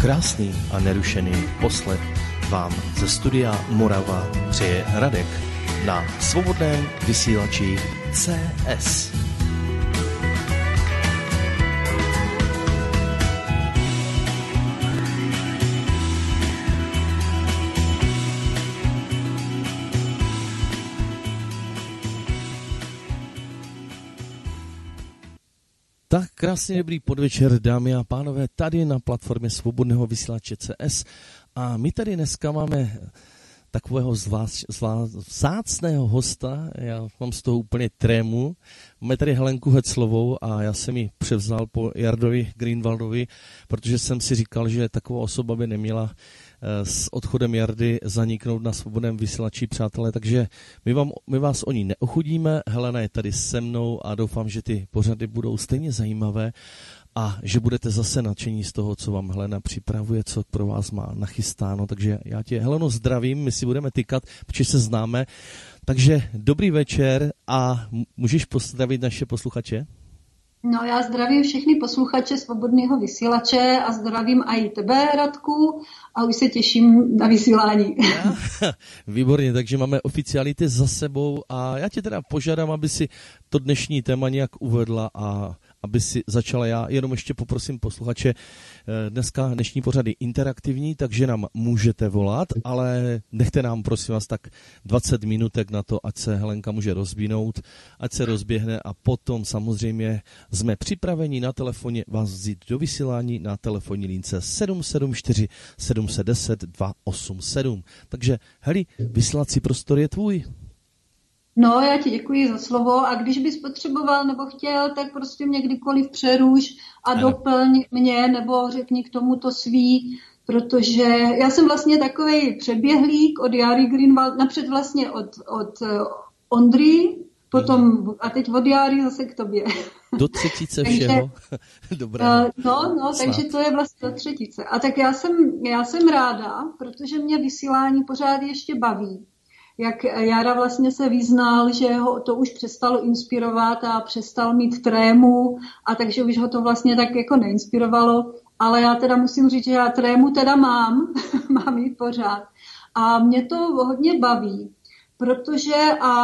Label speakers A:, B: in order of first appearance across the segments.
A: Krásný a nerušený poslech vám ze studia Morava přeje Radek na svobodném vysílači CS. Tak krásně dobrý podvečer, dámy a pánové, tady na platformě svobodného vysílače CS. A my tady dneska máme takového vzácného hosta, já mám z toho úplně trému. Máme tady Helenku Heclovou a já jsem ji převzal po Jardovi Greenwaldovi, protože jsem si říkal, že taková osoba by neměla s odchodem Jardy zaniknout na svobodném vysílači, přátelé, takže my vás o ní neochudíme. Helena je tady se mnou a doufám, že ty pořady budou stejně zajímavé a že budete zase nadšení z toho, co vám Helena připravuje, co pro vás má nachystáno. Takže já tě, Heleno, zdravím, my si budeme tykat, protože se známe. Takže dobrý večer a můžeš pozdravit naše posluchače?
B: No, já zdravím všechny posluchače svobodného vysílače a zdravím i tebe, Radku, a už se těším na vysílání.
A: Výborně, takže máme oficiality za sebou a já tě teda požádám, aby si to dnešní téma nějak uvedla a aby si začala. Já jenom ještě poprosím posluchače, dnešní pořad je interaktivní, takže nám můžete volat, ale nechte nám, prosím vás, tak 20 minutek na to, ať se Helenka může rozvinout, ať se rozběhne a potom samozřejmě jsme připraveni na telefoně vás vzít do vysílání na telefonní lince 774 710 287. Takže Heli, vysílací prostor je tvůj.
B: No, já ti děkuji za slovo a když bys potřeboval nebo chtěl, tak prostě mě kdykoliv přeruš a doplň mě nebo řekni k tomuto svý, protože já jsem vlastně takovej přeběhlík od Jary Greenwald, napřed vlastně od Ondry, potom a teď od Jary zase k tobě.
A: Do třetice všeho. Dobrá.
B: Takže to je vlastně do třetice. A tak já jsem ráda, protože mě vysílání pořád ještě baví. Jak Jara vlastně se vyznal, že ho to už přestalo inspirovat a přestal mít trému a takže už ho to vlastně tak jako neinspirovalo, ale já teda musím říct, že já trému teda mám ji pořád a mě to hodně baví, protože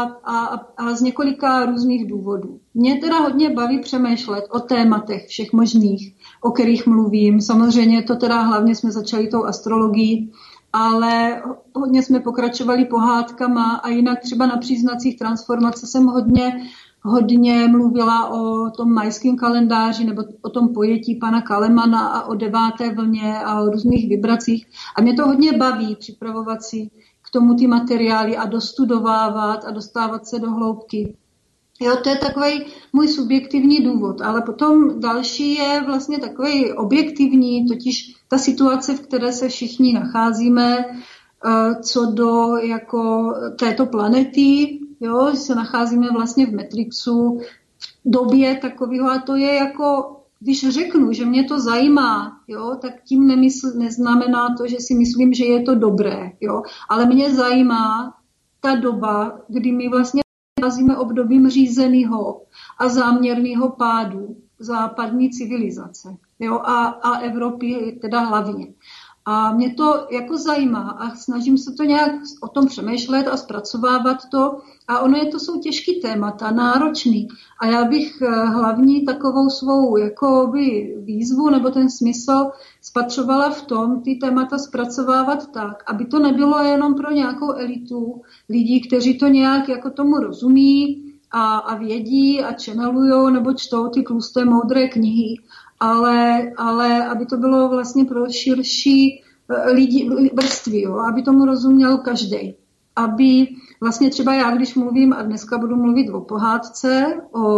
B: a z několika různých důvodů. Mě teda hodně baví přemýšlet o tématech všech možných, o kterých mluvím. Samozřejmě to teda hlavně jsme začali tou astrologií, ale hodně jsme pokračovali pohádkama a jinak třeba na příznacích transformace jsem hodně mluvila o tom majském kalendáři nebo o tom pojetí pana Kalemana a o 9. vlně a o různých vibracích. A mě to hodně baví připravovat si k tomu ty materiály a dostudovávat a dostávat se do hloubky. Jo, to je takový můj subjektivní důvod, ale potom další je vlastně takový objektivní, totiž ta situace, v které se všichni nacházíme, co do jako této planety, jo, se nacházíme vlastně v Matrixu, v době takového, a to je jako, když řeknu, že mě to zajímá, jo, tak tím neznamená to, že si myslím, že je to dobré, jo, ale mě zajímá ta doba, kdy my vlastně nacházíme obdobím řízeného a záměrného pádu západní civilizace, jo, a Evropy teda hlavně. A mě to jako zajímá a snažím se to nějak o tom přemýšlet a zpracovávat to. A to jsou těžký témata, náročný. A já bych hlavní takovou svou jakoby výzvu nebo ten smysl spatřovala v tom, ty témata zpracovávat tak, aby to nebylo jenom pro nějakou elitu lidí, kteří to nějak jako tomu rozumí a vědí a channelujou nebo čtou ty tlusté moudré knihy, ale aby to bylo vlastně pro širší lidi, vrstvy, jo, aby tomu rozuměl každej. Aby vlastně třeba já, když mluvím, a dneska budu mluvit o pohádce,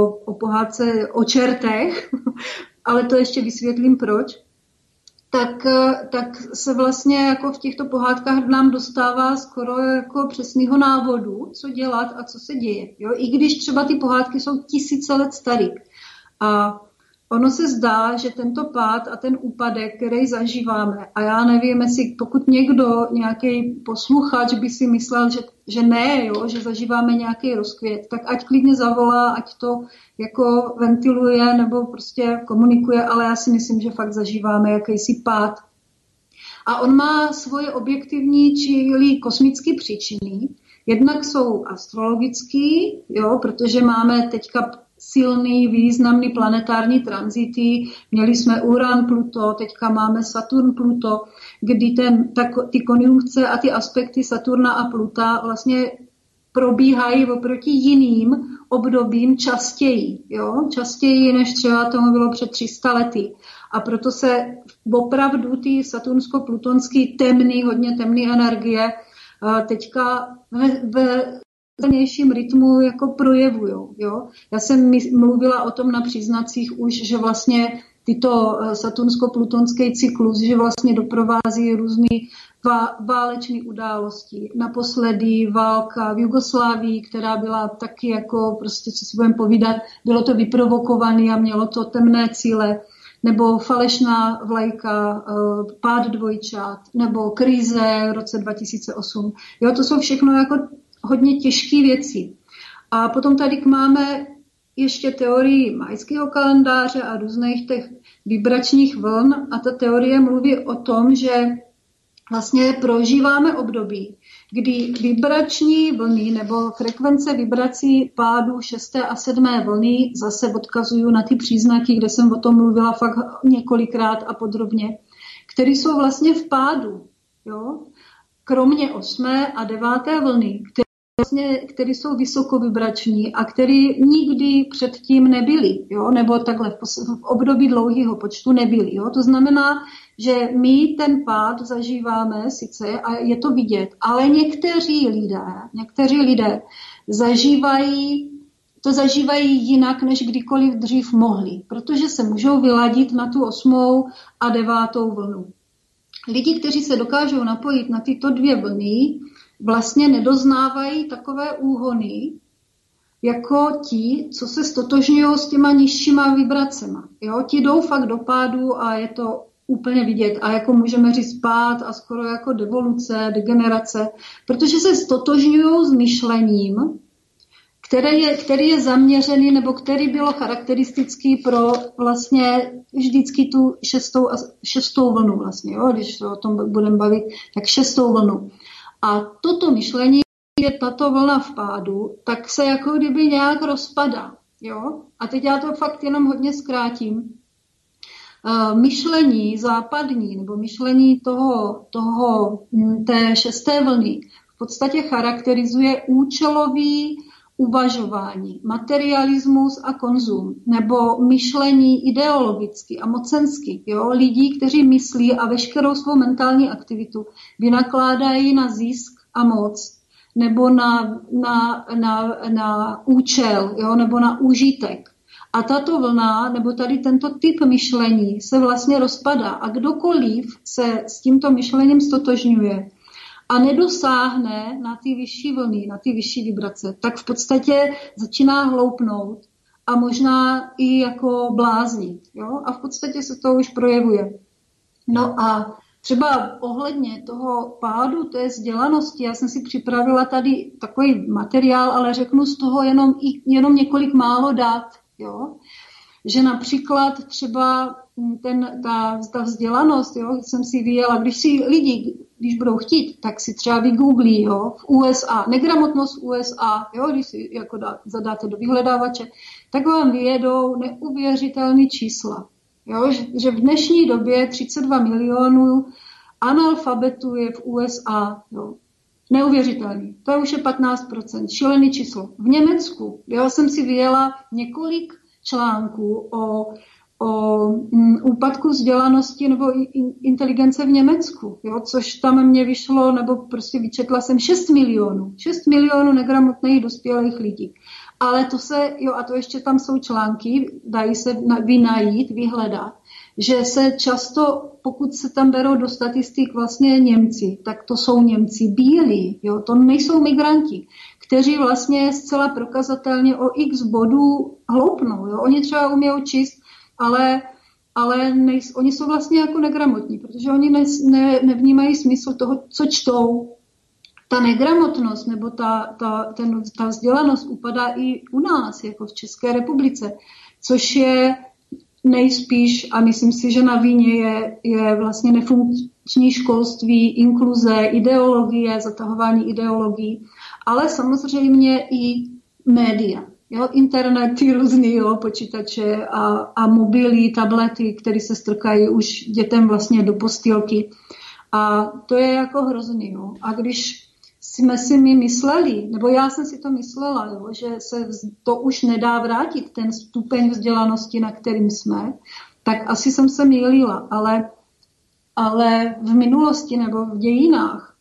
B: o čertech, ale to ještě vysvětlím proč, tak se vlastně jako v těchto pohádkách nám dostává skoro jako přesného návodu, co dělat a co se děje. Jo? I když třeba ty pohádky jsou 1000 let starý. A ono se zdá, že tento pád a ten úpadek, který zažíváme, a já nevím, jestli pokud někdo, nějaký posluchač by si myslel, že ne, jo, že zažíváme nějaký rozkvět, tak ať klidně zavolá, ať to jako ventiluje nebo prostě komunikuje, ale já si myslím, že fakt zažíváme jakýsi pád A on má svoje objektivní, čili kosmické příčiny. Jednak jsou astrologický, jo, protože máme teďka silný, významný planetární tranzity. Měli jsme Uran, Pluto, teďka máme Saturn, Pluto, kdy ty konjunkce a ty aspekty Saturna a Pluta vlastně probíhají oproti jiným obdobím častěji, jo? Častěji, než třeba tomu bylo před 300 lety. A proto se opravdu ty saturnsko-plutonský hodně temný energie teďka ve silnějším rytmu jako projevujou. Jo? Já jsem mluvila o tom na příznacích už, že vlastně tyto saturnsko-plutonský cyklus, že vlastně doprovází různý válečné události. Naposledy válka v Jugoslávii, která byla taky jako prostě, co si budeme povídat, bylo to vyprovokované a mělo to temné cíle, nebo falešná vlajka, pád dvojčat, nebo krize v roce 2008. Jo, to jsou všechno jako hodně těžké věci. A potom tady máme ještě teorii majského kalendáře a různých těch vibračních vln a ta teorie mluví o tom, že vlastně prožíváme období, kdy vibrační vlny nebo frekvence vibrací pádu 6. a 7. vlny, zase odkazuju na ty příznaky, kde jsem o tom mluvila fakt několikrát a podrobně, které jsou vlastně v pádu, jo? Kromě 8. a 9. vlny, které jsou vysokovibrační a které nikdy předtím nebyly, jo? Nebo takhle v období dlouhého počtu nebyly. Jo? To znamená, že my ten pád zažíváme sice a je to vidět, ale někteří lidé zažívají jinak, než kdykoliv dřív mohli, protože se můžou vyladit na tu 8. a 9. vlnu. Lidi, kteří se dokážou napojit na tyto dvě vlny, vlastně nedoznávají takové úhony, jako ti, co se stotožňují s těma nižšíma vibracema. Jo? Ti jdou fakt do pádu a je to úplně vidět. A jako můžeme říct pád a skoro jako devoluce, degenerace, protože se stotožňují s myšlením, který je zaměřený, nebo který bylo charakteristický pro vlastně vždycky tu šestou vlnu vlastně, jo? Když se o tom budeme bavit, tak 6. vlnu. A toto myšlení, je tato vlna v pádu, tak se jako kdyby nějak rozpadá. Jo? A teď já to fakt jenom hodně zkrátím. Myšlení západní, nebo myšlení té 6. vlny v podstatě charakterizuje účelový uvažování, materialismus a konzum, nebo myšlení ideologicky a mocensky. Jo? Lidí, kteří myslí a veškerou svou mentální aktivitu vynakládají na zisk a moc, nebo na účel, jo? Nebo na užitek. A tato vlna, nebo tady tento typ myšlení se vlastně rozpadá. A kdokoliv se s tímto myšlením stotožňuje a nedosáhne na ty vyšší vlny, na ty vyšší vibrace, tak v podstatě začíná hloupnout a možná i jako bláznit. Jo? A v podstatě se to už projevuje. No a třeba ohledně toho pádu, té vzdělanosti, já jsem si připravila tady takový materiál, ale řeknu z toho jenom několik málo dat. Jo? Že například třeba ta vzdělanost, jo, jsem si vyjela, když budou chtít, tak si třeba vygooglí, jo, v USA, negramotnost v USA, jo, když si jako zadáte do vyhledávače, tak vám vyjedou neuvěřitelné čísla. Jo, že v dnešní době 32 milionů analfabetů je v USA. Jo. Neuvěřitelný. To je už 15%. Šílený číslo. V Německu, já jsem si vyjela několik článků o úpadku vzdělanosti nebo inteligence v Německu, jo, což tam mě vyšlo, nebo prostě vyčetla jsem 6 milionů negramotných dospělých lidí. Ale a to ještě tam jsou články, dají se vynajít, vyhledat, že se často, pokud se tam berou do statistik vlastně Němci, tak to jsou Němci bílí, jo, to nejsou migranti, kteří vlastně zcela prokazatelně o x bodů hloupnou, jo. Oni třeba umějí číst, ale oni jsou vlastně jako negramotní, protože oni nevnímají smysl toho, co čtou. Ta negramotnost nebo ta vzdělanost upadá i u nás, jako v České republice, což je nejspíš, a myslím si, že na vině je vlastně školství, inkluze, ideologie, zatahování ideologií, ale samozřejmě i média. Jo, internety různý, jo, počítače a mobily, tablety, které se strkají už dětem vlastně do postýlky. A to je jako hrozný. Jo. A když jsme si my mysleli, nebo já jsem si to myslela, jo, že se to už nedá vrátit, ten stupeň vzdělanosti, na kterým jsme, tak asi jsem se mýlila. Ale v minulosti nebo v dějinách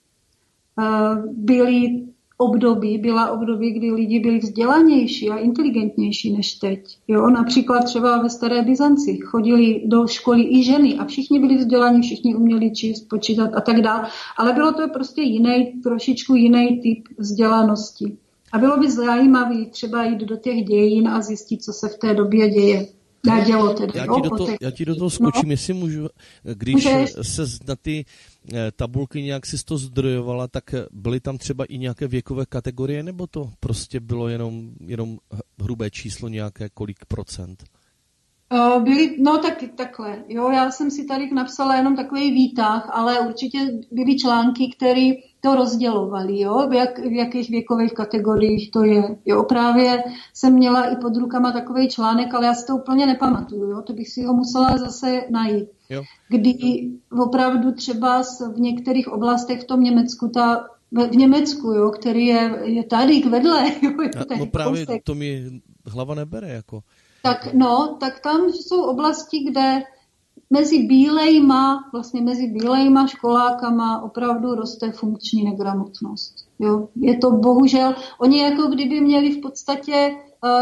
B: byla období, kdy lidi byli vzdělanější a inteligentnější než teď. Jo? Například třeba ve staré Byzanci chodili do školy i ženy a všichni byli vzdělaní, všichni uměli číst, počítat a tak dále. Ale bylo to prostě trošičku jiný typ vzdělanosti. A bylo by zajímavé třeba jít do těch dějin a zjistit, co se v té době děje.
A: Já ti do toho skočím, jestli můžu, když se na ty tabulky nějak si to zdrojovala, tak byly tam třeba i nějaké věkové kategorie, nebo to prostě bylo jenom hrubé číslo nějaké kolik procent?
B: Takhle. Jo, já jsem si tady napsala jenom takový výtah, ale určitě byly články, které to rozdělovaly, jo, v jakých věkových kategoriích to je. Jo, právě jsem měla i pod rukama takový článek, ale já si to úplně nepamatuju, jo, to bych si ho musela zase najít. Jo. Kdy opravdu třeba v některých oblastech v tom Německu, v Německu, jo, který je tady vedle. Jo,
A: no právě kousek. To mi hlava nebere, jako.
B: Tak tam jsou oblasti, kde mezi bílejma školákama opravdu roste funkční negramotnost. Jo? Je to bohužel, oni jako kdyby měli v podstatě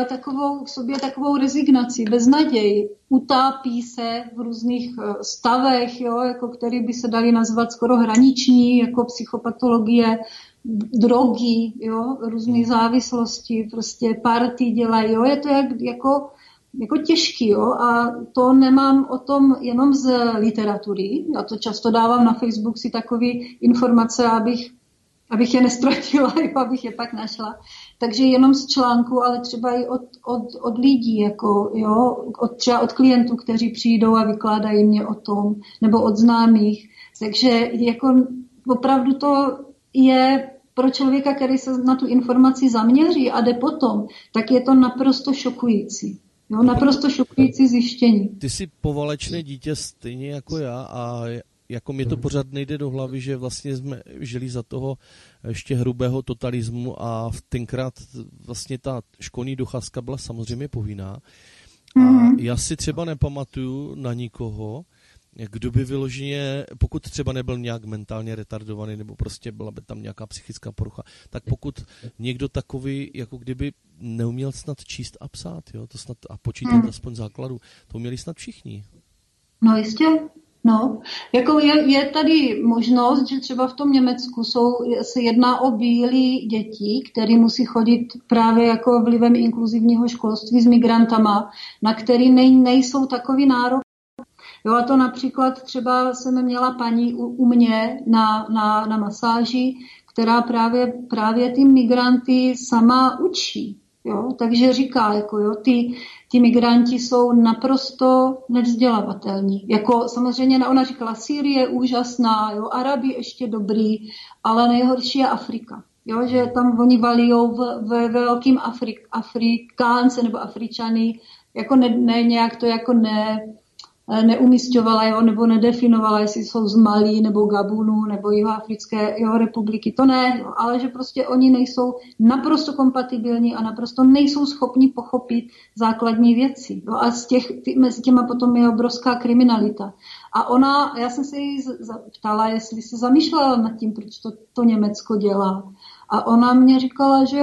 B: v sobě takovou rezignaci, beznaděj, utápí se v různých stavech, jo? Jako který by se dali nazvat skoro hraniční, jako psychopatologie, drogy, jo? Různé závislosti, prostě party dělají, jo? Je to jako těžký, jo, a to nemám o tom jenom z literatury, já to často dávám na Facebook si takové informace, abych je nestratila, abych je pak našla. Takže jenom z článku, ale třeba i od lidí, jako, jo, třeba od klientů, kteří přijdou a vykládají mě o tom, nebo od známých. Takže jako opravdu to je pro člověka, který se na tu informaci zaměří a jde potom, tak je to naprosto šokující. Jo, naprosto šokující zjištění.
A: Ty jsi poválečné dítě stejně jako já a jako mě to pořád nejde do hlavy, že vlastně jsme žili za toho ještě hrubého totalismu a tenkrát vlastně ta školní docházka byla samozřejmě povinná. A já si třeba nepamatuju na nikoho, kdo by vyloženě, pokud třeba nebyl nějak mentálně retardovaný nebo prostě byla by tam nějaká psychická porucha, tak pokud někdo takový, jako kdyby neuměl snad číst a psát, jo, to snad a počítat aspoň základu, to měli snad všichni.
B: No jistě, no. Jako je tady možnost, že třeba v tom Německu se jedná o bílé děti, které musí chodit právě jako vlivem inkluzivního školství s migrantama, na který nejsou takový nárok. Jo, a to například třeba jsem měla paní u mě na masáži, která právě ty migranty sama učí. Jo? Takže říká, jako, jo, ty migranti jsou naprosto nevzdělavatelní. Jako, samozřejmě ona říkala, Sýrie je úžasná, jo, Arabi ještě dobrý, ale nejhorší je Afrika. Jo, že tam oni valijou ve velkým Afrikánce nebo Afričany, jako nějak to jako neumisťovala, jo, nebo nedefinovala, jestli jsou z Malí, nebo Gabunu, nebo Jihoafrické republiky. To ne, jo, ale že prostě oni nejsou naprosto kompatibilní a naprosto nejsou schopni pochopit základní věci. Jo, a mezi těma potom je obrovská kriminalita. A já jsem se jí ptala, jestli se zamýšlela nad tím, proč to Německo dělá. A ona mě říkala, že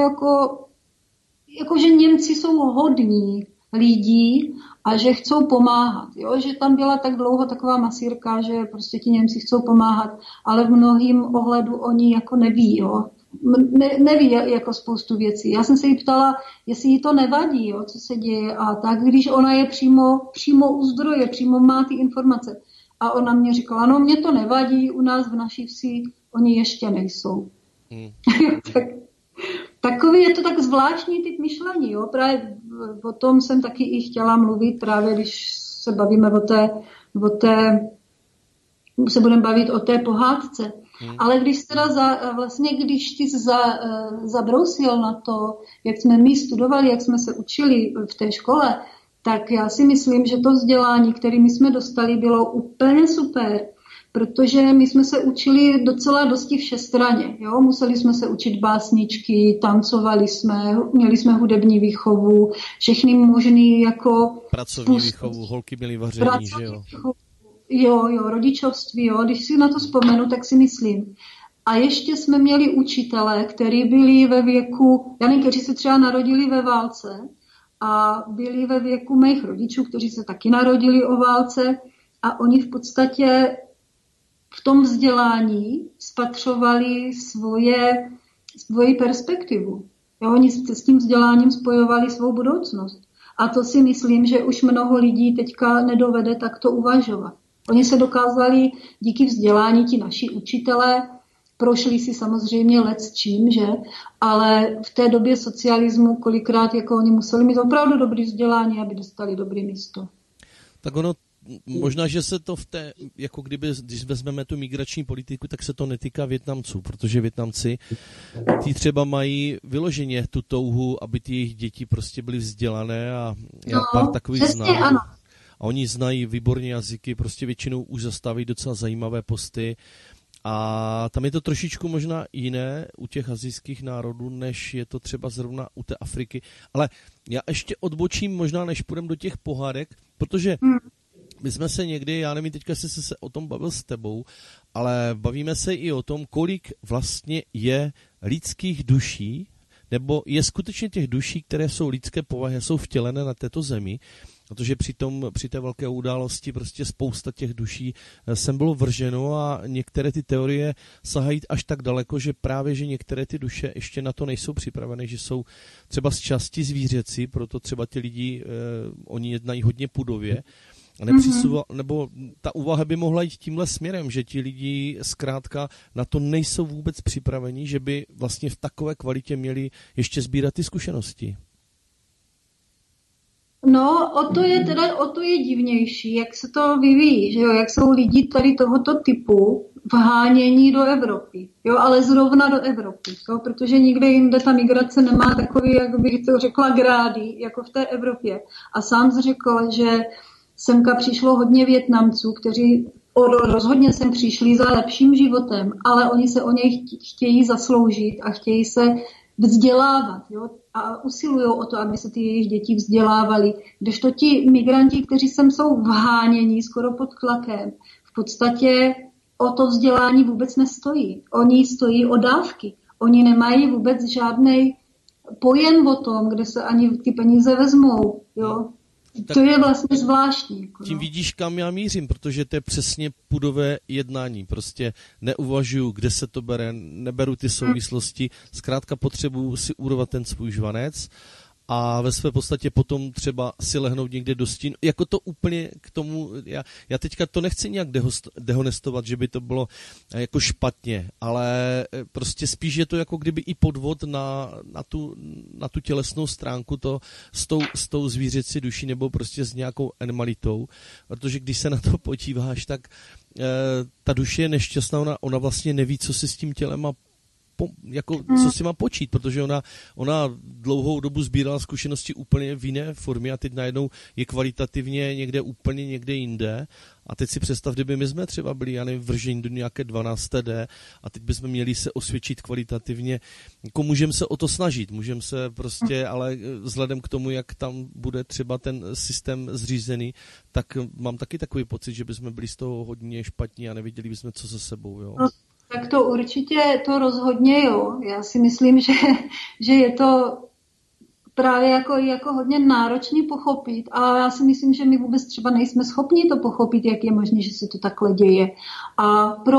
B: že Němci jsou hodní lidí a že chcou pomáhat. Jo? Že tam byla tak dlouho taková masírka, že prostě ti Němci chcou pomáhat, ale v mnohým ohledu oni jako neví. Jo? Neví jako spoustu věcí. Já jsem se jí ptala, jestli jí to nevadí, jo, co se děje a tak, když ona je přímo u zdroje, přímo má ty informace. A ona mě říkala, no mě to nevadí, u nás v naší vsi oni ještě nejsou. Takový je to tak zvláštní typ myšlení. Jo? Právě o tom jsem taky i chtěla mluvit, právě když se bavíme o té se budeme bavit o té pohádce. Ale když ty zabrousil na to, jak jsme my studovali, jak jsme se učili v té škole, tak já si myslím, že to vzdělání, které my jsme dostali, bylo úplně super, protože my jsme se učili docela dosti všestranně. Jo? Museli jsme se učit básničky, tancovali jsme, měli jsme hudební výchovu, všechny možný jako...
A: Pracovní výchovu, holky měly vaření, že jo?
B: Jo, rodičovství, jo. Když si na to vzpomenu, tak si myslím. A ještě jsme měli učitele, kteří byli ve věku, já nevím, kteří se třeba narodili ve válce a byli ve věku mých rodičů, kteří se taky narodili o válce a oni v podstatě v tom vzdělání spatřovali svoji perspektivu. Jo, oni s tím vzděláním spojovali svou budoucnost. A to si myslím, že už mnoho lidí teďka nedovede takto uvažovat. Oni se dokázali díky vzdělání, ti naši učitelé, prošli si samozřejmě čím, že? Ale v té době socialismu kolikrát jako oni museli mít opravdu dobré vzdělání, aby dostali dobré místo.
A: Tak ono, možná, že se to jako když vezmeme tu migrační politiku, tak se to netýká Vietnamců, protože Vietnamci, tí třeba mají vyloženě tu touhu, aby ty jejich děti prostě byly vzdělané a já pár takových znám.
B: Ano.
A: A oni znají výborně jazyky, prostě většinou už zastaví docela zajímavé posty. A tam je to trošičku možná jiné u těch asijských národů, než je to třeba zrovna u té Afriky. Ale já ještě odbočím možná, než půjdeme do těch pohádek, protože my jsme se někdy, já nevím teďka, jestli se o tom bavil s tebou, ale bavíme se i o tom, kolik vlastně je lidských duší, nebo je skutečně těch duší, které jsou lidské povahy, jsou vtělené na této zemi, protože při té velké události prostě spousta těch duší sem bylo vrženo a některé ty teorie sahají až tak daleko, že právě, že některé ty duše ještě na to nejsou připravené, že jsou třeba z části zvířecí, proto třeba ti lidi, oni jednají hodně pudově, nebo ta úvaha by mohla jít tímhle směrem, že ti lidi zkrátka na to nejsou vůbec připraveni, že by vlastně v takové kvalitě měli ještě sbírat ty zkušenosti.
B: No, o to je divnější, jak se to vyvíjí, že jo, jak jsou lidi tady tohoto typu vhánění do Evropy, jo, ale zrovna do Evropy, jo, protože nikde jinde ta migrace nemá takový, jak bych to řekla, grády, jako v té Evropě. A sám jsi řekl, že semka přišlo hodně Vietnamců, kteří rozhodně sem přišli za lepším životem, ale oni se o něj chtějí zasloužit a chtějí se vzdělávat, jo, a usilují o to, aby se ty jejich děti vzdělávaly. Kdežto ti migranti, kteří sem jsou vháněni skoro pod tlakem, v podstatě o to vzdělání vůbec nestojí. Oni stojí o dávky. Oni nemají vůbec žádnej pojem o tom, kde se ani ty peníze vezmou, jo. Tak to je vlastně zvláštní.
A: Tím vidíš, kam já mířím, protože to je přesně pudové jednání. Prostě neuvažuju, kde se to bere, neberu ty souvislosti. Zkrátka potřebuju si urvat ten svůj žvanec a ve své podstatě potom třeba si lehnout někde do stínu. Jako to úplně k tomu, já teďka to nechci nějak dehonestovat, že by to bylo jako špatně, ale prostě spíš je to jako kdyby i podvod na tu tělesnou stránku s tou zvířecí duší nebo prostě s nějakou animalitou, protože když se na to podíváš, tak ta duše je nešťastná, ona vlastně neví, co si s tím tělem má co si má počít, protože ona dlouhou dobu sbírala zkušenosti úplně v jiné formě a teď najednou je kvalitativně někde jinde. A teď si představ, kdyby my jsme třeba byli, já nevím, vržení do nějaké 12. D a teď bychom měli se osvědčit kvalitativně. Jako můžeme se o to snažit, můžeme se prostě, ale vzhledem k tomu, jak tam bude třeba ten systém zřízený, tak mám taky takový pocit, že bychom byli z toho hodně špatní a nevěděli bychom, co se sebou, jo.
B: Tak to určitě, to rozhodně jo. Já si myslím, že je to právě jako hodně náročný pochopit a já si myslím, že my vůbec třeba nejsme schopni to pochopit, jak je možné, že se to takhle děje. A pro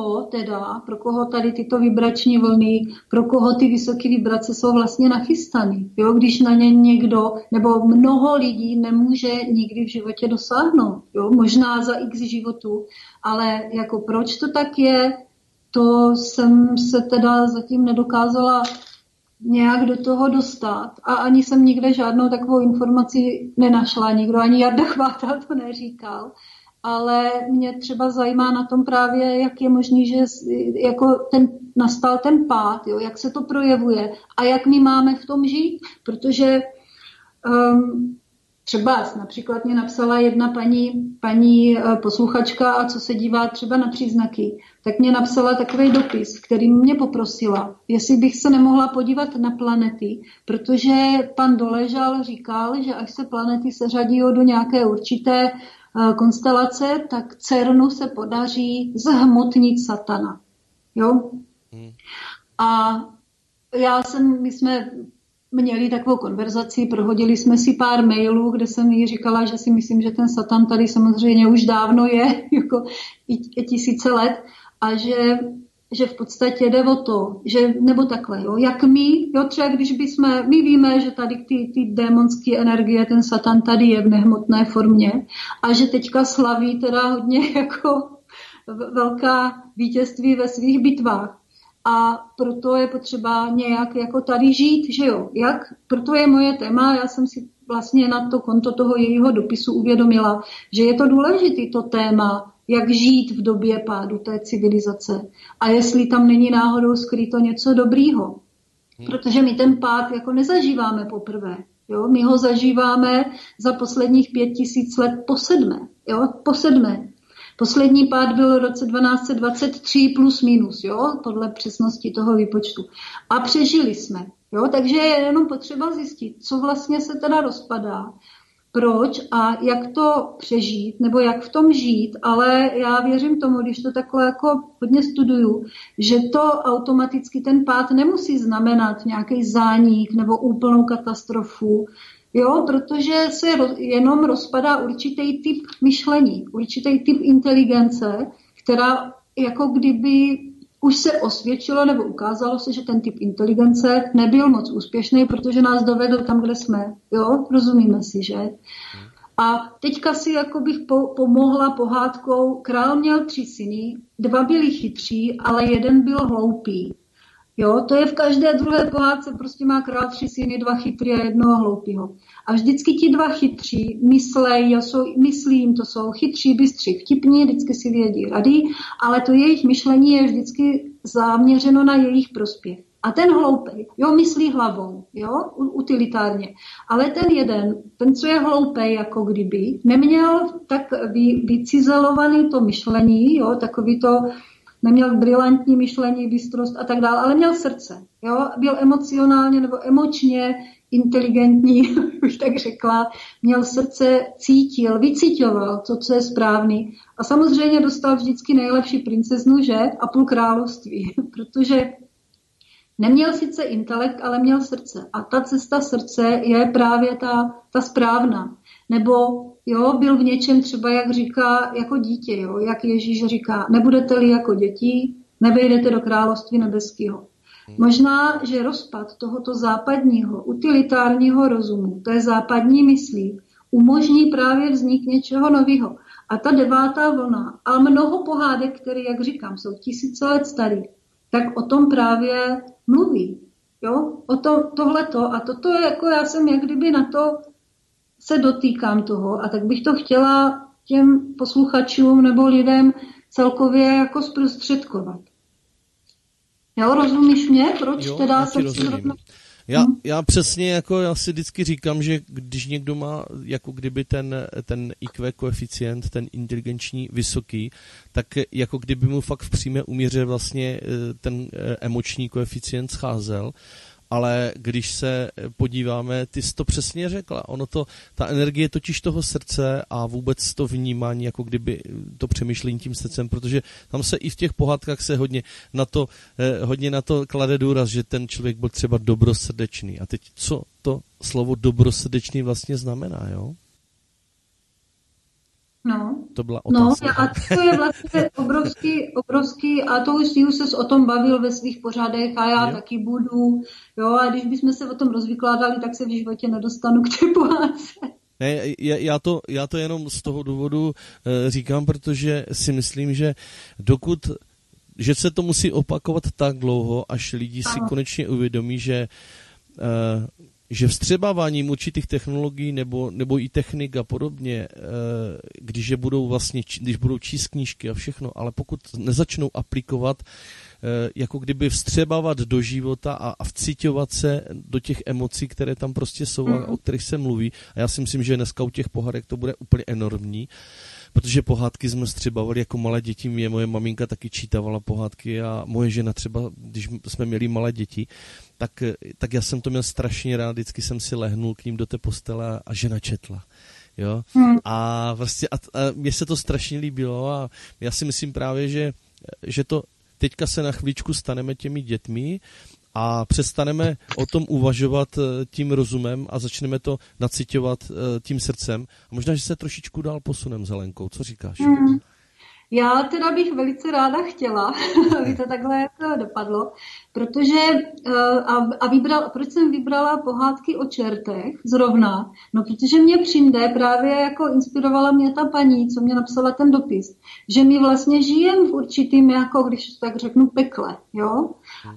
B: koho tady tyto vibrační vlny, pro koho ty vysoké vibrace jsou vlastně nachystané. Jo, když na ně někdo nebo mnoho lidí nemůže nikdy v životě dosáhnout. Jo, možná za x životů, ale jako proč to tak je, to jsem se teda zatím nedokázala nějak do toho dostat a ani jsem nikde žádnou takovou informaci nenašla, nikdo ani Jarda Chvátal to neříkal, ale mě třeba zajímá na tom právě, jak je možný, že jako nastal ten pád, jo, jak se to projevuje a jak my máme v tom žít, protože třeba například mě napsala jedna paní posluchačka, a co se dívá třeba na příznaky, tak mě napsala takový dopis, v kterým mě poprosila, jestli bych se nemohla podívat na planety, protože pan Doležal říkal, že až se planety seřadí do nějaké určité konstelace, tak CERNu se podaří zhmotnit satana. Jo? A my jsme měli takovou konverzaci, prohodili jsme si pár mailů, kde jsem jí říkala, že si myslím, že ten satan tady samozřejmě už dávno je, jako i tisíce let, a že v podstatě jde o to, že, nebo takhle, jo, jak my, jo, třeba když my víme, že tady ty démonské energie, ten satan tady je v nehmotné formě a že teďka slaví teda hodně jako velká vítězství ve svých bitvách. A proto je potřeba nějak jako tady žít, že jo. Proto je moje téma, já jsem si vlastně na to konto toho jejího dopisu uvědomila, že je to důležité to téma, jak žít v době pádu té civilizace. A jestli tam není náhodou skryto něco dobrýho. Protože my ten pád jako nezažíváme poprvé. Jo? My ho zažíváme za posledních 5000 let po sedmé. Poslední pád byl v roce 1223 plus minus, jo, podle přesnosti toho výpočtu. A přežili jsme, jo, takže je jenom potřeba zjistit, co vlastně se teda rozpadá, proč a jak to přežít, nebo jak v tom žít, ale já věřím tomu, když to takhle jako hodně studuju, že to automaticky ten pád nemusí znamenat nějaký zánik nebo úplnou katastrofu, jo, protože se jenom rozpadá určitý typ myšlení, určitý typ inteligence, která jako kdyby už se osvědčilo nebo ukázalo se, že ten typ inteligence nebyl moc úspěšný, protože nás dovedl tam, kde jsme. Jo, rozumíme si, že? A teďka si jako bych pomohla pohádkou. Král měl 3 syny, 2 byli chytří, ale jeden byl hloupý. Jo, to je v každé druhé pohádce, prostě má král 3 syny, 2 chytrý a 1 hloupýho. A vždycky ti 2 chytří myslí jim, to jsou chytří, bystří, vtipní, vždycky si vědí rady, ale to jejich myšlení je vždycky zaměřeno na jejich prospěch. A ten hloupej, jo, myslí hlavou, jo, utilitárně. Ale ten, co je hloupej, jako kdyby, neměl tak vycizelovaný to myšlení, jo, takový to, neměl brilantní myšlení, bystrost a tak dále, ale měl srdce. Jo? Byl emocionálně nebo emočně inteligentní, už tak řekla. Měl srdce, vycítil to, co je správný. A samozřejmě dostal vždycky nejlepší princeznu, že? A půl království. Protože neměl sice intelekt, ale měl srdce. A ta cesta srdce je právě ta správná. Nebo jo, byl v něčem třeba, jak říká, jako dítě, jo, jak Ježíš říká, nebudete-li jako děti, nevejdete do království nebeského. Možná, že rozpad tohoto západního, utilitárního rozumu, té západní myslí, umožní právě vznik něčeho nového. A ta 9. vlna, a mnoho pohádek, které, jak říkám, jsou 1000 let starý, tak o tom právě mluví. Jo? O tohleto. A toto je jako, já jsem jak kdyby na to se dotýkám toho a tak bych to chtěla těm posluchačům nebo lidem celkově jako zprostředkovat. Jo, rozumíš mě? Proč
A: jo,
B: teda
A: se já přesně jako já si vždycky říkám, že když někdo má jako kdyby ten IQ koeficient, ten inteligenční vysoký, tak jako kdyby mu fakt v přímé úměře vlastně ten emoční koeficient scházel. Ale když se podíváme, ty jsi to přesně řekla, ta energie totiž toho srdce a vůbec to vnímání, jako kdyby to přemýšlení tím srdcem, protože tam se i v těch pohádkách se hodně na to klade důraz, že ten člověk byl třeba dobrosrdečný. A teď co to slovo dobrosrdečný vlastně znamená, jo?
B: No,
A: to byla otázka.
B: A to je vlastně obrovský a to už ses o tom bavil ve svých pořadech a já taky budu, jo, a když bychom se o tom rozvykládali, tak se v životě nedostanu k té pohádce.
A: Ne, já to jenom z toho důvodu říkám, protože si myslím, že že se to musí opakovat tak dlouho, až lidi si konečně uvědomí, že že vstřebáváním určitých technologií nebo i technik a podobně, když budou číst knížky a všechno, ale pokud nezačnou aplikovat, jako kdyby vstřebávat do života a vciťovat se do těch emocí, které tam prostě jsou a o kterých se mluví. A já si myslím, že dneska u těch pohádek to bude úplně enormní, protože pohádky jsme vstřebávali jako malé děti. Moje maminka taky čítavala pohádky a moje žena třeba, když jsme měli malé děti, tak já jsem to měl strašně rád, vždycky jsem si lehnul k ním do té postele a žena četla. Jo? A vlastně a mně se to strašně líbilo a já si myslím právě, že to teďka se na chvíličku staneme těmi dětmi a přestaneme o tom uvažovat tím rozumem a začneme to naciťovat tím srdcem. A možná, že se trošičku dál posunem, Zelenkou. Co říkáš?
B: Já teda bych velice ráda chtěla, aby to takhle jako dopadlo, protože proč jsem vybrala pohádky o čertech zrovna? No, protože mě přijde právě jako inspirovala mě ta paní, co mě napsala ten dopis, že my vlastně žijeme v určitým, jako když tak řeknu, pekle, jo?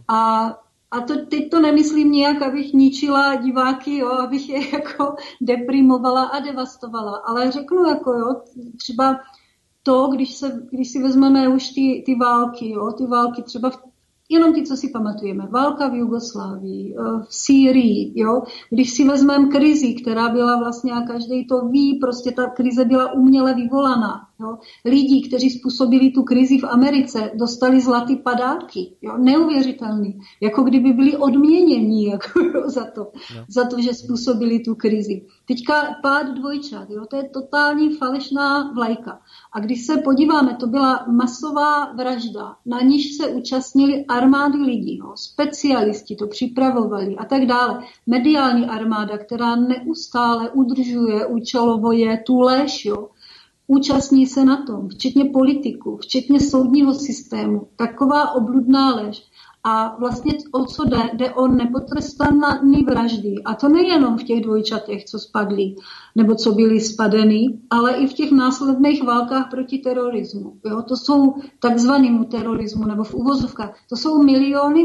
B: A teď to nemyslím nijak, abych ničila diváky, jo, abych je jako deprimovala a devastovala, ale řeknu jako, jo, třeba to, když si vezmeme už ty války, jo, ty války třeba jenom ty, co si pamatujeme, válka v Jugoslávii, v Sýrii, jo, když si vezmeme krizi, která byla vlastně, a každý to ví, prostě ta krize byla uměle vyvolaná, jo. Lidi, kteří způsobili tu krizi v Americe, dostali zlatý padáky, jo, neuvěřitelný, jako kdyby byli odměněni jako, jo, za to, že způsobili tu krizi. Teďka pád dvojčat, jo, to je totální falešná vlajka. A když se podíváme, to byla masová vražda, na níž se účastnili armády lidí, jo, specialisti to připravovali a tak dále. Mediální armáda, která neustále udržuje účelovoje tu lež, jo, účastní se na tom, včetně politiků, včetně soudního systému. Taková obludná lež. A vlastně o co jde? Jde o nepotrestané vraždy. A to nejenom v těch dvojčatech, co spadly, nebo co byly spadeny, ale i v těch následných válkách proti terorismu. Jo? To jsou takzvanému terorismu, nebo v uvozovkách. To jsou miliony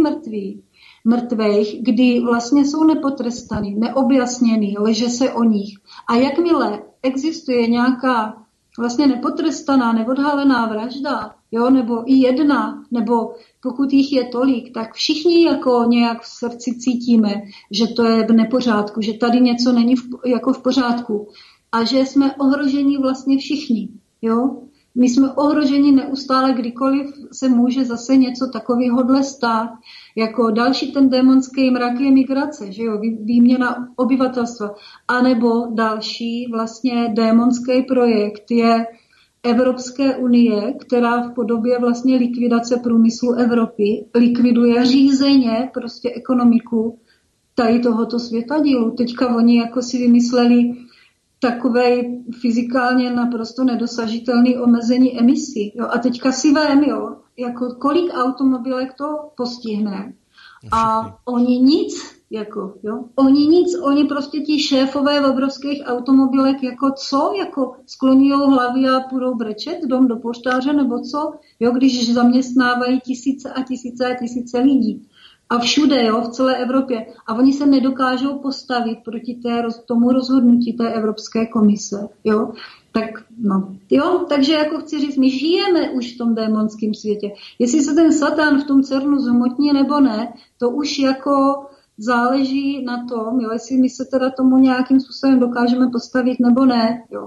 B: mrtvých, kdy vlastně jsou nepotrestaný, neobjasněný, leže se o nich. A jakmile existuje nějaká vlastně nepotrestaná, neodhalená vražda, jo, nebo i jedna, nebo pokud jich je tolik, tak všichni jako nějak v srdci cítíme, že to je v nepořádku, že tady něco není jako v pořádku a že jsme ohroženi vlastně všichni, jo. My jsme ohroženi neustále, kdykoliv se může zase něco takového stát. Jako další ten démonský mrak je migrace, že jo, výměna obyvatelstva. A nebo další vlastně démonský projekt je Evropské unie, která v podobě vlastně likvidace průmyslu Evropy likviduje řízeně prostě ekonomiku tady tohoto světadílu. Teďka oni jako si vymysleli takovej fyzikálně naprosto nedosažitelný omezení emisí. Jo? A teďka si vem, jo, jako kolik automobilek to postihne. A oni nic, jako, jo, oni prostě ti šéfové v obrovských automobilek, jako co, jako sklonijou hlavy a půjdou brečet dom do poštáře, nebo co, jo, když zaměstnávají tisíce a tisíce a tisíce lidí. A všude, jo, v celé Evropě. A oni se nedokážou postavit proti tomu rozhodnutí té Evropské komise, jo. Tak, no, jo, takže jako chci říct, my žijeme už v tom démonském světě. Jestli se ten Satan v tom CERNu zhmotní nebo ne, to už jako záleží na tom, jo, jestli my se teda tomu nějakým způsobem dokážeme postavit nebo ne, jo.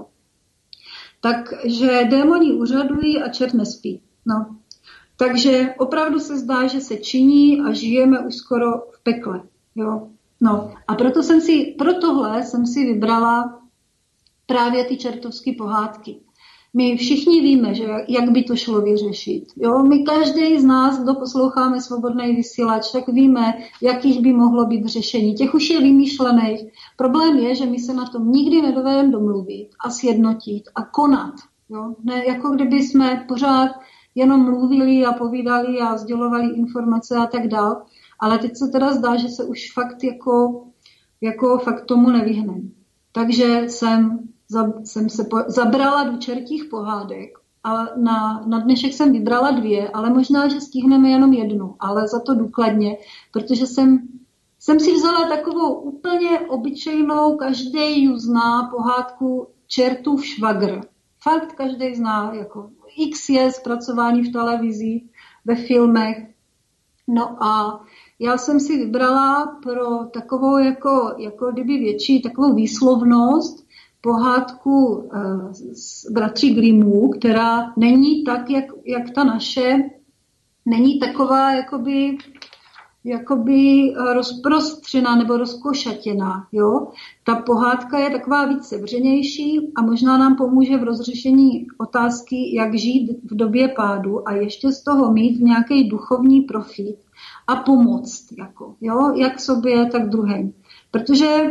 B: Takže démoni úřadují a čert nespí, no. Takže opravdu se zdá, že se činí a žijeme už skoro v pekle. Jo? No. A pro tohle jsem si vybrala právě ty čertovské pohádky. My všichni víme, že jak by to šlo vyřešit. Jo? My každý z nás, kdo posloucháme Svobodný vysílač, tak víme, jakých by mohlo být řešení. Těch už je vymýšlených. Problém je, že my se na tom nikdy nedovedeme domluvit a sjednotit a konat. Jo? Ne, jako kdyby jsme pořád jenom mluvili a povídali a sdělovali informace a tak dál. Ale teď se teda zdá, že se už fakt jako fakt tomu nevyhneme. Takže jsem se zabrala do čertích pohádek a na dnešek jsem vybrala 2, ale možná, že stihneme jenom 1, ale za to důkladně, protože jsem jsem si vzala takovou úplně obyčejnou, každý ji zná pohádku Čertův švagr. Fakt každý zná, jako X je zpracování v televizi, ve filmech. No a já jsem si vybrala pro takovou jako kdyby větší takovou výslovnost pohádku z bratří Grimmů, která není tak, jak ta naše, není taková jakoby rozprostřená nebo rozkošatěná. Jo? Ta pohádka je taková víc sevřenější a možná nám pomůže v rozřešení otázky, jak žít v době pádu a ještě z toho mít nějaký duchovní profit a pomoct, jo? Jak sobě, tak druhým. Protože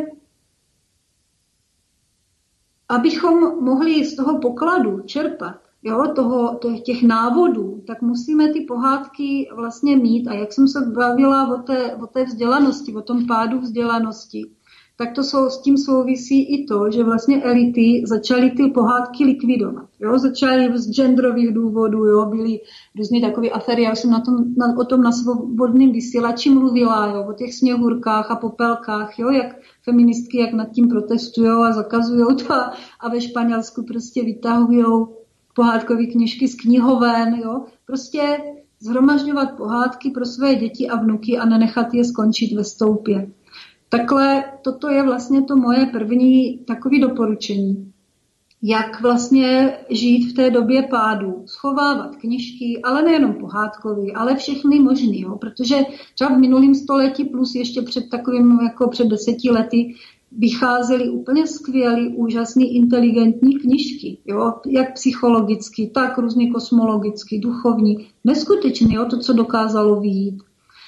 B: abychom mohli z toho pokladu čerpat, jo, těch návodů, tak musíme ty pohádky vlastně mít. A jak jsem se bavila o té vzdělanosti, o tom pádu vzdělanosti, tak s tím souvisí i to, že vlastně elity začaly ty pohádky likvidovat. Jo? Začaly z genderových důvodů, jo? Byly různý takové aféry. Já jsem o tom na svobodném vysílači mluvila, jo? O těch sněhurkách a popelkách, jo? Jak feministky jak nad tím protestujou a zakazujou to a ve Španělsku prostě vytahujou pohádkové knížky z knihoven, jo? Prostě zhromažďovat pohádky pro své děti a vnuky a nenechat je skončit ve stoupě. Takhle toto je vlastně to moje první takové doporučení. Jak vlastně žít v té době pádu, schovávat knížky, ale nejenom pohádkový, ale všechny možný, jo? Protože třeba v minulém století plus ještě před takovým jako před 10 lety vycházely úplně skvělý, úžasný, inteligentní knížky, jo? Jak psychologicky, tak různý kosmologicky, duchovní, neskutečný, jo? To, co dokázalo vyjít.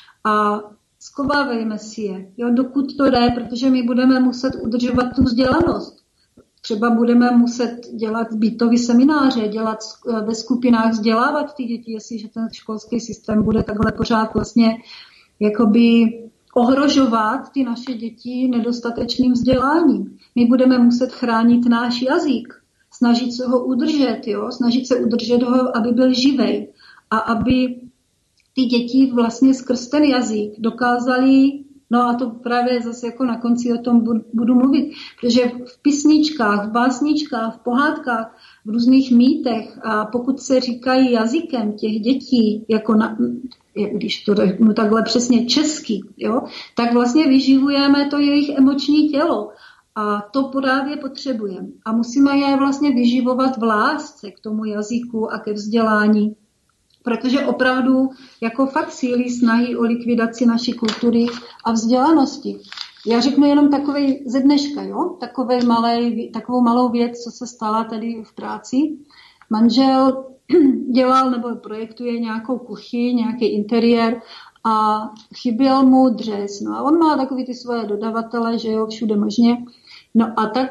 B: A schovávejme si je, jo? Dokud to jde, protože my budeme muset udržovat tu vzdělanost. Třeba budeme muset dělat bytový semináře, dělat ve skupinách, vzdělávat ty děti, jestliže ten školský systém bude takhle pořád vlastně jakoby ohrožovat ty naše děti nedostatečným vzděláním. My budeme muset chránit náš jazyk, snažit se ho udržet, jo? Snažit se udržet ho, aby byl živej a aby ty děti vlastně skrz ten jazyk dokázali. No a to právě zase jako na konci o tom budu mluvit, protože v písničkách, v básničkách, v pohádkách, v různých mýtech a pokud se říkají jazykem těch dětí, jako když to řeknu takhle přesně česky, jo, tak vlastně vyživujeme to jejich emoční tělo a to právě potřebujeme. A musíme je vlastně vyživovat v lásce k tomu jazyku a ke vzdělání. Protože opravdu jako fakt sílí snahy o likvidaci naší kultury a vzdělanosti. Já řeknu jenom takovej ze dneška, jo? Takovou malou věc, co se stala tady v práci. Manžel dělal nebo projektuje nějakou kuchyň, nějaký interiér a chyběl mu dřez. No a on má takový ty svoje dodavatele, že jo, všude možně. No a tak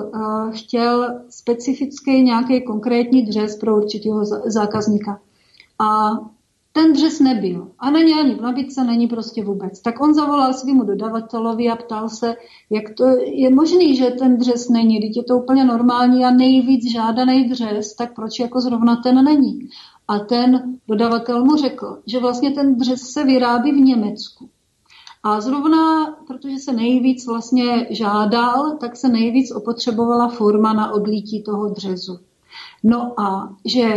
B: chtěl specifický nějaký konkrétní dřez pro určitého zákazníka. A ten dřez nebyl. A není ani v nabídce, není prostě vůbec. Tak on zavolal svému dodavatelovi a ptal se, jak to je možný, že ten dřez není. Když je to úplně normální a nejvíc žádaný dřez, tak proč jako zrovna ten není? A ten dodavatel mu řekl, že vlastně ten dřez se vyrábí v Německu. A zrovna, protože se nejvíc vlastně žádal, tak se nejvíc opotřebovala forma na odlítí toho dřezu. No a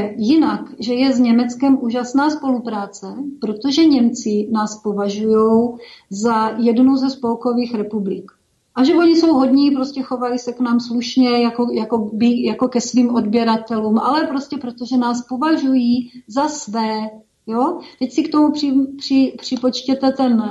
B: že je s Německem úžasná spolupráce, protože Němci nás považují za jednu ze spolkových republik. A že oni jsou hodní, prostě chovají se k nám slušně jako ke svým odběratelům, ale prostě protože nás považují za své. Jo? Teď si k tomu připočtěte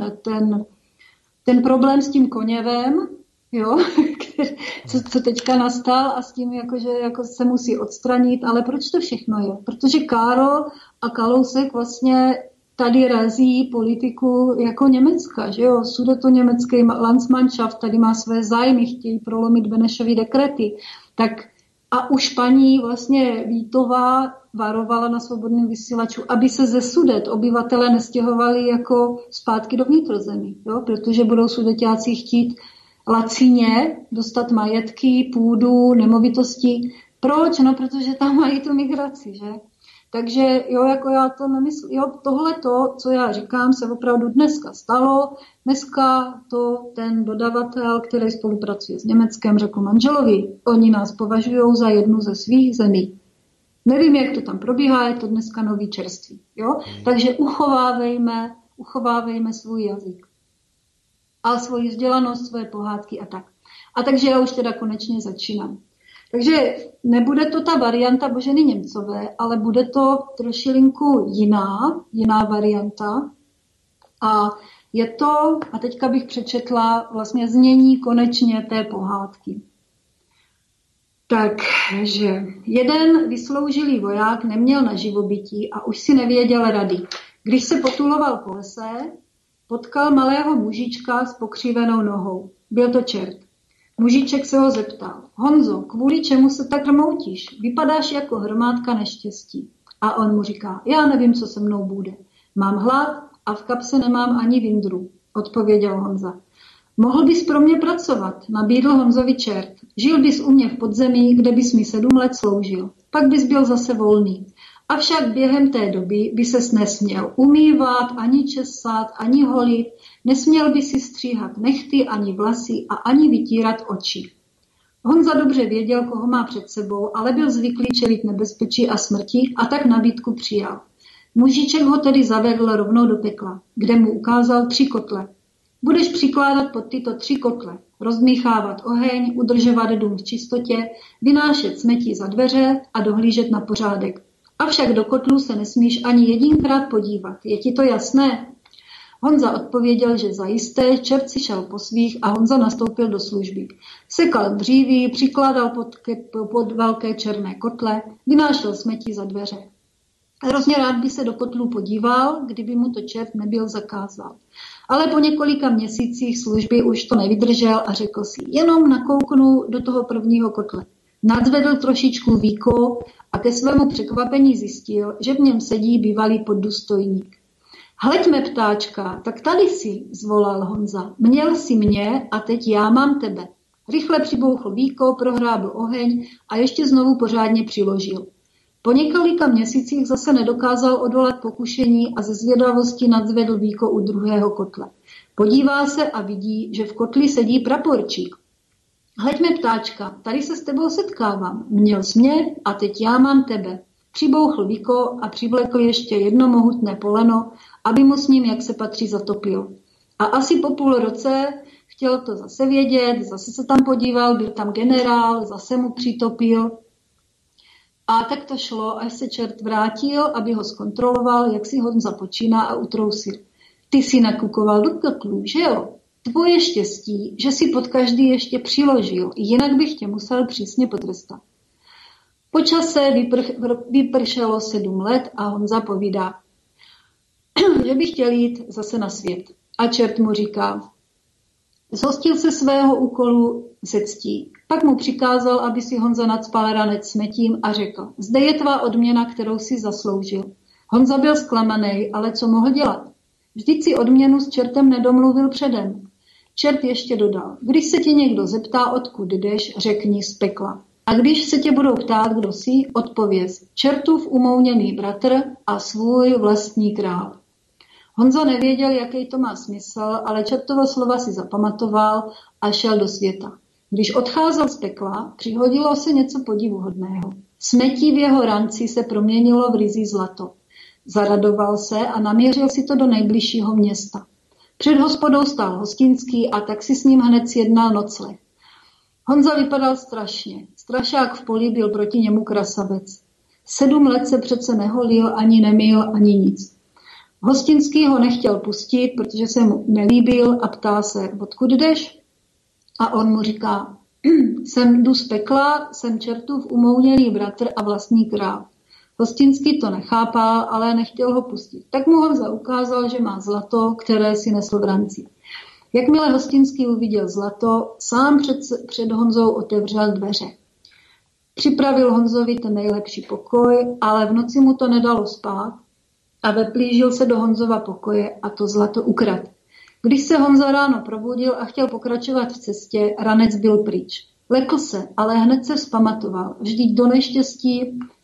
B: ten problém s tím koněvem, jo, co teďka nastal a s tím, že se musí odstranit, ale proč to všechno je? Protože Karol a Kalousek vlastně tady razí politiku jako Německa, že jo, sudetoněmecký Landsmannschaft tady má své zájmy, chtějí prolomit Benešovy dekrety, tak a už paní vlastně Vítová varovala na svobodném vysílaču, aby se ze Sudet obyvatele nestěhovali jako zpátky do vnitrozemí, jo, protože budou sudeťáci chtít lacině dostat majetky, půdu, nemovitosti. Proč? No, protože tam mají tu migraci, že? Takže jo, jako já to nemyslím, jo, tohle to, co já říkám, se opravdu dneska stalo. Dneska to ten dodavatel, který spolupracuje s Německem, řekl manželovi, oni nás považují za jednu ze svých zemí. Nevím, jak to tam probíhá, je to dneska nový čerství. Jo? Takže uchovávejme svůj jazyk. A svoji vzdělanost, svoje pohádky a tak. A takže já už teda konečně začínám. Takže nebude to ta varianta Boženy Němcové, ale bude to trošilinku jiná varianta. A je to, a teďka bych přečetla vlastně znění konečně té pohádky. Takže jeden vysloužilý voják neměl na živobytí a už si nevěděl rady. Když se potuloval po lese, potkal malého mužička s pokřivenou nohou. Byl to čert. Mužiček se ho zeptal. Honzo, kvůli čemu se tak rmoutíš? Vypadáš jako hromádka neštěstí. A on mu říká, já nevím, co se mnou bude. Mám hlad a v kapse nemám ani vindru, odpověděl Honza. Mohl bys pro mě pracovat, nabídl Honzovi čert. Žil bys u mě v podzemí, kde bys mi 7 let sloužil. Pak bys byl zase volný. Avšak během té doby by ses nesměl umývat, ani česat, ani holit, nesměl by si stříhat nehty, ani vlasy a ani vytírat oči. Honza dobře věděl, koho má před sebou, ale byl zvyklý čelit nebezpečí a smrti a tak nabídku přijal. Mužiček ho tedy zavedl rovnou do pekla, kde mu ukázal 3 kotle. Budeš přikládat pod tyto 3 kotle, rozdmíchávat oheň, udržovat dům v čistotě, vynášet smetí za dveře a dohlížet na pořádek. Avšak do kotlu se nesmíš ani jedinkrát podívat. Je ti to jasné? Honza odpověděl, že zajisté, čert si šel po svých a Honza nastoupil do služby. Sekal dříví, přikládal pod velké černé kotle, vynášel smetí za dveře. Hrozně rád by se do kotlu podíval, kdyby mu to čert nebyl zakázal. Ale po několika měsících služby už to nevydržel a řekl si, jenom nakouknu do toho prvního kotle. Nadzvedl trošičku víko a ke svému překvapení zjistil, že v něm sedí bývalý poddůstojník. Hleďme, ptáčka, tak tady jsi, zvolal Honza. Měl jsi mě a teď já mám tebe. Rychle přibouchl víko, prohrábl oheň a ještě znovu pořádně přiložil. Po několika měsících zase nedokázal odolat pokušení a ze zvědavosti nadzvedl víko u druhého kotle. Podívá se a vidí, že v kotli sedí praporčík. Hleďme, ptáčka, tady se s tebou setkávám. Měl jsi mě a teď já mám tebe. Přibouchl víko a přivlekl ještě jedno mohutné poleno, aby mu s ním, jak se patří, zatopil. A asi po půl roce chtěl to zase vědět, zase se tam podíval, byl tam generál, zase mu přitopil. A tak to šlo, až se čert vrátil, aby ho zkontroloval, jak si Honza počíná a utrousil. Ty si nakukoval do kotlu, že jo? Tvoje štěstí, že si pod každý ještě přiložil, jinak bych tě musel přísně potrestat. Po čase vypršelo 7 let a Honza povídá, že by chtěl jít zase na svět. A čert mu říká, zhostil se svého úkolu se ctí. Pak mu přikázal, aby si Honza nacpal ranec smetím a řekl, zde je tvá odměna, kterou si zasloužil. Honza byl zklamaný, ale co mohl dělat? Vždyť si odměnu s čertem nedomluvil předem. Čert ještě dodal, když se tě někdo zeptá, odkud jdeš, řekni z pekla. A když se tě budou ptát, kdo jsi, odpověz, čertův umouněný bratr a svůj vlastní král. Honza nevěděl, jaký to má smysl, ale čertovo slova si zapamatoval a šel do světa. Když odcházel z pekla, přihodilo se něco podivuhodného. Smetí v jeho ranci se proměnilo v ryzí zlato. Zaradoval se a naměřil si to do nejbližšího města. Před hospodou stál hostinský a tak si s ním hned sjednal nocleh. Honza vypadal strašně. Strašák v poli byl proti němu krasavec. 7 let se přece neholil, ani nemyl, ani nic. Hostinský ho nechtěl pustit, protože se mu nelíbil a ptá se, odkud jdeš? A on mu říká, jdu z pekla, jsem čertův umouněný bratr a vlastní král. Hostinský to nechápal, ale nechtěl ho pustit. Tak mu Honza ukázal, že má zlato, které si nesl v ranci. Jakmile Hostinský uviděl zlato, sám před Honzou otevřel dveře. Připravil Honzovi ten nejlepší pokoj, ale v noci mu to nedalo spát a veplížil se do Honzova pokoje a to zlato ukradl. Když se Honza ráno probudil a chtěl pokračovat v cestě, ranec byl pryč. Lekl se, ale hned se vzpamatoval. Vždyť do neštěstí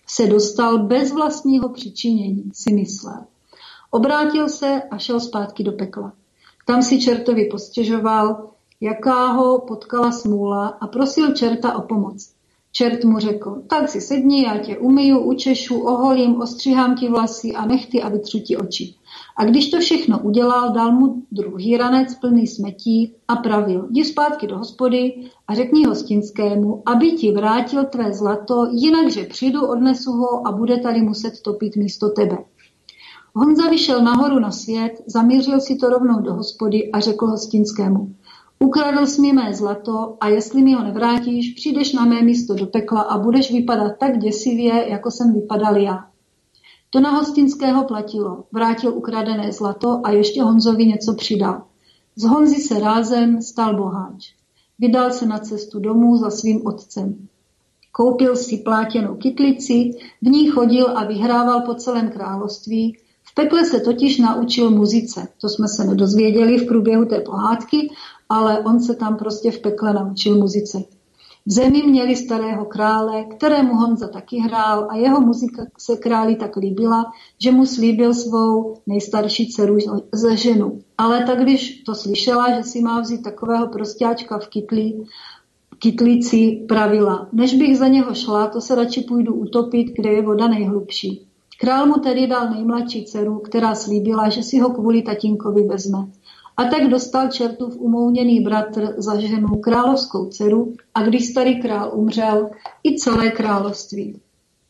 B: se dostal bez vlastního přičinění, si myslel. Obrátil se a šel zpátky do pekla. Tam si čertovi postěžoval, jaká ho potkala smůla a prosil čerta o pomoc. Čert mu řekl, tak si sedni, já tě umyju, učešu, oholím, ostříhám ti vlasy a nechty a vytřu ti oči. A když to všechno udělal, dal mu druhý ranec plný smetí a pravil, jdi zpátky do hospody a řekni hostinskému, aby ti vrátil tvé zlato, jinakže přijdu, odnesu ho a bude tady muset topit místo tebe. Honza vyšel nahoru na svět, zamířil si to rovnou do hospody a řekl hostinskému, ukradl jsi mi mé zlato a jestli mi ho nevrátíš, přijdeš na mé místo do pekla a budeš vypadat tak děsivě, jako jsem vypadal já. To na hostinského platilo. Vrátil ukradené zlato a ještě Honzovi něco přidal. Z Honzy se rázem stal boháč. Vydal se na cestu domů za svým otcem. Koupil si plátěnou kytlici, v ní chodil a vyhrával po celém království. V pekle se totiž naučil muzice. To jsme se nedozvěděli v průběhu té pohádky, ale on se tam prostě v pekle naučil muzice. V zemi měli starého krále, kterému Honza taky hrál a jeho muzika se králi tak líbila, že mu slíbil svou nejstarší dceru za ženu. Ale tak když to slyšela, že si má vzít takového prostáčka v kytlici, pravila, než bych za něho šla, to se radši půjdu utopit, kde je voda nejhlubší. Král mu tedy dal nejmladší dceru, která slíbila, že si ho kvůli tatínkovi vezme. A tak dostal čertův umouněný bratr za ženu královskou dceru a když starý král umřel, i celé království.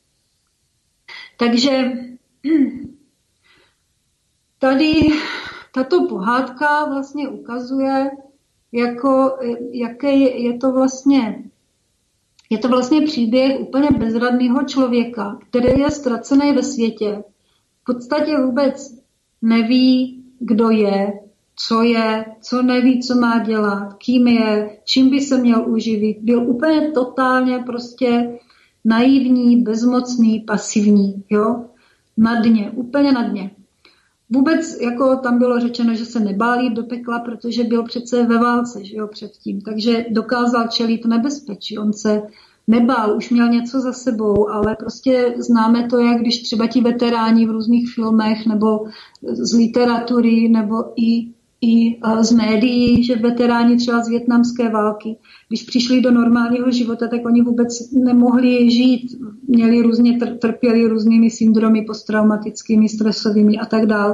B: Takže tady tato pohádka vlastně ukazuje, jaký je to vlastně příběh úplně bezradného člověka, který je ztracený ve světě. V podstatě vůbec neví, kdo je, co neví, co má dělat, kým je, čím by se měl uživit. Byl úplně totálně prostě naivní, bezmocný, pasivní, jo? Na dně, úplně na dně. Vůbec jako tam bylo řečeno, že se nebál jít do pekla, protože byl přece ve válce, že jo, předtím. Takže dokázal čelit nebezpečí. On se nebál, už měl něco za sebou, ale prostě známe to, jak když třeba ti veteráni v různých filmech nebo z literatury nebo i z médií, že veteráni třeba z vietnamské války, když přišli do normálního života, tak oni vůbec nemohli žít. Trpěli různými syndromy posttraumatickými, stresovými a tak dále.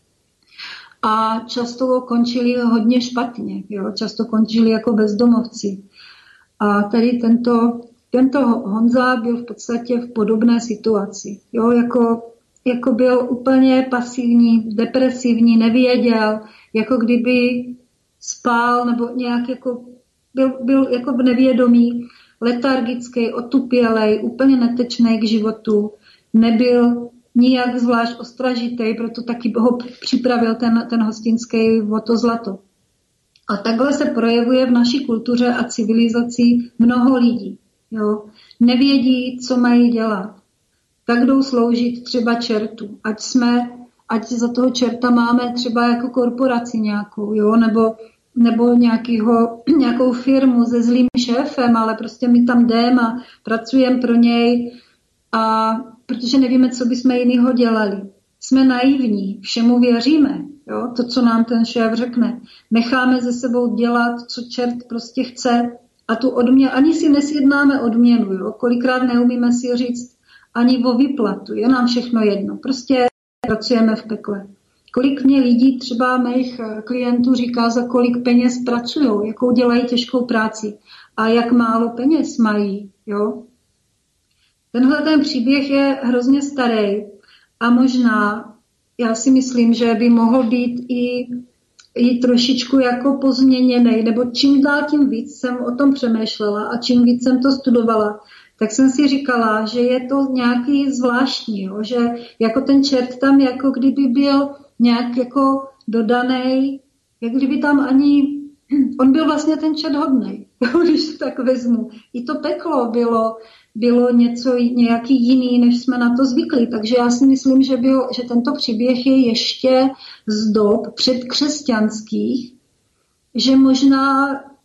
B: A často končili hodně špatně, jo? Často končili jako bezdomovci. A tady tento Honza byl v podstatě v podobné situaci. Jo? Jako byl úplně pasivní, depresivní, nevěděl, jako kdyby spál nebo nějak jako byl jako v nevědomí, letargický, otupělej, úplně netečný k životu, nebyl nijak zvlášť ostražitý, proto taky ho připravil ten hostinský o to zlato. A takhle se projevuje v naší kultuře a civilizaci mnoho lidí. Jo? Nevědí, co mají dělat. Tak jdou sloužit třeba čertu. Ať za toho čerta máme třeba jako korporaci nějakou, jo? Nebo nějakou firmu se zlým šéfem, ale prostě my tam jdeme a pracujeme pro něj, a protože nevíme, co bychom jinýho dělali. Jsme naivní, všemu věříme, jo? To, co nám ten šéf řekne. Necháme ze sebou dělat, co čert prostě chce a tu odměnu, ani si nesjednáme odměnu, jo? Kolikrát neumíme si říct ani o výplatu, je nám všechno jedno. Prostě pracujeme v pekle. Kolik mě lidí, třeba mých klientů, říká, za kolik peněz pracujou, jakou dělají těžkou práci a jak málo peněz mají. Jo? Tenhle ten příběh je hrozně starý a možná, já si myslím, že by mohl být i trošičku jako pozměněný, nebo čím dál tím víc jsem o tom přemýšlela a čím víc jsem to studovala, tak jsem si říkala, že je to nějaký zvláštní, jo? Že jako ten čert tam jako kdyby byl nějak jako dodanej, jak kdyby tam ani, on byl vlastně ten čert hodnej, když to tak vezmu. I to peklo bylo nějaký jiný, než jsme na to zvykli, takže já si myslím, že tento příběh je ještě z dob předkřesťanských, že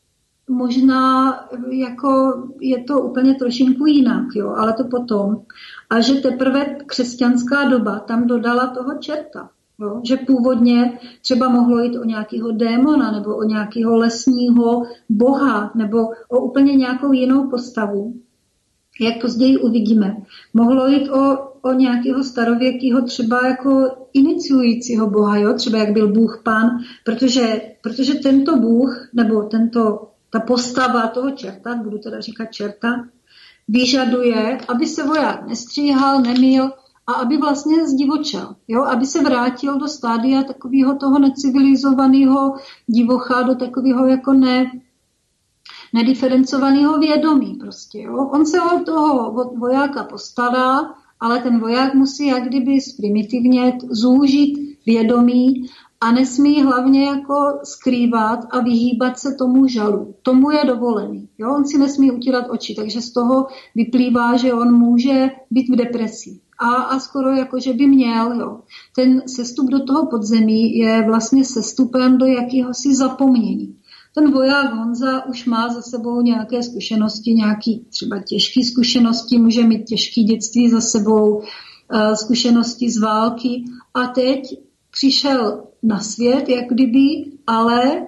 B: možná jako je to úplně trošinku jinak, jo, ale to potom. A že teprve křesťanská doba tam dodala toho čerta. Jo, že původně třeba mohlo jít o nějakého démona nebo o nějakého lesního boha nebo o úplně nějakou jinou postavu. Jak později uvidíme. Mohlo jít o nějakého starověkého třeba jako iniciujícího boha, jo? Třeba jak byl Bůh Pan, protože tento Bůh nebo ta postava toho čerta, budu teda říkat čerta, vyžaduje, aby se voják nestříhal, nemýl a aby vlastně zdivočel, jo? Aby se vrátil do stádia takového toho necivilizovaného divocha, do takového jako nediferencovaného vědomí prostě, jo. On se o toho vojáka postará, ale ten voják musí jak kdyby primitivně zúžit vědomí a nesmí hlavně jako skrývat a vyhýbat se tomu žalu. Tomu je dovolený, jo. On si nesmí utírat oči, takže z toho vyplývá, že on může být v depresi. A skoro jako, že by měl, jo. Ten sestup do toho podzemí je vlastně sestupem do jakéhosi zapomnění. Ten voják Honza už má za sebou nějaké zkušenosti, nějaké třeba těžké zkušenosti, může mít těžké dětství za sebou, zkušenosti z války a teď přišel na svět, jak kdyby, ale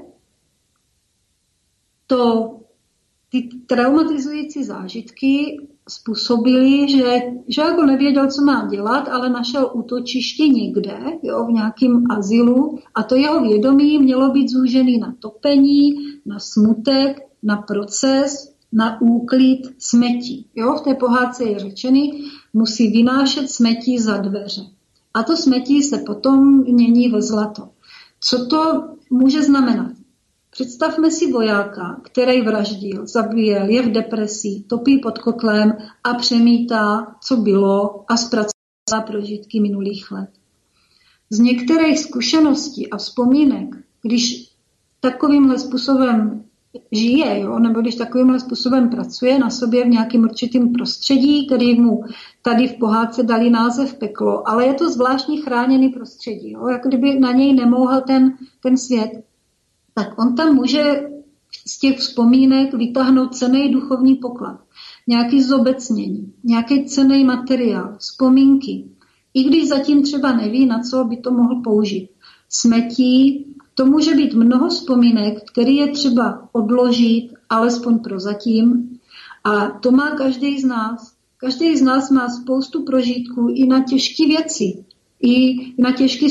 B: ty traumatizující zážitky způsobily, že jako nevěděl, co má dělat, ale našel útočiště někde, jo, v nějakém azylu a to jeho vědomí mělo být zúžený na topení, na smutek, na proces, na úklid smetí. Jo, v té pohádce je řečený, musí vynášet smetí za dveře. A to smetí se potom mění ve zlato. Co to může znamenat? Představme si vojáka, který vraždil, zabíjel, je v depresi, topí pod kotlem a přemítá, co bylo a zpracovává prožitky minulých let. Z některých zkušeností a vzpomínek, když takovýmhle způsobem žije, jo, nebo když takovýmhle způsobem pracuje na sobě v nějakém určitém prostředí, který mu tady v pohádce dali název peklo, ale je to zvláštní chráněný prostředí, jo, jako kdyby na něj nemohl ten svět, tak on tam může z těch vzpomínek vytáhnout cenný duchovní poklad, nějaký zobecnění, nějaký cenný materiál, vzpomínky, i když zatím třeba neví, na co by to mohl použít. Smetí, to může být mnoho vzpomínek, který je třeba odložit, alespoň prozatím, a to má každý z nás. Každý z nás má spoustu prožitků i na těžké věci, i na těžké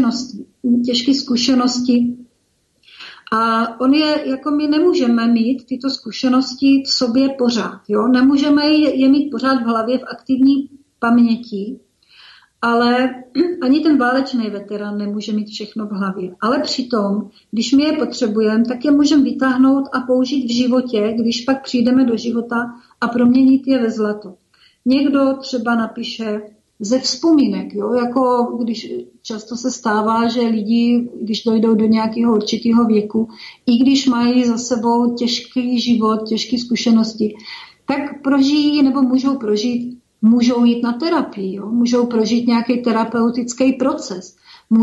B: zkušenosti. A jako my nemůžeme mít tyto zkušenosti v sobě pořád. Jo? Nemůžeme je mít pořád v hlavě v aktivní paměti, ale ani ten válečný veterán nemůže mít všechno v hlavě. Ale přitom, když my je potřebujeme, tak je můžeme vytáhnout a použít v životě, když pak přijdeme do života a proměnit je ve zlato. Někdo třeba napíše ze vzpomínek, jo? Jako když často se stává, že lidi, když dojdou do nějakého určitého věku, i když mají za sebou těžký život, těžké zkušenosti, tak prožijí nebo můžou jít na terapii, jo? Můžou prožít nějaký terapeutický proces.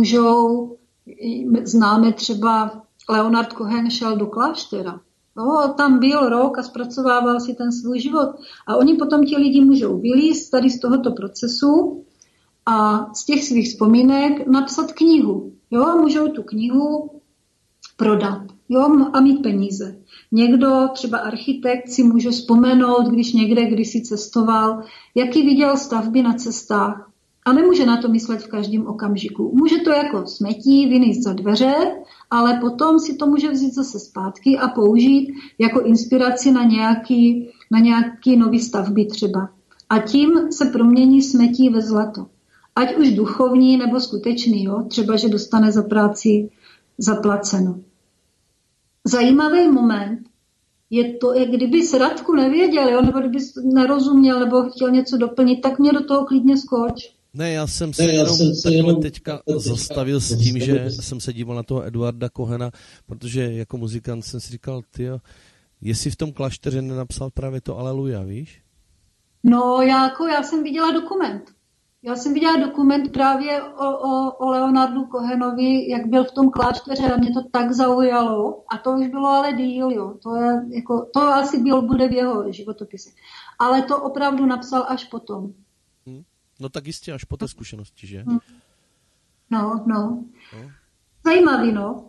B: Známe třeba Leonard Cohen šel do kláštera. No, tam byl rok a zpracovával si ten svůj život. A oni potom ti lidi můžou vylízt tady z tohoto procesu a z těch svých vzpomínek napsat knihu. Jo, a můžou tu knihu prodat, jo, a mít peníze. Někdo, třeba architekt, si může vzpomenout, když někde kdysi cestoval, jaký viděl stavby na cestách. A nemůže na to myslet v každém okamžiku. Může to jako smetí vynést za dveře, ale potom si to může vzít zase zpátky a použít jako inspiraci na nějaký nový stavby třeba. A tím se promění smetí ve zlato. Ať už duchovní nebo skutečný, jo? Třeba, že dostane za práci zaplaceno. Zajímavý moment je to, jak kdyby s Radku nevěděl, jo? Nebo kdyby nerozuměl, nebo chtěl něco doplnit, tak mě do toho klidně skoč.
A: Ne, já jsem se jenom takhle teďka zastavil s tím, že jsem se díval na toho Eduarda Cohena, protože jako muzikant jsem si říkal, tyjo, jestli v tom klášteře nenapsal právě to Aleluja, víš?
B: No, já jsem viděla dokument. Já jsem viděla dokument právě o Leonardu Cohenovi, jak byl v tom klášteře a mě to tak zaujalo. A to už bylo ale díl, jo. To asi bude v jeho životopise. Ale to opravdu napsal až potom.
A: No tak jistě, až po té zkušenosti, že?
B: No. Zajímavý, no.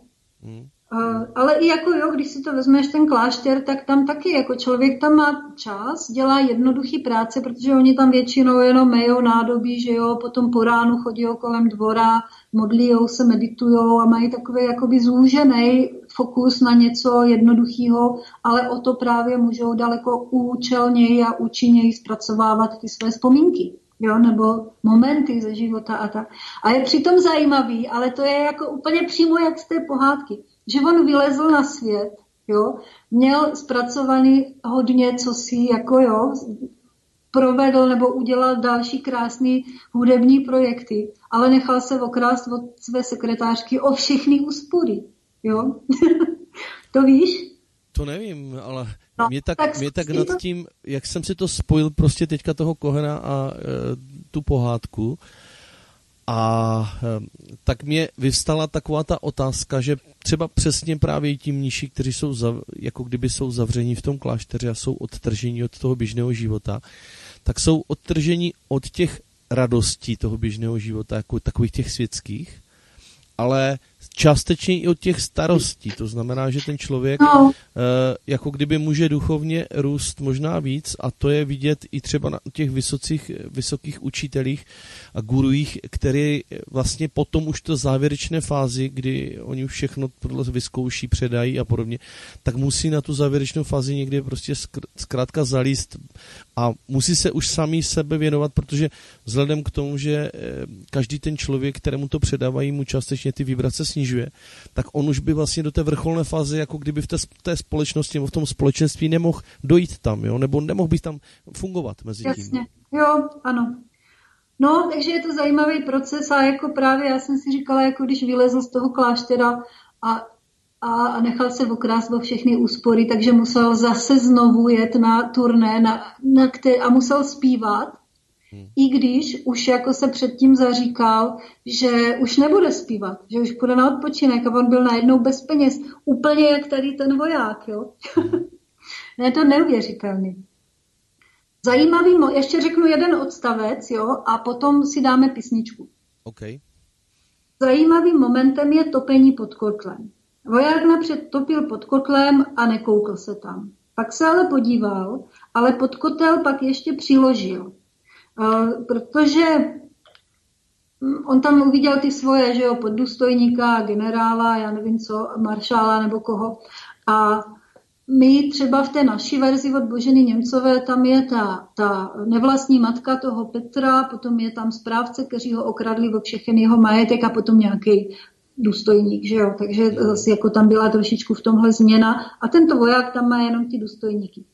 B: Ale i jako když si to vezmeš ten klášter, tak tam taky jako člověk tam má čas, dělá jednoduchý práce, protože oni tam většinou jenom mejou nádobí, že jo, potom po ránu chodí kolem dvora, modlijou se, meditujou a mají takový jakoby zúžený fokus na něco jednoduchého, ale o to právě můžou daleko účelněji a účinněji zpracovávat ty své vzpomínky. Jo, nebo momenty ze života a tak. A je přitom zajímavý, ale to je jako úplně přímo jak z té pohádky, že on vylezl na svět, jo, měl zpracovaný hodně, co si jako provedl nebo udělal další krásný hudební projekty, ale nechal se okrást od své sekretářky o všechny úspory, jo. To víš?
A: To nevím, ale mě tak nad tím, jak jsem si to spojil prostě teďka toho Cohena a tu pohádku, a tak mě vyvstala taková ta otázka, že třeba přesně právě ti mniši, kteří jsou jako kdyby jsou zavření v tom klášteře a jsou odtržení od toho běžného života, tak jsou odtržení od těch radostí toho běžného života, jako takových těch světských, ale částečně i od těch starostí. To znamená, že ten člověk jako kdyby může duchovně růst možná víc, a to je vidět i třeba na těch vysokých učitelích a guruích, který vlastně potom už to závěrečné fázi, kdy oni už všechno vyzkouší, předají a podobně, tak musí na tu závěrečnou fázi někdy prostě zkrátka zalíst a musí se už sami sebe věnovat, protože vzhledem k tomu, že každý ten člověk, kterému to předávají, mu částečně ty vibrace snižuje, tak on už by vlastně do té vrcholné fáze, jako kdyby v té společnosti nebo v tom společenství nemohl dojít tam, jo? Nebo nemohl by tam fungovat mezi tím.
B: Jasně, jo, ano. No, takže je to zajímavý proces a jako právě já jsem si říkala, jako když vylezl z toho kláštera a nechal se okrást o všechny úspory, takže musel zase znovu jet na turné a musel zpívat. I když už jako se předtím zaříkal, že už nebude zpívat, že už půjde na odpočinek a on byl najednou bez peněz. Úplně jak tady ten voják, jo. Je to neuvěřitelný. Zajímavý, ještě řeknu jeden odstavec, jo, a potom si dáme písničku.
A: Okay.
B: Zajímavým momentem je topení pod kotlem. Voják napřed topil pod kotlem a nekoukl se tam. Pak se ale podíval, ale pod kotel pak ještě přiložil. Protože on tam uviděl ty svoje, že jo, poddůstojníka, generála, já nevím co, maršála nebo koho. A my třeba v té naší verzi od Boženy Němcové, tam je ta nevlastní matka toho Petra, potom je tam správce, kteří ho okradli o všechny jeho majetek a potom nějaký důstojník, že jo. Takže zase jako tam byla trošičku v tomhle změna a tento voják tam má jenom ty důstojníky.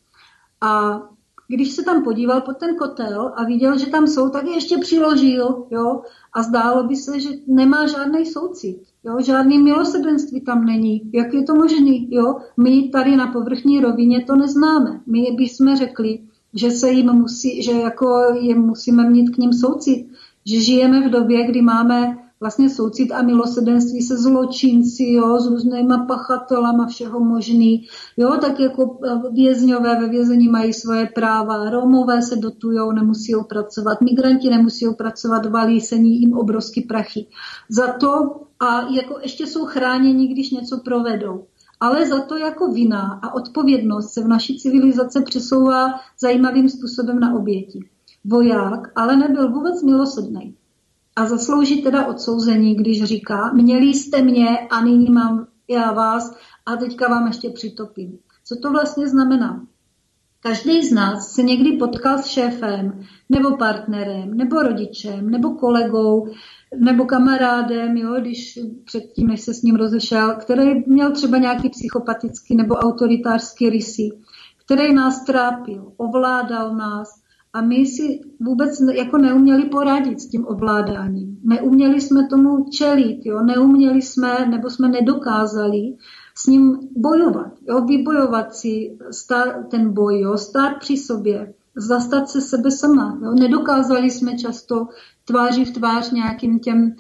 B: A když se tam podíval pod ten kotel a viděl, že tam jsou, tak je ještě přiložil, jo, a zdálo by se, že nemá žádný soucit, jo, žádný milosrdenství tam není. Jak je to možný, jo? My tady na povrchní rovině to neznáme. My bychom řekli, že se jim musí, že jako musíme mít k ním soucit, že žijeme v době, kdy máme vlastně soucit a milosrdenství se zločinci, jo, s různýma pachatelama všeho možný, jo, tak jako vězňové ve vězení mají svoje práva, Romové se dotujou, nemusí pracovat, migranti nemusí pracovat, valí se jim obrovský prachy. Za to a jako ještě jsou chráněni, když něco provedou. Ale za to jako vina a odpovědnost se v naší civilizaci přesouvá zajímavým způsobem na oběti. Voják ale nebyl vůbec milosrdný. A zaslouží teda odsouzení, když říká, měli jste mě a nyní mám já vás a teďka vám ještě přitopím. Co to vlastně znamená? Každý z nás se někdy potkal s šéfem, nebo partnerem, nebo rodičem, nebo kolegou, nebo kamarádem, jo, když předtím, než se s ním rozešel, který měl třeba nějaký psychopatický nebo autoritářský rysy, který nás trápil, ovládal nás, a my si vůbec jako neuměli poradit s tím ovládáním. Neuměli jsme tomu čelit, jo? Neuměli jsme, nebo jsme nedokázali s ním bojovat. Jo? Vybojovat si ten boj, jo? Stát při sobě, zastat se sebe sama. Jo? Nedokázali jsme často tváří v tvář nějakým těm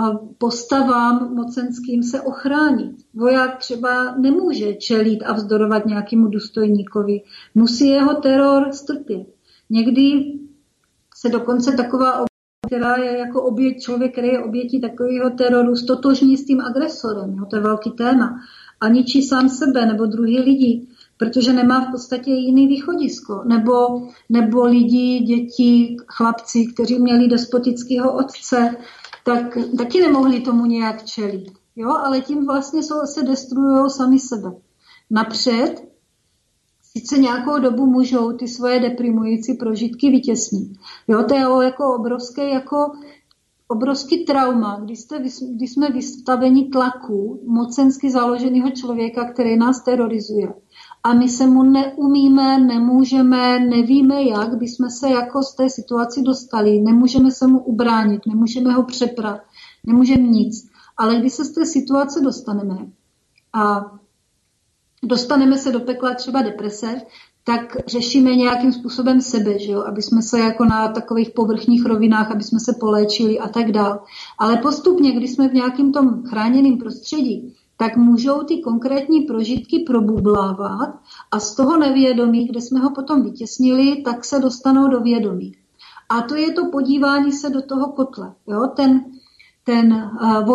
B: postavám mocenským se ochránit. Voják třeba nemůže čelit a vzdorovat nějakému důstojníkovi. Musí jeho teror strpět. Někdy se dokonce taková oběť, která je jako oběť, člověk, který je obětí takového teroru, stotožní s tím agresorem. Jo? To je velký téma. A ničí sám sebe nebo druhý lidi, protože nemá v podstatě jiný východisko. Nebo lidi, děti, chlapci, kteří měli despotického otce, tak taky nemohli tomu nějak čelit. Jo? Ale tím vlastně se destruují sami sebe. Napřed sice nějakou dobu můžou ty svoje deprimující prožitky vytěsnit. Jo? To je jako obrovský trauma, když jsme vystaveni tlaku mocensky založeného člověka, který nás terorizuje. A my se mu neumíme, nemůžeme, nevíme, jak bychom se jako z té situaci dostali. Nemůžeme se mu ubránit, nemůžeme ho přeprat, nemůžeme nic. Ale když se z té situace dostaneme a dostaneme se do pekla třeba deprese, tak řešíme nějakým způsobem sebe, že jo? Aby jsme se jako na takových povrchních rovinách, aby jsme se poléčili a tak dál. Ale postupně, když jsme v nějakém tom chráněném prostředí, tak můžou ty konkrétní prožitky probublávat a z toho nevědomí, kde jsme ho potom vytěsnili, tak se dostanou do vědomí. A to je to podívání se do toho kotle. Jo? Ten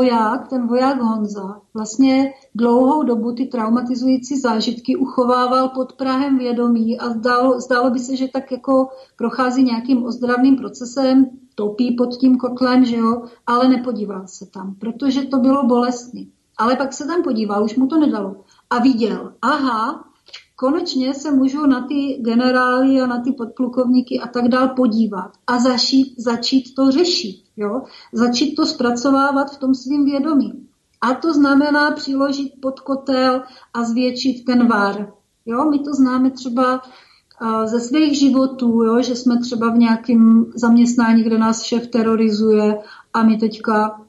B: voják Honza vlastně dlouhou dobu ty traumatizující zážitky uchovával pod prahem vědomí a zdálo by se, že tak jako prochází nějakým ozdravným procesem, topí pod tím kotlem, že jo, ale nepodíval se tam, protože to bylo bolestný. Ale pak se tam podíval, už mu to nedalo a viděl, aha, konečně se můžu na ty generály a na ty podplukovníky a tak dál podívat a začít to řešit, jo? Začít to zpracovávat v tom svým vědomí. A to znamená přiložit pod kotel a zvětšit ten var. Jo? My to známe třeba ze svých životů, jo? Že jsme třeba v nějakém zaměstnání, kde nás šéf terorizuje a my teďka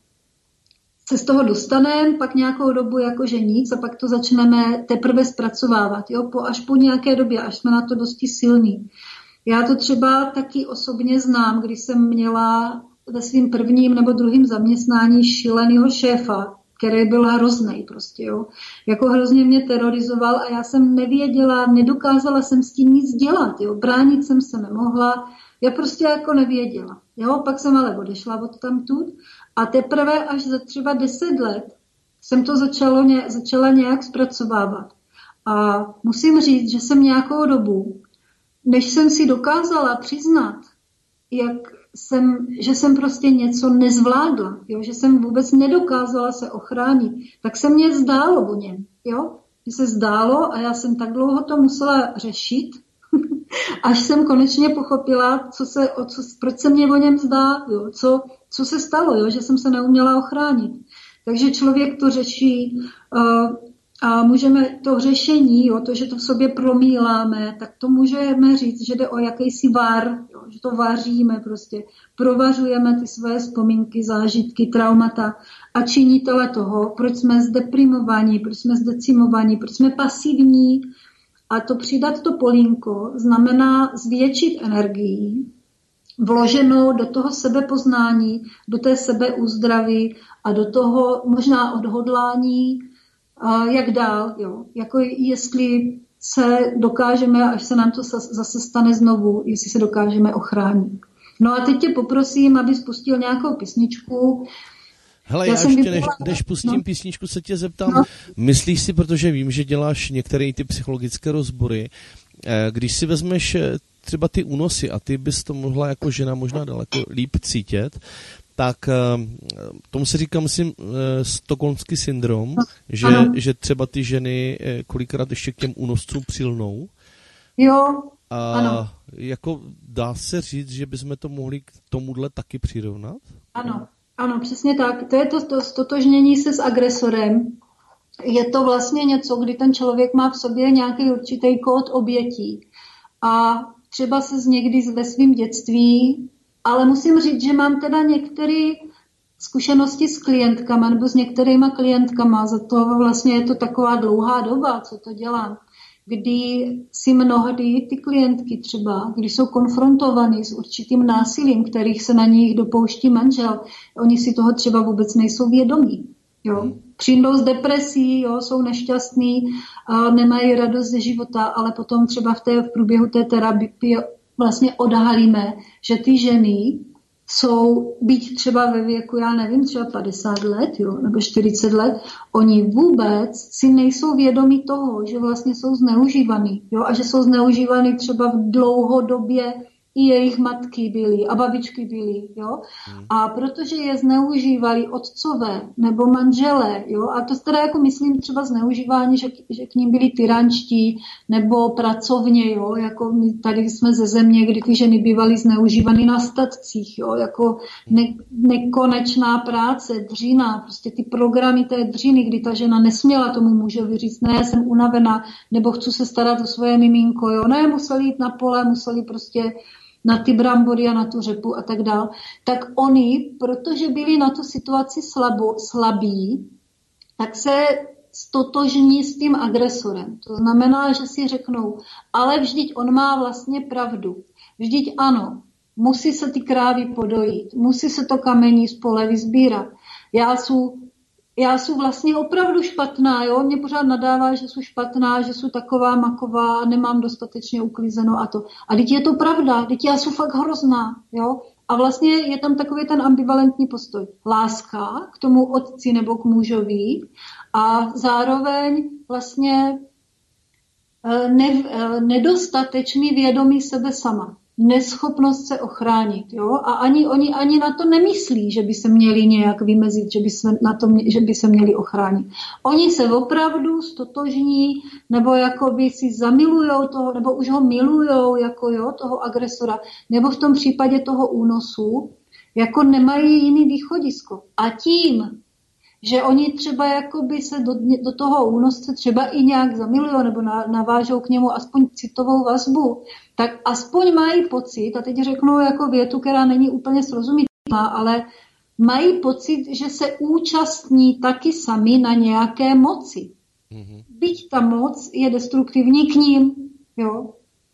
B: se z toho dostaneme, pak nějakou dobu jakože nic a pak to začneme teprve zpracovávat, jo? Až po nějaké době, až jsme na to dosti silní. Já to třeba taky osobně znám, když jsem měla ve svým prvním nebo druhým zaměstnání šílenýho šéfa, který byl hroznej prostě, jo? Jako hrozně mě terorizoval a já jsem nevěděla, nedokázala jsem s tím nic dělat, jo? Bránit jsem se nemohla, já prostě jako nevěděla. Jo? Pak jsem ale odešla od tamtud a teprve až za třeba 10 let jsem to začala nějak zpracovávat. A musím říct, že jsem nějakou dobu, než jsem si dokázala přiznat, že jsem prostě něco nezvládla, jo? Že jsem vůbec nedokázala se ochránit, tak se mně zdálo o něm. Jo? Že se zdálo a já jsem tak dlouho to musela řešit, až jsem konečně pochopila, proč se mě o něm zdá, jo? Co se stalo, jo? Že jsem se neuměla ochránit. Takže člověk to řeší a můžeme to řešení, jo? To, že to v sobě promíláme, tak to můžeme říct, že jde o jakýsi var, jo? Že to vaříme prostě, provařujeme ty své vzpomínky, zážitky, traumata a činitele toho, proč jsme zdeprimovaní, proč jsme zdecimovaní, proč jsme pasivní. A to přidat to polínko znamená zvětšit energii, vloženou do toho sebepoznání, do té sebeúzdravy a do toho možná odhodlání, jak dál. Jo? Jako jestli se dokážeme, až se nám to zase stane znovu, jestli se dokážeme ochránit. No a teď tě poprosím, aby spustil nějakou písničku.
A: Hele, já ještě než pustím písničku, se tě zeptám, myslíš si, protože vím, že děláš některé ty psychologické rozbory, když si vezmeš třeba ty únosy a ty bys to mohla jako žena možná daleko líp cítit, tak tomu se říká, myslím, stockholmský syndrom, že třeba ty ženy kolikrát ještě k těm únoscům přilnou.
B: Jo,
A: ano. Jako dá se říct, že bychom to mohli k tomuhle taky přirovnat?
B: Ano, přesně tak. To je to stotožnění se s agresorem. Je to vlastně něco, kdy ten člověk má v sobě nějaký určitý kód obětí. A třeba se někdy ve svém dětství, ale musím říct, že mám teda některé zkušenosti s klientkama nebo s některýma klientkama, za to vlastně je to taková dlouhá doba, co to dělám, kdy si mnohdy ty klientky třeba, když jsou konfrontovány s určitým násilím, kterých se na nich dopouští manžel, oni si toho třeba vůbec nejsou vědomí. Jo? Přijdou z depresí, jo, jsou nešťastní, nemají radost ze života, ale potom třeba v průběhu té terapie vlastně odhalíme, že ty ženy jsou, byť třeba ve věku, já nevím, třeba 50 let, jo, nebo 40 let, oni vůbec si nejsou vědomí toho, že vlastně jsou zneužívaný, jo, a že jsou zneužívaný třeba v dlouhodobě i jejich matky byly a babičky byly, jo. A protože je zneužívali otcové nebo manželé, jo, a to teda jako myslím třeba zneužívání, že k ním byli tyrančtí nebo pracovně, jo, jako my tady jsme ze země, kdy ty ženy bývaly zneužívaný na statcích, jo, jako nekonečná práce, dřina, prostě ty programy té dřiny, kdy ta žena nesměla tomu mužovi říct, ne, jsem unavená, nebo chci se starat o svoje miminko, jo, ne, museli jít na pole, museli prostě na ty brambory a na tu řepu a tak dál, tak oni, protože byli na tu situaci slabí, tak se stotožní s tím agresorem. To znamená, že si řeknou, ale vždyť on má vlastně pravdu. Vždyť ano, musí se ty krávy podojit, musí se to kamení z pole vyzbírat. Já jsem vlastně opravdu špatná, jo? Mě pořád nadává, že jsem špatná, že jsem taková maková, nemám dostatečně uklízeno a to. A teď je to pravda, teď já jsem fakt hrozná, jo? A vlastně je tam takový ten ambivalentní postoj. Láska k tomu otci nebo k mužovi a zároveň vlastně nedostatečný vědomí sebe sama. Neschopnost se ochránit, jo? A oni ani na to nemyslí, že by se měli nějak vymezit, že by se měli ochránit. Oni se opravdu stotožní, nebo jakoby si zamilujou toho, nebo už ho milujou, jako jo, toho agresora, nebo v tom případě toho únosu, jako nemají jiný východisko. A tím, že oni třeba jakoby se do toho únosce třeba i nějak zamilujou nebo navážou k němu aspoň citovou vazbu, tak aspoň mají pocit, a teď řeknu jako větu, která není úplně srozumitelná, ale mají pocit, že se účastní taky sami na nějaké moci. Mm-hmm. Byť ta moc je destruktivní k ním, jo.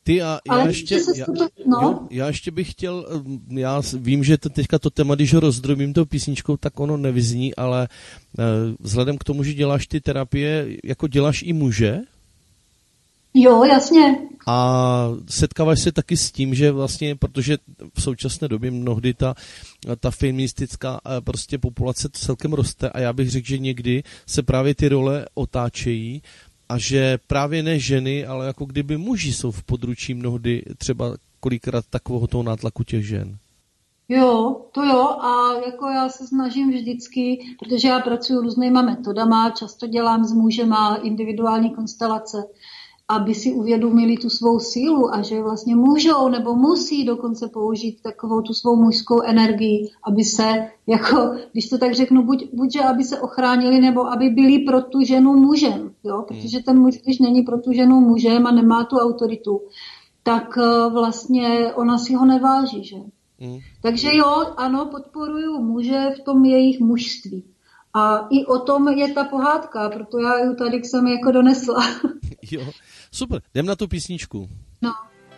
A: Já ještě bych chtěl, já vím, že teďka to téma, když ho rozdrobím tou písničkou, tak ono nevyzní, ale vzhledem k tomu, že děláš ty terapie, jako děláš i muže?
B: Jo, jasně.
A: A setkáváš se taky s tím, že vlastně, protože v současné době mnohdy ta feministická prostě populace celkem roste a já bych řekl, že někdy se právě ty role otáčejí a že právě ne ženy, ale jako kdyby muži jsou v područí mnohdy třeba kolikrát takového toho nátlaku těch žen.
B: Jo, to jo, a jako já se snažím vždycky, protože já pracuji různýma metodama, často dělám s mužema individuální konstelace, aby si uvědomili tu svou sílu a že vlastně můžou nebo musí dokonce použít takovou tu svou mužskou energii, aby se, jako, když to tak řeknu, buď že aby se ochránili, nebo aby byli pro tu ženu mužem, jo? Protože ten muž, když není pro tu ženu mužem a nemá tu autoritu, tak vlastně ona si ho neváží, že? Takže jo, ano, podporuju muže v tom jejich mužství. A i o tom je ta pohádka, proto já ji tady jsem jako donesla.
A: Jo, super, jdem na tu písničku.
B: No.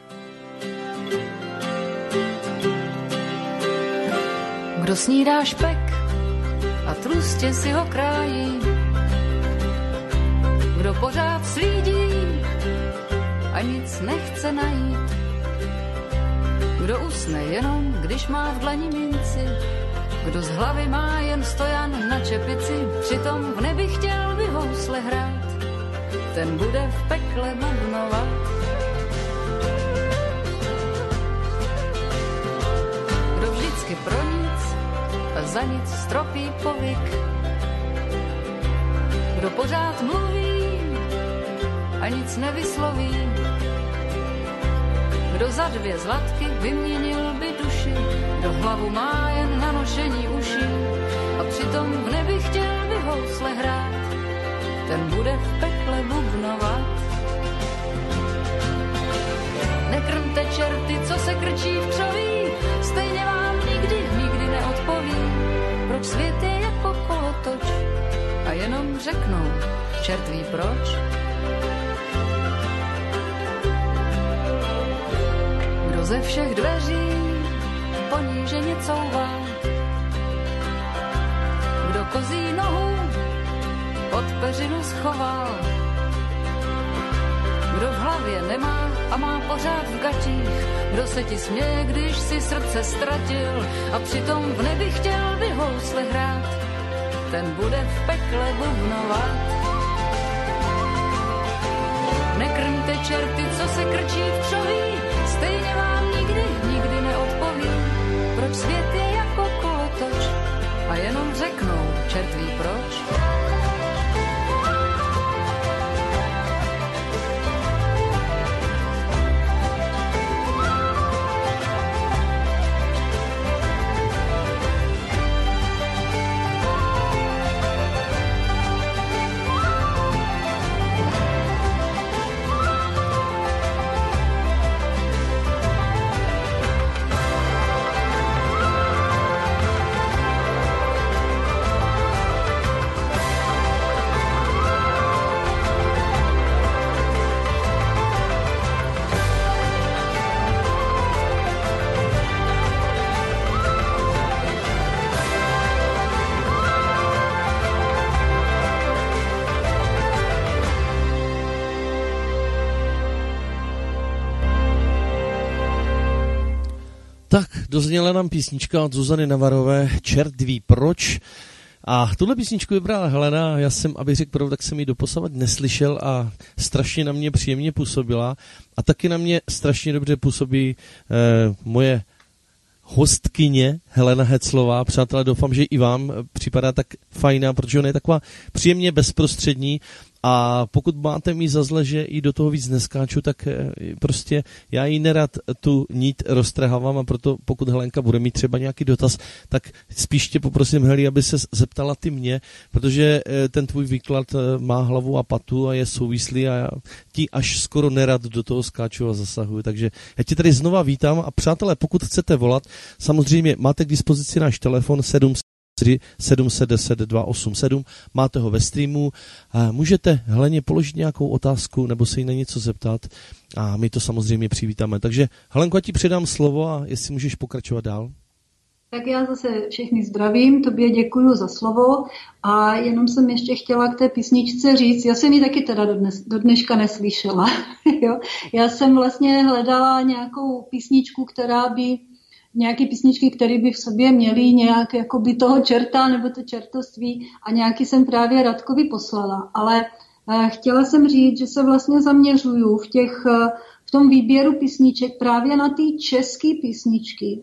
C: Kdo snídá špek a tlustě si ho krájí, kdo pořád slídí a nic nechce najít, kdo usne jenom, když má v dlani minci, kdo z hlavy má jen stojan na čepici, přitom v nebi chtěl by housle hrát, ten bude v pekle bubnovat. Kdo vždycky pro nic a za nic stropí povyk, kdo pořád mluví a nic nevysloví, kdo za 2 zlatky vyměnil by duši, kdo hlavu má jen na nošení uší a přitom v nebi chtěl by housle hrát, ten bude v pekle bubnovat. Nekrmte čerty, co se krčí v křoví, stejně vám nikdy neodpoví, proč svět je jako kolotoč a jenom řeknou, čert ví proč. ze všech dveří poníženě couvá. Kdo kozí nohu pod peřinu schoval, kdo v hlavě nemá a má pořád v gatích, kdo se ti směje, když si srdce ztratil a přitom v nebi chtěl by housle hrát, ten bude v pekle bubnovat. Nekrmte čerty, co se krčí v křoví, stejně vám nikdy neodpoví, proč svět je jako kolotoč a jenom řeknou čertví proč.
A: Tak, dozněla nám písnička od Zuzany Navarové, Čert ví proč. A tuhle písničku vybrala Helena, já jsem, abych řekl pravdu, tak jsem ji doposavat neslyšel a strašně na mě příjemně působila. A taky na mě strašně dobře působí moje hostkyně Helena Heclová. Přátelé, doufám, že i vám připadá tak fajná, protože ona je taková příjemně bezprostřední. A pokud máte mi za zle, že i do toho víc neskáču, tak prostě já jí nerad tu nit roztrhávám a proto pokud Helenka bude mít třeba nějaký dotaz, tak spíš tě poprosím, Heli, aby se zeptala ty mě, protože ten tvůj výklad má hlavu a patu a je souvislý a já ti až skoro nerad do toho skáču a zasahuju. Takže já tě tady znova vítám a přátelé, pokud chcete volat, samozřejmě máte k dispozici náš telefon 710 287, máte ho ve streamu, můžete Heleně položit nějakou otázku nebo se jí na něco zeptat a my to samozřejmě přivítáme. Takže Helenko, já ti předám slovo a jestli můžeš pokračovat dál.
B: Tak já zase všechny zdravím, tobě děkuju za slovo a jenom jsem ještě chtěla k té písničce říct, já jsem ji taky teda do dneška neslyšela. Jo? Já jsem vlastně hledala nějakou písničku, nějaké písničky, které by v sobě měly nějak jakoby toho čerta nebo to čertoství a nějaký jsem právě Radkovi poslala. Ale chtěla jsem říct, že se vlastně zaměřuju v tom výběru písniček právě na ty české písničky.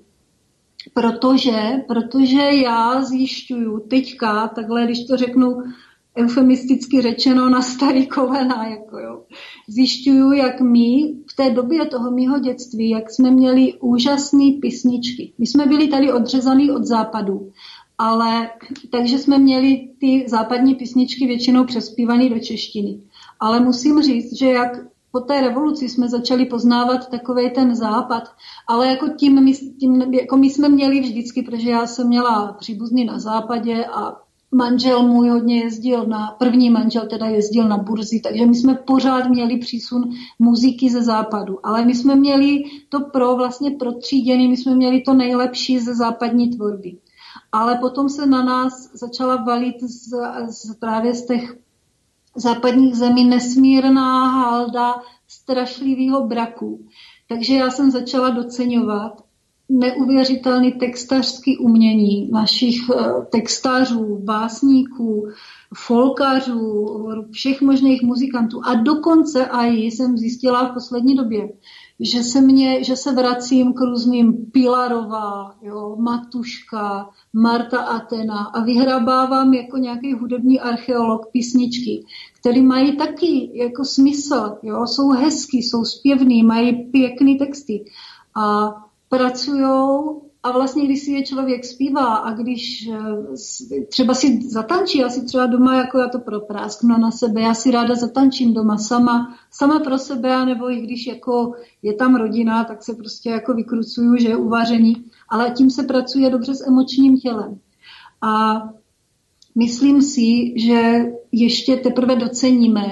B: Protože já zjišťuju teďka, takhle, když to řeknu eufemisticky řečeno na starý kolena, jako jo. Zjišťuju, jak my v té době toho mýho dětství, jak jsme měli úžasné písničky. My jsme byli tady odřezaný od západu, takže jsme měli ty západní písničky většinou přespívané do češtiny. Ale musím říct, že jak po té revoluci jsme začali poznávat takovej ten západ, ale jako jako my jsme měli vždycky, protože já jsem měla příbuzný na západě a manžel můj hodně první manžel teda jezdil na burzy, takže my jsme pořád měli přísun muziky ze západu, ale my jsme měli to vlastně protříděný, my jsme měli to nejlepší ze západní tvorby. Ale potom se na nás začala valit právě z těch západních zemí nesmírná halda strašlivého braku. Takže já jsem začala doceňovat neuvěřitelný textařský umění našich textařů, básníků, folkařů, všech možných muzikantů. A dokonce i jsem zjistila v poslední době, že se vracím k různým Pilarová, jo, Matuška, Marta Atena a vyhrabávám jako nějaký hudební archeolog písničky, které mají taky jako smysl, jo, jsou hezký, jsou zpěvný, mají pěkný texty a pracujou a vlastně, když si je člověk zpívá a když třeba si zatančí, já si třeba doma, jako já to proprásknu na sebe, já si ráda zatančím doma sama pro sebe, nebo i když jako je tam rodina, tak se prostě jako vykrucuju, že je uvaření, ale tím se pracuje dobře s emočním tělem. A myslím si, že ještě teprve doceníme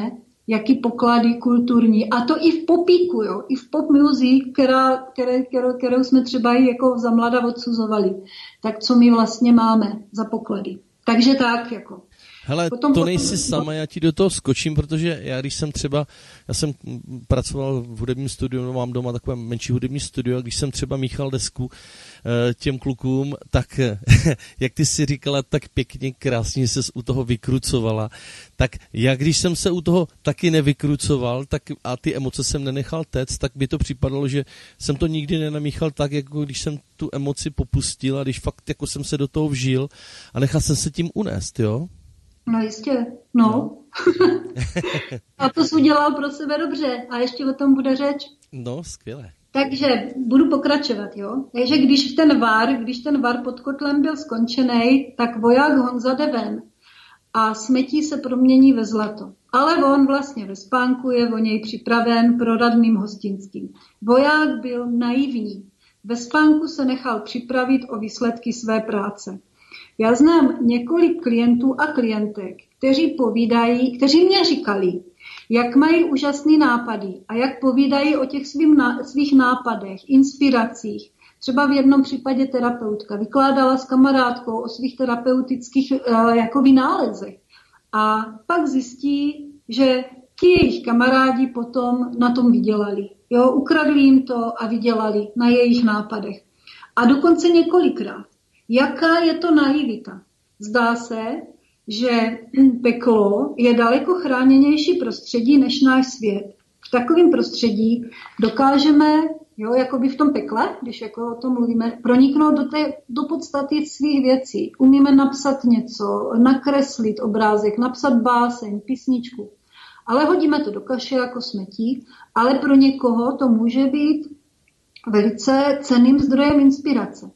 B: jaký poklady kulturní. A to i v popíku, jo, i v pop music, kterou jsme třeba i jako za mlada odsuzovali. Tak co my vlastně máme za poklady. Takže tak, jako.
A: Hele, to nejsi sama, já ti do toho skočím, protože já jsem pracoval v hudebním studiu, mám doma takové menší hudební studio, a když jsem třeba míchal desku těm klukům, tak jak ty si říkala, tak pěkně, krásně ses u toho vykrucovala, tak já když jsem se u toho taky nevykrucoval tak a ty emoce jsem nenechal téct, tak by to připadalo, že jsem to nikdy nenamíchal tak, jako když jsem tu emoci popustil a když fakt jako jsem se do toho vžil a nechal jsem se tím unést, jo?
B: No jistě, no. A to jsi udělal pro sebe dobře a ještě o tom bude řeč.
A: No, skvěle.
B: Takže budu pokračovat, jo. Takže když ten var pod kotlem byl skončený, tak voják Honza jde ven a smetí se promění ve zlato. Ale on vlastně ve spánku je o něj připraven pro radným hostinským. Voják byl naivní. Ve spánku se nechal připravit o výsledky své práce. Já znám několik klientů a klientek, kteří mě říkali, jak mají úžasné nápady a jak povídají o těch svých nápadech, inspiracích. Třeba v jednom případě terapeutka vykládala s kamarádkou o svých terapeutických jako vynálezech. A pak zjistí, že ti jejich kamarádi potom na tom vydělali. Jo, ukradli jim to a vydělali na jejich nápadech. A dokonce několikrát. Jaká je to naivita? Zdá se, že peklo je daleko chráněnější prostředí než náš svět. V takovém prostředí dokážeme, jo, jakoby v tom pekle, když jako o tom mluvíme, proniknout do podstaty svých věcí. Umíme napsat něco, nakreslit obrázek, napsat báseň, písničku. Ale hodíme to do kaše jako smetí, ale pro někoho to může být velice cenným zdrojem inspirace.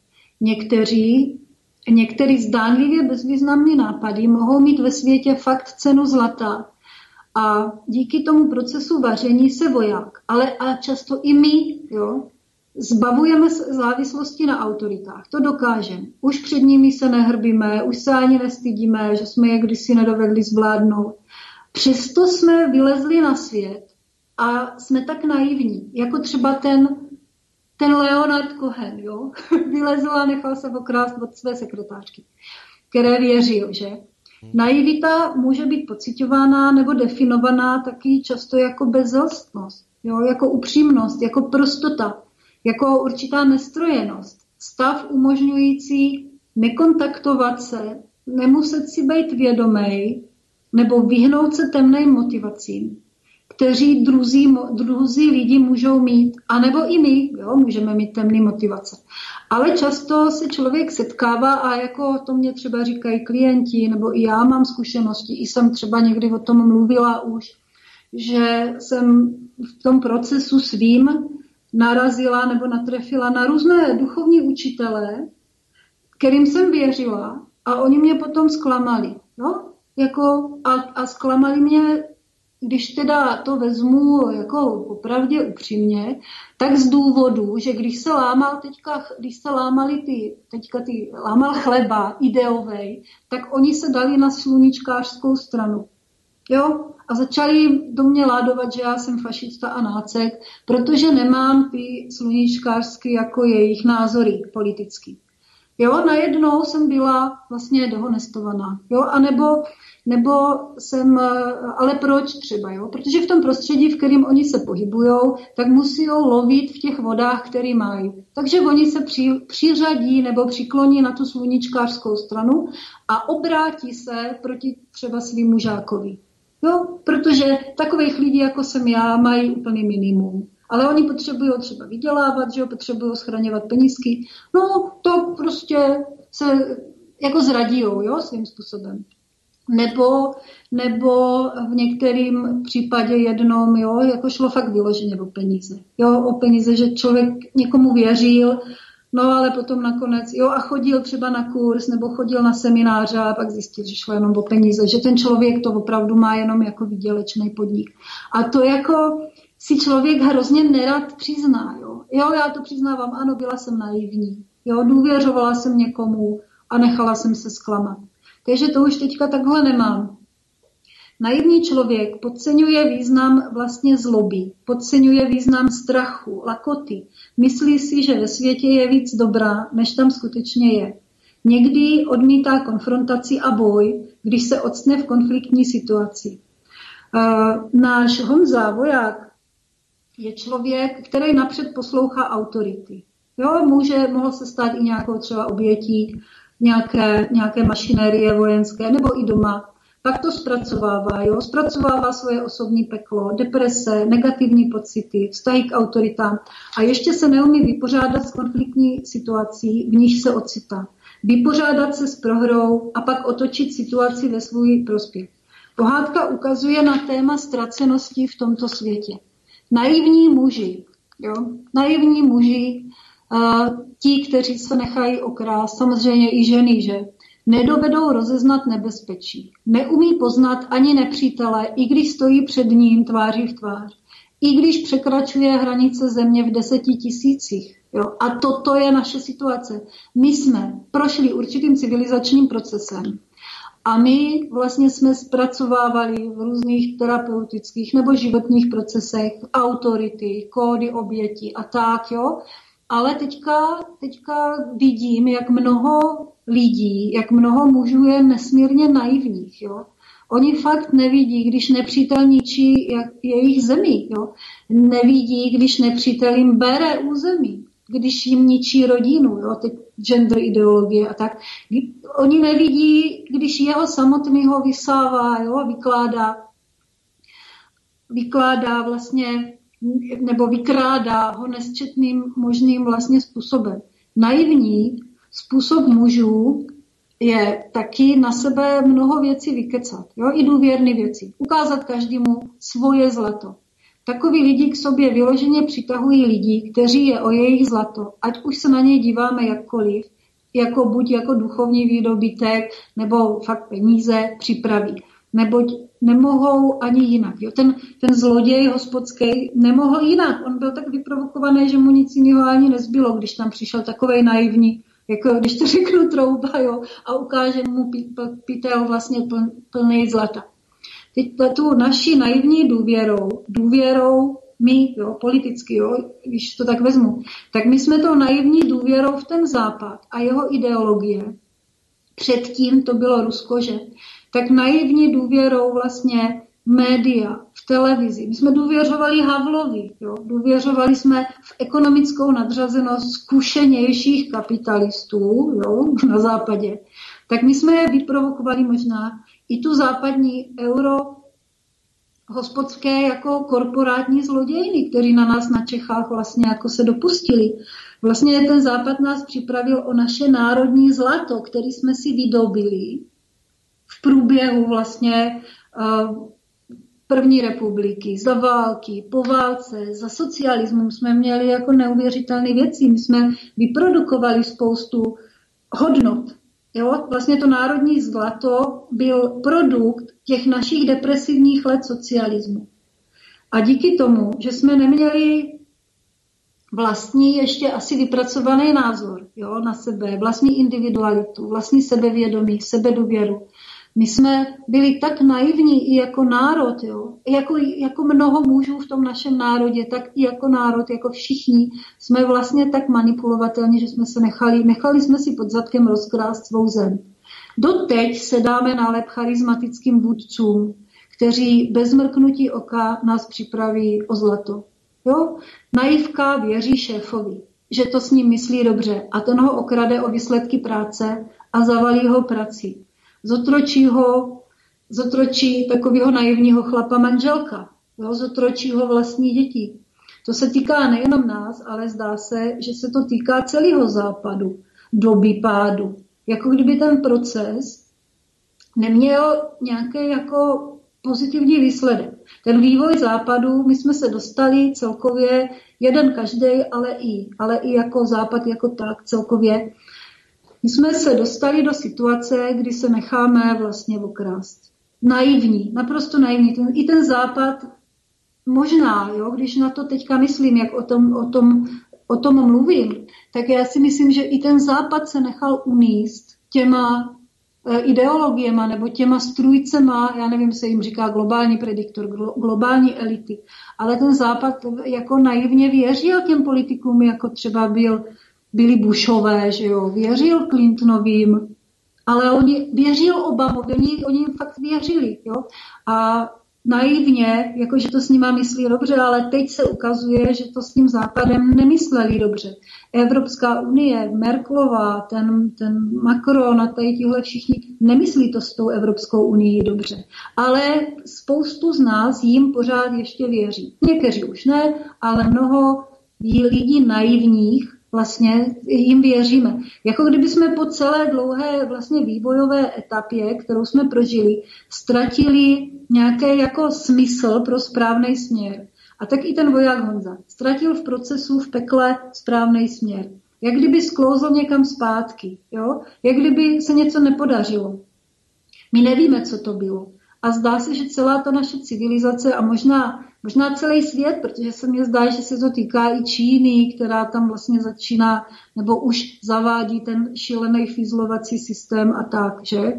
B: Některý zdánlivě bezvýznamný nápady mohou mít ve světě fakt cenu zlata a díky tomu procesu vaření se voják, ale a často i my, jo, zbavujeme závislosti na autoritách. To dokážeme. Už před nimi se nehrbíme, už se ani nestydíme, že jsme je kdysi nedovedli zvládnout. Přesto jsme vylezli na svět a jsme tak naivní, jako třeba ten Leonard Cohen, jo, vylezl a nechal se okrást od své sekretářky, které věřil, že naivita může být pociťována nebo definovaná taky často jako bezelstnost, jo, jako upřímnost, jako prostota, jako určitá nestrojenost, stav umožňující nekontaktovat se, nemuset si být vědomej nebo vyhnout se temným motivacím, kteří druzí lidi můžou mít, anebo i my, jo, můžeme mít temné motivace. Ale často se člověk setkává a jako to mě třeba říkají klienti, nebo i já mám zkušenosti, i jsem třeba někdy o tom mluvila už, že jsem v tom procesu svým narazila nebo natrefila na různé duchovní učitele, kterým jsem věřila a oni mě potom zklamali. No? Jako, a zklamali mě, když teda to vezmu jako opravdu upřímně, tak z důvodu, že když se lámal chleba ideovej, tak oni se dali na sluníčkářskou stranu. Jo? A začali do mě ládovat, že já jsem fašista a nácek, protože nemám ty sluníčkářské jako jejich názory politický. Jo, najednou jsem byla vlastně dehonestovaná. Jo, a nebo jsem, ale proč třeba, jo? Protože v tom prostředí, v kterém oni se pohybujou, tak musí lovit v těch vodách, které mají. Takže oni se přiřadí nebo přikloní na tu sluníčkářskou stranu a obrátí se proti třeba svýmu žákovi. Jo, protože takových lidí, jako jsem já, mají úplný minimum. Ale oni potřebují třeba vydělávat, že jo, potřebují schraňovat penízky. No, to prostě se jako zradijou, jo, svým způsobem. Nebo v některém případě jednom, jo, jako šlo fakt vyloženě o peníze. Jo, o peníze, že člověk někomu věřil, no ale potom nakonec, jo, a chodil třeba na kurz nebo chodil na semináře a pak zjistil, že šlo jenom o peníze, že ten člověk to opravdu má jenom jako výdělečný podnik. A to jako si člověk hrozně nerad přizná, jo. Jo, já to přiznávám, ano, byla jsem naivní, jo, důvěřovala jsem někomu a nechala jsem se zklamat. Takže to už teďka takhle nemám. Naivní člověk podceňuje význam vlastně zloby, podceňuje význam strachu, lakoty. Myslí si, že ve světě je víc dobrá, než tam skutečně je. Někdy odmítá konfrontaci a boj, když se octne v konfliktní situaci. Náš Honza, voják, je člověk, který napřed poslouchá autority. Jo, mohl se stát i nějakou třeba obětí nějaké mašinérie vojenské nebo i doma. Pak to zpracovává, zpracovává svoje osobní peklo, deprese, negativní pocity, vztahy k autoritám a ještě se neumí vypořádat s konfliktní situací, v níž se ocitá. Vypořádat se s prohrou a pak otočit situaci ve svůj prospěch. Pohádka ukazuje na téma ztracenosti v tomto světě. Naivní muži, ti, kteří se nechají okrást, samozřejmě i ženy, že nedovedou rozeznat nebezpečí. Neumí poznat ani nepřítele, i když stojí před ním tváří v tvář. I když překračuje hranice země v 10 000. A toto je naše situace. My jsme prošli určitým civilizačním procesem. A my vlastně jsme zpracovávali v různých terapeutických nebo životních procesech autority, kódy oběti a tak, Ale teďka vidím, jak mnoho lidí, jak mnoho mužů je nesmírně naivních, Oni fakt nevidí, když nepřítel ničí jejich zemi, Nevidí, když nepřítel jim bere území, když jim ničí rodinu, teď gender ideologie a tak. Oni nevidí, když jeho samotného vysává, vykládá vlastně, nebo vykrádá ho nesčetným možným vlastně způsobem. Naivní způsob mužů je taky na sebe mnoho věcí vykecat, i důvěrné věci. Ukázat každému svoje zlato. Takoví lidi k sobě vyloženě přitahují lidi, kteří je o jejich zlato, ať už se na něj díváme jakkoliv, buď jako duchovní výdobytek, nebo fakt peníze připraví. Neboť nemohou ani jinak. Ten zloděj hospodský nemohl jinak. On byl tak vyprovokovaný, že mu nic jiného ani nezbylo, když tam přišel takovej naivní, jako když to řeknu trouba, a ukáže mu pytel vlastně plný zlata. Teď tu naši naivní důvěrou my, politicky, když to tak vezmu, tak my jsme tou naivní důvěrou v ten Západ a jeho ideologie. Předtím to bylo Rusko, že? Tak naivní důvěrou vlastně média, v televizi. My jsme důvěřovali Havlovi, důvěřovali jsme v ekonomickou nadřazenost zkušenějších kapitalistů, na západě. Tak my jsme je vyprovokovali možná i tu západní hospodské jako korporátní zlodějny, kteří na nás na Čechách vlastně jako se dopustili. Vlastně ten Západ nás připravil o naše národní zlato, který jsme si vydobili v průběhu vlastně první republiky, za války, po válce, za socialismu jsme měli jako neuvěřitelné věci. My jsme vyprodukovali spoustu hodnot. Vlastně to národní zlato byl produkt těch našich depresivních let socialismu. A díky tomu, že jsme neměli vlastní ještě asi vypracovaný názor na sebe, vlastní individualitu, vlastní sebevědomí, sebedůvěru, my jsme byli tak naivní i jako národ, jako mnoho mužů v tom našem národě, tak i jako národ, jako všichni, jsme vlastně tak manipulovatelní, že jsme se nechali jsme si pod zadkem rozkrást svou zem. Doteď se dáme nálep charismatickým vůdcům, kteří bez mrknutí oka nás připraví o zlato. Naivka věří šéfovi, že to s ním myslí dobře a ten ho okrade o výsledky práce a zavalí ho prací. Zotročí takového naivního chlapa manželka, zotročí ho vlastní děti. To se týká nejenom nás, ale zdá se, že se to týká celého Západu, doby pádu. Jako kdyby ten proces neměl nějaký jako pozitivní výsledek. Ten vývoj Západu, my jsme se dostali celkově, jeden každej, ale i jako Západ jako tak celkově. My jsme se dostali do situace, kdy se necháme vlastně okrást. Naivní, naprosto naivní. I ten Západ možná, když na to teďka myslím, jak o tom mluvím, tak já si myslím, že i ten Západ se nechal uníst těma ideologiema nebo těma strůjcema, já nevím, se jim říká globální prediktor, globální elity, ale ten Západ jako naivně věřil těm politikům, jako třeba byli Bushové, že jo, věřil Clintonovým, ale věřil Obamovi, oni jim fakt věřili, jo, a naivně, jakože to s nima myslí dobře, ale teď se ukazuje, že to s tím Západem nemysleli dobře. Evropská unie, Merkelová, ten Macron a tady tihle všichni nemyslí to s tou Evropskou unii dobře. Ale spoustu z nás jim pořád ještě věří. Někteří už ne, ale mnoho lidí naivních vlastně jim věříme. Jako kdyby jsme po celé dlouhé vlastně vývojové etapě, kterou jsme prožili, ztratili nějaký jako smysl pro správný směr. A tak i ten voják Honza ztratil v procesu, v pekle správný směr. Jak kdyby sklouzl někam zpátky. Jo? Jak kdyby se něco nepodařilo. My nevíme, co to bylo. A zdá se, že celá ta naše civilizace a možná celý svět, protože se mně zdá, že se to týká i Číny, která tam vlastně začíná, nebo už zavádí ten šílený fízlovací systém a tak, že?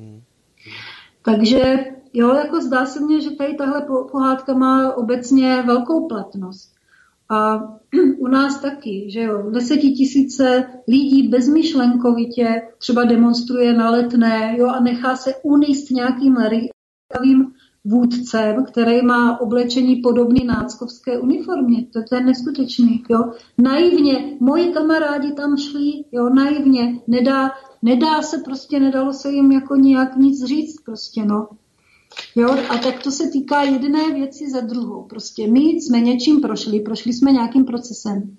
B: Takže jo, jako zdá se mně, že tady tahle pohádka má obecně velkou platnost. A u nás taky, že jo, 10 000 lidí bezmyšlenkovitě třeba demonstruje na Letné, jo, a nechá se unést nějakým rýkavým vůdcem, který má oblečení podobný náckovské uniformě. To je neskutečný, jo. Naivně, moji kamarádi tam šli, jo, naivně, nedalo se jim jako nějak nic říct, prostě, no. Jo, a tak to se týká jedné věci za druhou. Prostě my jsme něčím prošli jsme nějakým procesem.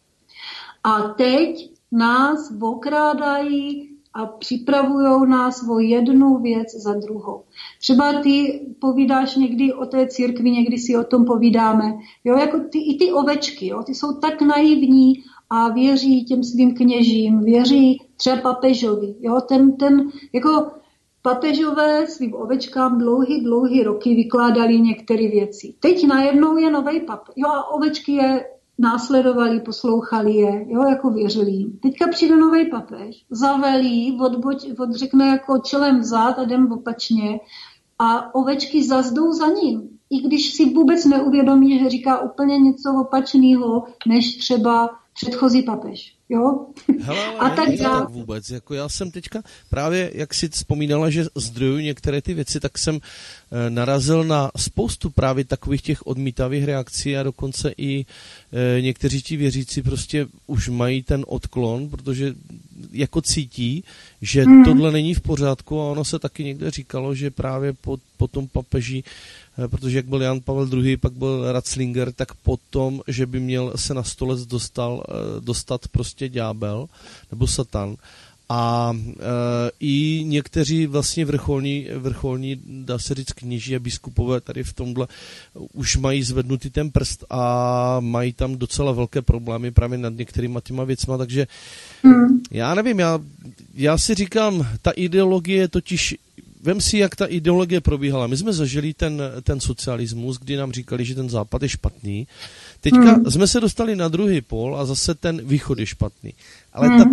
B: A teď nás okrádají a připravujou nás o jednu věc za druhou. Třeba ty povídáš někdy o té církvi, někdy si o tom povídáme. Jo, jako i ty ovečky, jo, ty jsou tak naivní a věří těm svým kněžím, věří třeba papežovi. Jo, ten jako papežové svým ovečkám dlouhý roky vykládali některé věci. Teď najednou je novej papež. Jo, a ovečky je následovali, poslouchali je, jo, jako věřili jim. Teďka přijde novej papež, zavelí, odřekne jako čelem vzad a jdem opačně a ovečky zazdou za ním. I když si vůbec neuvědomí, že říká úplně něco opačného, než třeba předchozí papež. Jo?
A: Hele, ale a tak vůbec. Jako já jsem teďka právě, jak si vzpomínala, že zdrojuji některé ty věci, tak jsem narazil na spoustu právě takových těch odmítavých reakcí a dokonce i někteří ti věřící prostě už mají ten odklon, protože jako cítí, že tohle není v pořádku a ono se taky někde říkalo, že právě po tom papeži, protože jak byl Jan Pavel II, pak byl Ratzinger, tak potom, že by měl se na stolec dostat prostě ďábel nebo satan. A i někteří vlastně vrcholní, dá se říct, kněží a biskupové tady v tomhle už mají zvednutý ten prst a mají tam docela velké problémy právě nad některýma těma věcma, takže já nevím, já si říkám, ta ideologie totiž, vem si, jak ta ideologie probíhala. My jsme zažili ten socialismus, kdy nám říkali, že ten západ je špatný. Teďka jsme se dostali na druhý pól a zase ten východ je špatný. Ale ta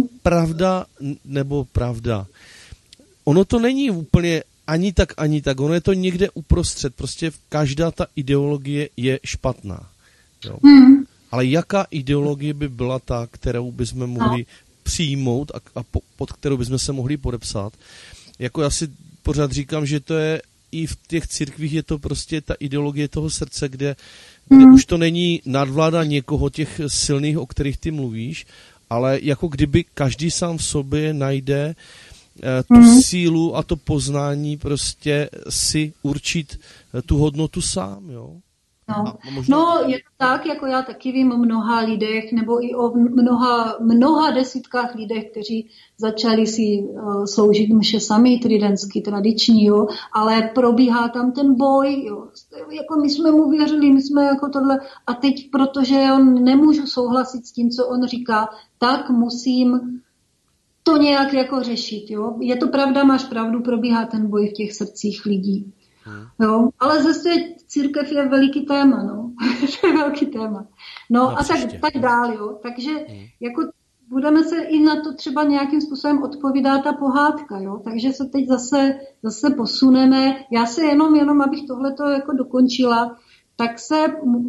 A: pravda, ono to není úplně ani tak, ono je to někde uprostřed. Prostě každá ta ideologie je špatná. Jo. Ale jaká ideologie by byla ta, kterou bychom mohli přijmout a pod kterou bychom se mohli podepsat? Jako já si pořád říkám, že to je i v těch církvích je to prostě ta ideologie toho srdce, kde už to není nadvláda někoho těch silných, o kterých ty mluvíš, ale jako kdyby každý sám v sobě najde tu sílu a to poznání prostě si určit tu hodnotu sám, jo.
B: No, je to tak, jako já taky vím o mnoha lidech, nebo i o mnoha desítkách lidech, kteří začali si sloužit mše sami, tridentský, tradiční, jo, ale probíhá tam ten boj, jo. Jako my jsme mu věřili, my jsme jako tohle, a teď, protože on nemůžu souhlasit s tím, co on říká, tak musím to nějak jako řešit, jo. Je to pravda, máš pravdu, probíhá ten boj v těch srdcích lidí. Jo, ale zase církev je veliký téma, no. To je velký téma. No a tak dál, jo. Takže jako budeme se i na to třeba nějakým způsobem odpovídá ta pohádka, jo? Takže se teď zase posuneme. Já se jenom abych tohleto jako dokončila, tak se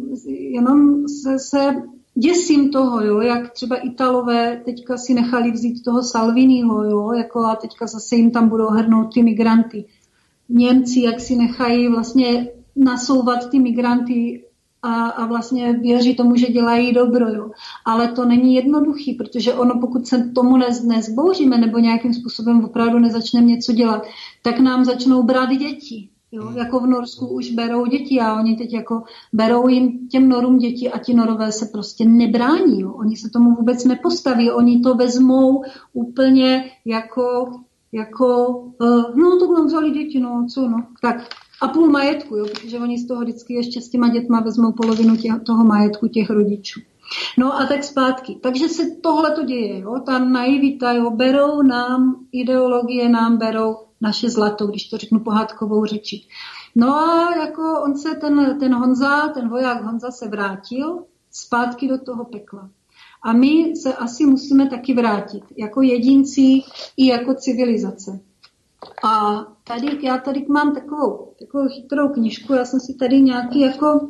B: děsím toho, jo? Jak třeba Italové teďka si nechali vzít toho Salviniho, jo? Jako a teďka zase jim tam budou hrnout ty migranty. Němci, jak si nechají vlastně nasouvat ty migranty a vlastně věří tomu, že dělají dobro. Jo. Ale to není jednoduchý, protože ono, pokud se tomu nezbouříme nebo nějakým způsobem opravdu nezačneme něco dělat, tak nám začnou brát děti. Jo. Jako v Norsku už berou děti a oni teď jako berou jim těm Norům děti a ti Norové se prostě nebrání. Jo. Oni se tomu vůbec nepostaví, oni to vezmou úplně jako to nám vzali děti, no co, no, tak. A půl majetku, jo, protože oni z toho vždycky ještě s těma dětma vezmou polovinu toho majetku těch rodičů. No a tak zpátky. Takže se tohle to děje, jo, ta naivita, jo, berou nám ideologie, nám berou naše zlato, když to řeknu pohádkovou řečí. No a jako on se, ten voják Honza se vrátil zpátky do toho pekla. A my se asi musíme taky vrátit, jako jedinci i jako civilizace. A já tady mám takovou chytrou knížku, já jsem si tady nějaký jako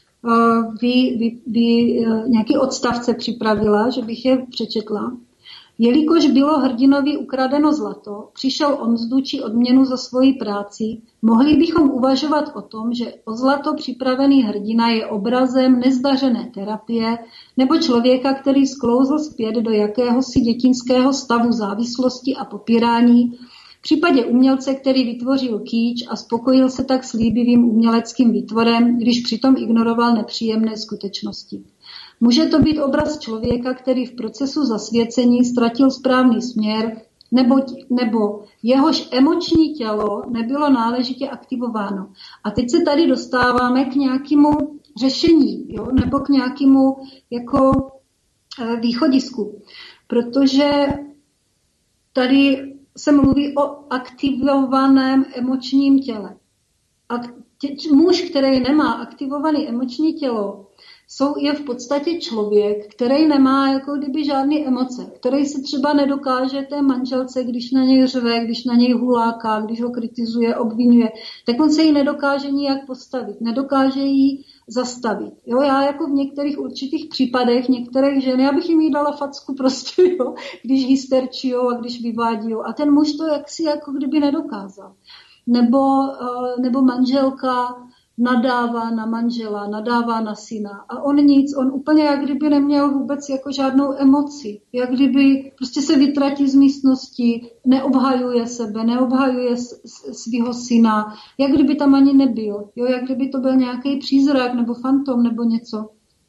B: nějaký odstavce připravila, že bych je přečetla. Jelikož bylo hrdinovi ukradeno zlato, přišel o mzdu či odměnu za svoji práci, mohli bychom uvažovat o tom, že o zlato připravený hrdina je obrazem nezdařené terapie nebo člověka, který sklouzl zpět do jakéhosi dětinského stavu závislosti a popírání, v případě umělce, který vytvořil kýč a spokojil se tak s líbivým uměleckým výtvorem, když přitom ignoroval nepříjemné skutečnosti. Může to být obraz člověka, který v procesu zasvěcení ztratil správný směr, nebo jehož emoční tělo nebylo náležitě aktivováno. A teď se tady dostáváme k nějakému řešení, jo? Nebo k nějakému jako východisku. Protože tady se mluví o aktivovaném emočním těle. A muž, který nemá aktivované emoční tělo, je v podstatě člověk, který nemá jako kdyby žádné emoce, který se třeba nedokáže té manželce, když na něj řve, když na něj huláká, když ho kritizuje, obvinuje, tak on se jí nedokáže nijak postavit, nedokáže jí zastavit. Jo, já jako v některých určitých případech, některých žen, já bych jim jí dala facku prostě, jo, když hysterčijou a když vyvádíjou. A ten muž to jaksi jako kdyby nedokázal. Nebo manželka nadává na manžela, nadává na syna a on úplně jak kdyby neměl vůbec jako žádnou emoci, jak kdyby prostě se vytratí z místnosti, neobhajuje sebe, neobhajuje svého syna, jak kdyby tam ani nebyl, jo, jak kdyby to byl nějaký přízrak nebo fantom nebo něco.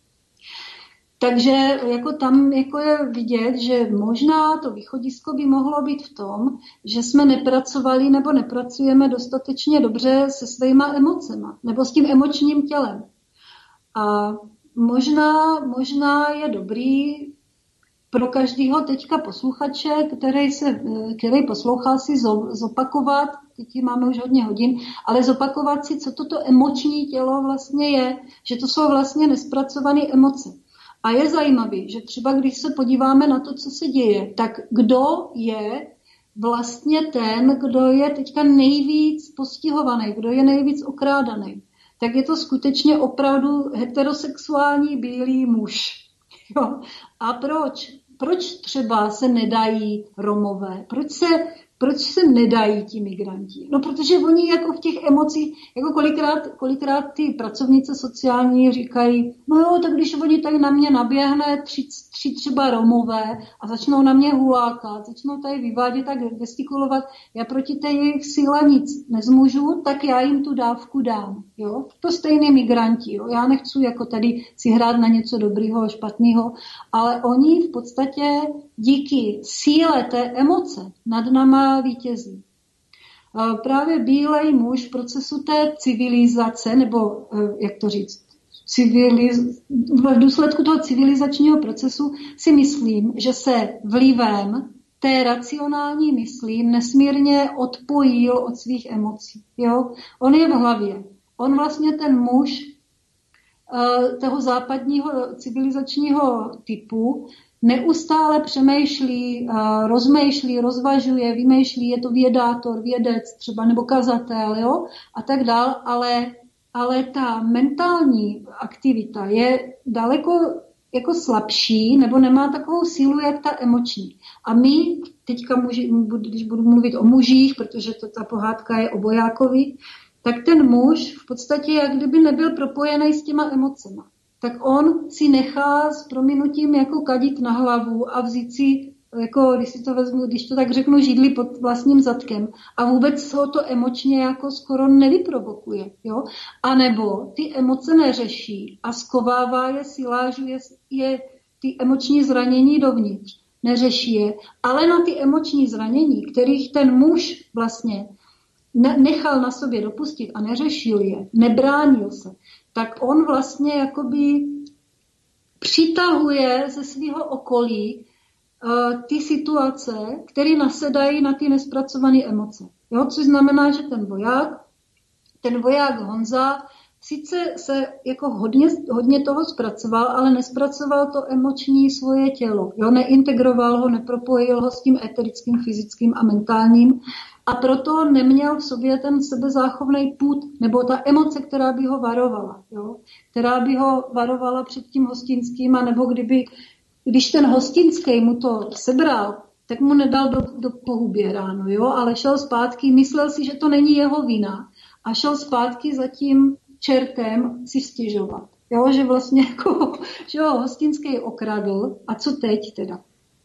B: Takže jako tam jako je vidět, že možná to východisko by mohlo být v tom, že jsme nepracovali nebo nepracujeme dostatečně dobře se svýma emocema nebo s tím emočním tělem. A možná je dobrý pro každého teďka posluchače, který poslouchal, si zopakovat, teď máme už hodně hodin, ale zopakovat si, co toto emoční tělo vlastně je, že to jsou vlastně nespracované emoce. A je zajímavé, že třeba když se podíváme na to, co se děje, tak kdo je vlastně ten, kdo je teďka nejvíc postihovaný, kdo je nejvíc okrádaný, tak je to skutečně opravdu heterosexuální bílý muž. Jo? A proč? Proč třeba se nedají Romové? Proč se nedají ti migranti? No, protože oni jako v těch emocích, jako kolikrát ty pracovnice sociální říkají, no jo, tak když oni tady na mě naběhne tři třeba Romové a začnou na mě hulákat, začnou tady vyvádět a gestikulovat, já proti té jejich síle nic nezmůžu, tak já jim tu dávku dám. Jo? To stejný migranti. Jo? Já nechci jako tady si hrát na něco dobrýho a špatného, ale oni v podstatě díky síle té emoce nad náma vítězí. Právě bílej muž v procesu té civilizace, nebo jak to říct, v důsledku toho civilizačního procesu si myslím, že se vlivem té racionální mysli nesmírně odpojil od svých emocí. Jo? On je v hlavě. On vlastně ten muž toho západního civilizačního typu neustále přemýšlí, rozmýšlí, rozvažuje, vymýšlí, je to vědátor, vědec třeba nebo kazatel, jo, a tak dál, ale ta mentální aktivita je daleko jako slabší nebo nemá takovou sílu, jak ta emoční. A my, teďka když budu mluvit o mužích, protože ta pohádka je o vojákovi, tak ten muž v podstatě jak kdyby nebyl propojený s těma emocema. Tak on si nechá s prominutím jako kadit na hlavu a vzít si, jako, když to tak řeknu, židli pod vlastním zadkem a vůbec ho to emočně jako skoro nevyprovokuje. Jo? A nebo ty emoce neřeší a skovává je, silážuje je ty emoční zranění dovnitř. Neřeší je, ale na ty emoční zranění, kterých ten muž vlastně nechal na sobě dopustit a neřešil je, nebránil se, tak on vlastně jakoby přitahuje ze svého okolí ty situace, které nasedají na ty nespracované emoce. Jo? Což znamená, že ten voják Honza sice se jako hodně toho zpracoval, ale nespracoval to emoční svoje tělo. Jo? Neintegroval ho, nepropojil ho s tím eterickým, fyzickým a mentálním a proto neměl v sobě ten sebezáchovný pud, nebo ta emoce, která by ho varovala. Jo? Která by ho varovala před tím hostinským, a nebo když ten hostinský mu to sebral, tak mu nedal do pohubě ráno, jo? Ale šel zpátky, myslel si, že to není jeho vina a šel zpátky za tím čertem si stěžovat. Jo? Že vlastně jako, že ho hostinský okradl a co teď teda?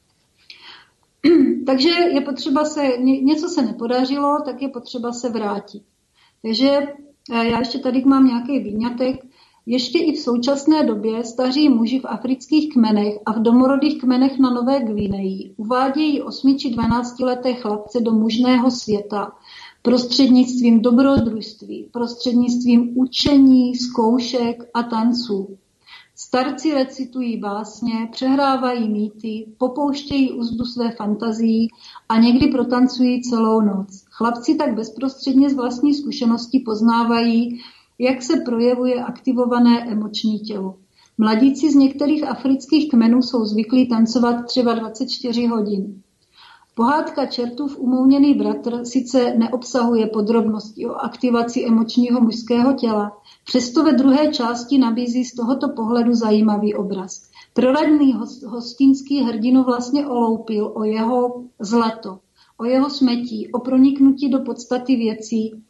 B: Takže je potřeba něco se nepodařilo, tak je potřeba se vrátit. Takže já ještě tady mám nějaký výňatek. Ještě i v současné době staří muži v afrických kmenech a v domorodých kmenech na Nové Gvineji uvádějí 8 či 12leté chlapce do mužného světa prostřednictvím dobrodružství, prostřednictvím učení, zkoušek a tanců. Starci recitují básně, přehrávají mýty, popouštějí úzdu své fantazii a někdy protancují celou noc. Chlapci tak bezprostředně z vlastní zkušenosti poznávají, jak se projevuje aktivované emoční tělo. Mladíci z některých afrických kmenů jsou zvyklí tancovat třeba 24 hodin. Pohádka Čertův umouněný bratr sice neobsahuje podrobnosti o aktivaci emočního mužského těla, přesto ve druhé části nabízí z tohoto pohledu zajímavý obraz. Proradný hostinský hrdinu vlastně oloupil o jeho zlato, o jeho smetí, o proniknutí do podstaty věcí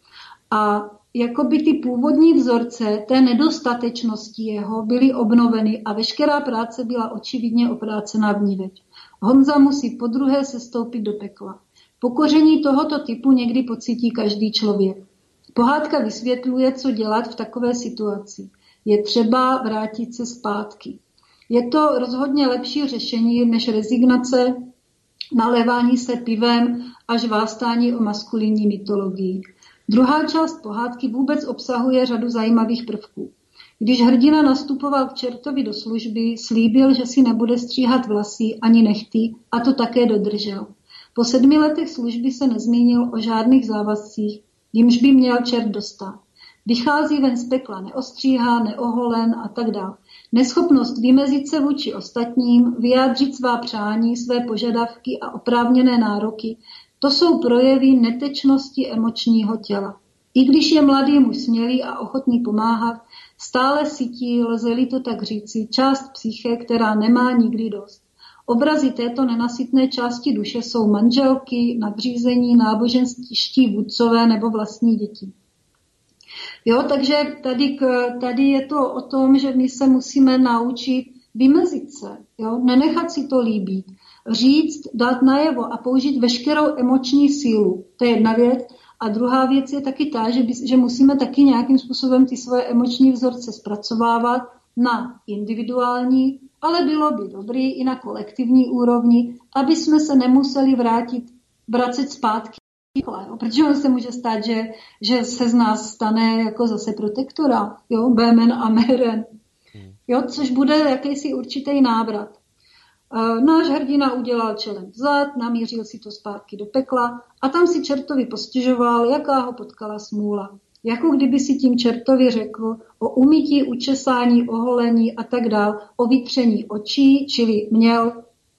B: a jakoby ty původní vzorce té nedostatečnosti jeho byly obnoveny a veškerá práce byla očividně oprácená vniveč. Honza musí podruhé sestoupit do pekla. Pokoření tohoto typu někdy pocítí každý člověk. Pohádka vysvětluje, co dělat v takové situaci. Je třeba vrátit se zpátky. Je to rozhodně lepší řešení než rezignace, nalévání se pivem a žvástání o maskulinní mytologii. Druhá část pohádky vůbec obsahuje řadu zajímavých prvků. Když hrdina nastupoval k čertovi do služby, slíbil, že si nebude stříhat vlasy ani nehty a to také dodržel. Po 7 letech služby se nezmínil o žádných závazcích, jimž by měl čert dostat. Vychází ven z pekla neostříhá, neoholen a tak dále. Neschopnost vymezit se vůči ostatním, vyjádřit svá přání, své požadavky a oprávněné nároky, to jsou projevy netečnosti emočního těla. I když je mladý muž smělý a ochotný pomáhat, stále sytí, lze-li to tak říci, část psyché, která nemá nikdy dost. Obrazy této nenasytné části duše jsou manželky, nadřízení, náboženští vůdcové nebo vlastní děti. Jo, takže tady je to o tom, že my se musíme naučit vymezit se, jo, nenechat si to líbit, říct, dát najevo a použít veškerou emoční sílu. To je jedna věc. A druhá věc je taky ta, že musíme taky nějakým způsobem ty svoje emoční vzorce zpracovávat na individuální, ale bylo by dobrý i na kolektivní úrovni, aby jsme se nemuseli vracet zpátky. Protože se může stát, že se z nás stane jako zase protektora, jo, Bémen a Meren, jo, což bude jakýsi určitý návrat. Náš hrdina udělal čelem vzad, namířil si to zpátky do pekla a tam si čertovi postěžoval, jaká ho potkala smůla. Jako kdyby si tím čertovi řekl o umytí, učesání, oholení a tak dál, o vytření očí, čili měl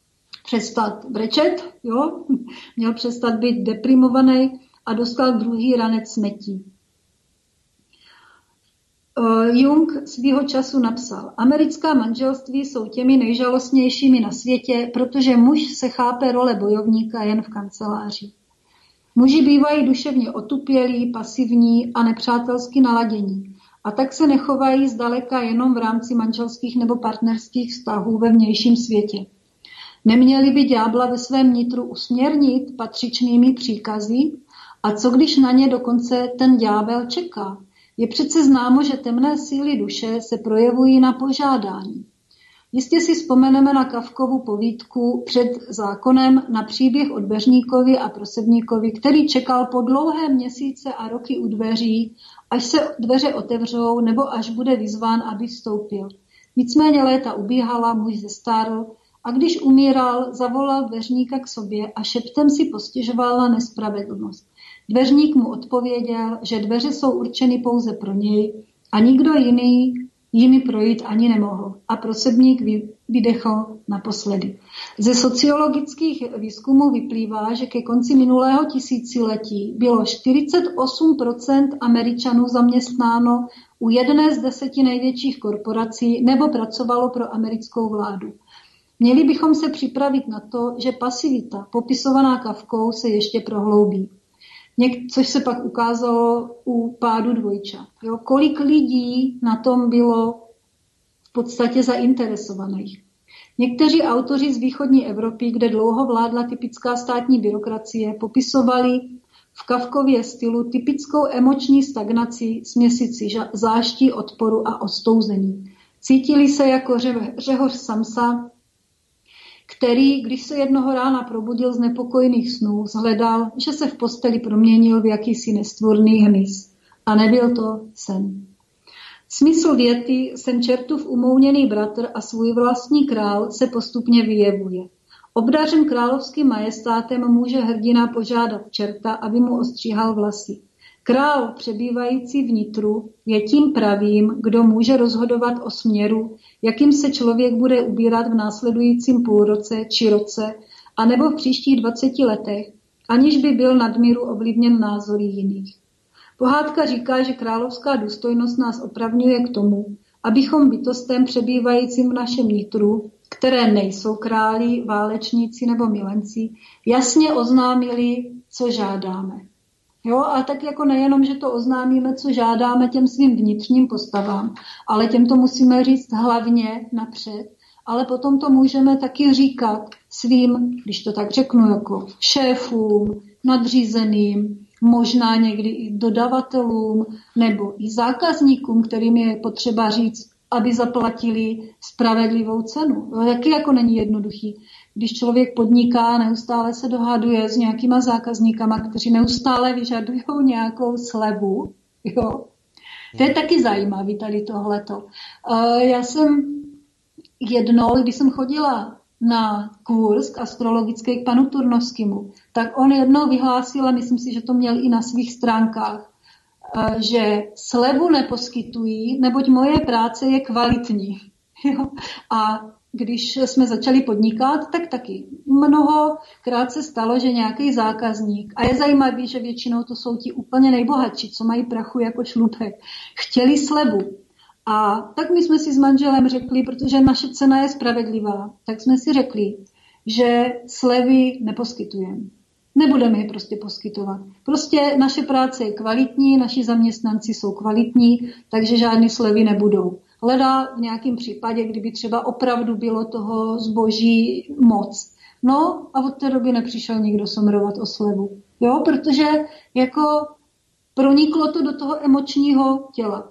B: přestat brečet, jo? Měl přestat být deprimovaný a dostal druhý ranec smetí. Jung svýho času napsal: americká manželství jsou těmi nejžalostnějšími na světě, protože muž se chápe role bojovníka jen v kanceláři. Muži bývají duševně otupělí, pasivní a nepřátelsky naladění a tak se nechovají zdaleka jenom v rámci manželských nebo partnerských vztahů ve vnějším světě. Neměli by ďábla ve svém nitru usměrnit patřičnými příkazy? A co když na ně dokonce ten ďábel čeká? Je přece známo, že temné síly duše se projevují na požádání. Jistě si vzpomeneme na Kafkovu povídku Před zákonem, na příběh o dveřníkovi a prosebníkovi, který čekal po dlouhé měsíce a roky u dveří, až se dveře otevřou nebo až bude vyzván, aby vstoupil. Nicméně léta ubíhala, muž zestárl a když umíral, zavolal dveřníka k sobě a šeptem si postěžoval na nespravedlnost. Dveřník mu odpověděl, že dveře jsou určeny pouze pro něj a nikdo jiný jimi projít ani nemohl. A prosebník vydechl naposledy. Ze sociologických výzkumů vyplývá, že ke konci minulého tisíciletí bylo 48% Američanů zaměstnáno u jedné z 10 největších korporací nebo pracovalo pro americkou vládu. Měli bychom se připravit na to, že pasivita popisovaná Kafkou se ještě prohloubí. Což se pak ukázalo u pádu dvojčat. Jo, kolik lidí na tom bylo v podstatě zainteresovaných. Někteří autoři z východní Evropy, kde dlouho vládla typická státní byrokracie, popisovali v Kafkově stylu typickou emoční stagnaci, směsici záští, odporu a ostouzení. Cítili se jako řehoř samsa, který, když se jednoho rána probudil z nepokojných snů, shledal, že se v posteli proměnil v jakýsi nestvůrný hmyz. A nebyl to sen. Smysl věty jsem čertův umouněný bratr a svůj vlastní král se postupně vyjevuje. Obdařen královským majestátem může hrdina požádat čerta, aby mu ostříhal vlasy. Král přebývající v nitru je tím pravým, kdo může rozhodovat o směru, jakým se člověk bude ubírat v následujícím půlroce či roce, anebo v příštích 20 letech, aniž by byl nadmíru ovlivněn názory jiných. Pohádka říká, že královská důstojnost nás opravňuje k tomu, abychom bytostem přebývajícím v našem nitru, které nejsou králi, válečníci nebo milenci, jasně oznámili, co žádáme. Jo, a tak jako nejenom, že to oznámíme, co žádáme těm svým vnitřním postavám, ale těm to musíme říct hlavně napřed, ale potom to můžeme taky říkat svým, když to tak řeknu, jako šéfům, nadřízeným, možná někdy i dodavatelům nebo i zákazníkům, kterým je potřeba říct, aby zaplatili spravedlivou cenu. Taky jako není jednoduchý. Když člověk podniká, neustále se dohaduje s nějakýma zákazníkama, kteří neustále vyžadují nějakou slevu. Jo. To je taky zajímavý tady tohleto. Já jsem jednou, když jsem chodila na kurz astrologický k panu Turnovskému, tak on jednou vyhlásil, a myslím si, že to měl i na svých stránkách, že slevu neposkytují, neboť moje práce je kvalitní. Jo. A když jsme začali podnikat, tak taky mnohokrát se stalo, že nějaký zákazník, a je zajímavý, že většinou to jsou ti úplně nejbohatší, co mají prachu jako šlupek, chtěli slevu. A tak my jsme si s manželem řekli, protože naše cena je spravedlivá, tak jsme si řekli, že slevy neposkytujeme. Nebudeme je prostě poskytovat. Prostě naše práce je kvalitní, naši zaměstnanci jsou kvalitní, takže žádné slevy nebudou. Leda v nějakém případě, kdyby třeba opravdu bylo toho zboží moc. No a od té doby nepřišel nikdo somrovat o slevu. Jo, protože jako proniklo to do toho emočního těla.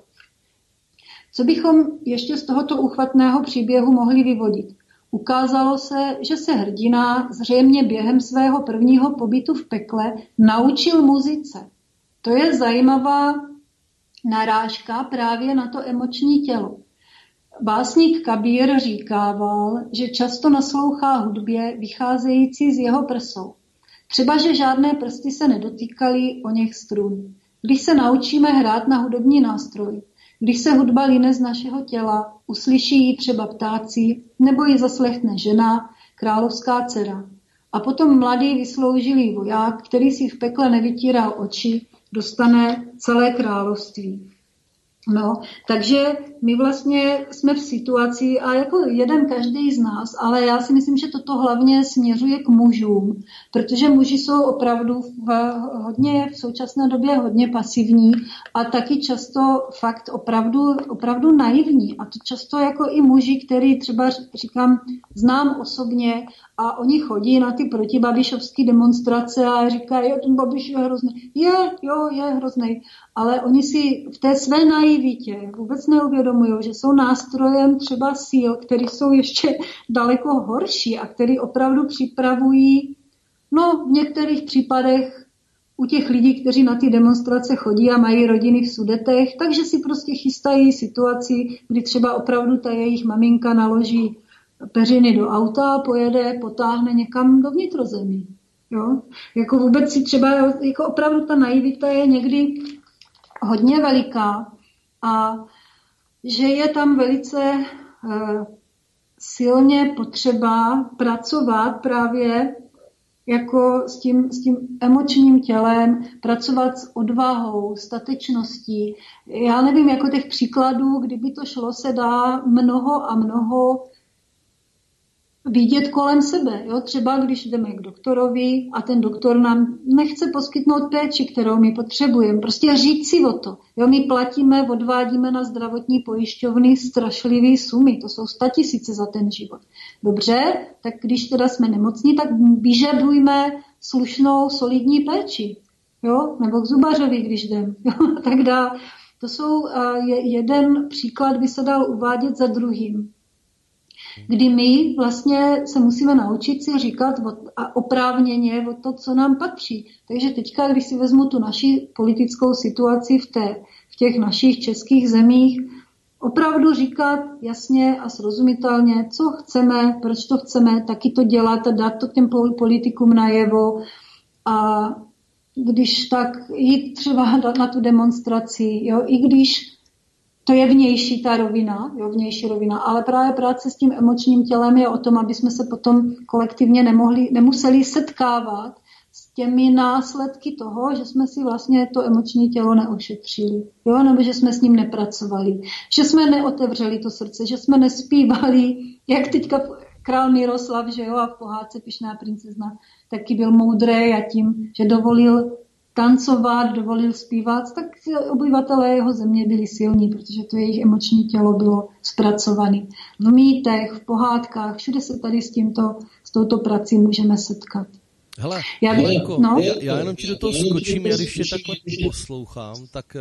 B: Co bychom ještě z tohoto úchvatného příběhu mohli vyvodit? Ukázalo se, že se hrdina zřejmě během svého prvního pobytu v pekle naučil muzice. To je zajímavá narážka právě na to emoční tělo. Básník Kabír říkával, že často naslouchá hudbě vycházející z jeho prsou. Třeba, že žádné prsty se nedotýkaly o něch strun. Když se naučíme hrát na hudební nástroj, když se hudba line z našeho těla, uslyší ji třeba ptáci, nebo ji zaslechne žena, královská dcera. A potom mladý vysloužilý voják, který si v pekle nevytíral oči, dostane celé království. No, takže my vlastně jsme v situaci, a jako jeden každý z nás, ale já si myslím, že toto hlavně směřuje k mužům, protože muži jsou opravdu v současné době hodně pasivní a taky často fakt opravdu naivní. A to často jako i muži, který třeba říkám, znám osobně a oni chodí na ty protibabišovské demonstrace a říkají, jo, ten Babiš je hrozný. Je hrozný. Ale oni si v té své naivitě vůbec neuvědomují, že jsou nástrojem třeba síl, které jsou ještě daleko horší a které opravdu připravují, no v některých případech u těch lidí, kteří na ty demonstrace chodí a mají rodiny v Sudetech, takže si prostě chystají situaci, kdy třeba opravdu ta jejich maminka naloží peřiny do auta a potáhne někam do vnitrozemí. Jo? Jako vůbec si třeba, jako opravdu ta naivita je někdy hodně veliká a že je tam velice silně potřeba pracovat právě jako s tím emočním tělem, pracovat s odvahou, statečností. Já nevím, jako těch příkladů, kdyby to šlo, se dá mnoho a mnoho vidět kolem sebe. Jo? Třeba když jdeme k doktorovi a ten doktor nám nechce poskytnout péči, kterou my potřebujeme. Prostě říct si o to. Jo? My platíme, odvádíme na zdravotní pojišťovny strašlivé sumy. To jsou 100 000 za ten život. Dobře, tak když teda jsme nemocní, tak vyžadujme slušnou, solidní péči. Jo? Nebo k zubařovi, když jdem. Jo? Tak dá. To jsou jeden příklad, by se dal uvádět za druhým. Kdy my vlastně se musíme naučit si říkat a oprávněně o to, co nám patří. Takže teďka, když si vezmu tu naši politickou situaci v těch našich českých zemích, opravdu říkat jasně a srozumitelně, co chceme, proč to chceme, taky to dělat a dát to těm politikům najevo a když tak jít třeba na tu demonstraci, jo, i když to je vnější ta rovina, vnější rovina, ale právě práce s tím emočním tělem je o tom, aby jsme se potom kolektivně nemuseli setkávat s těmi následky toho, že jsme si vlastně to emoční tělo neošetřili, jo? Nebo že jsme s ním nepracovali, že jsme neotevřeli to srdce, že jsme nespívali, jak teďka král Miroslav, že jo, a v pohádce Pyšná princezna taky byl moudrý a tím, že dovolil tancovat, dovolil zpívat, tak obyvatelé jeho země byli silní, protože to jejich emoční tělo bylo zpracované. V mýtech, v pohádkách, všude se tady s touto prací můžeme setkat.
A: Hele, já jenom ti do toho skočím, já když tě takhle poslouchám, tak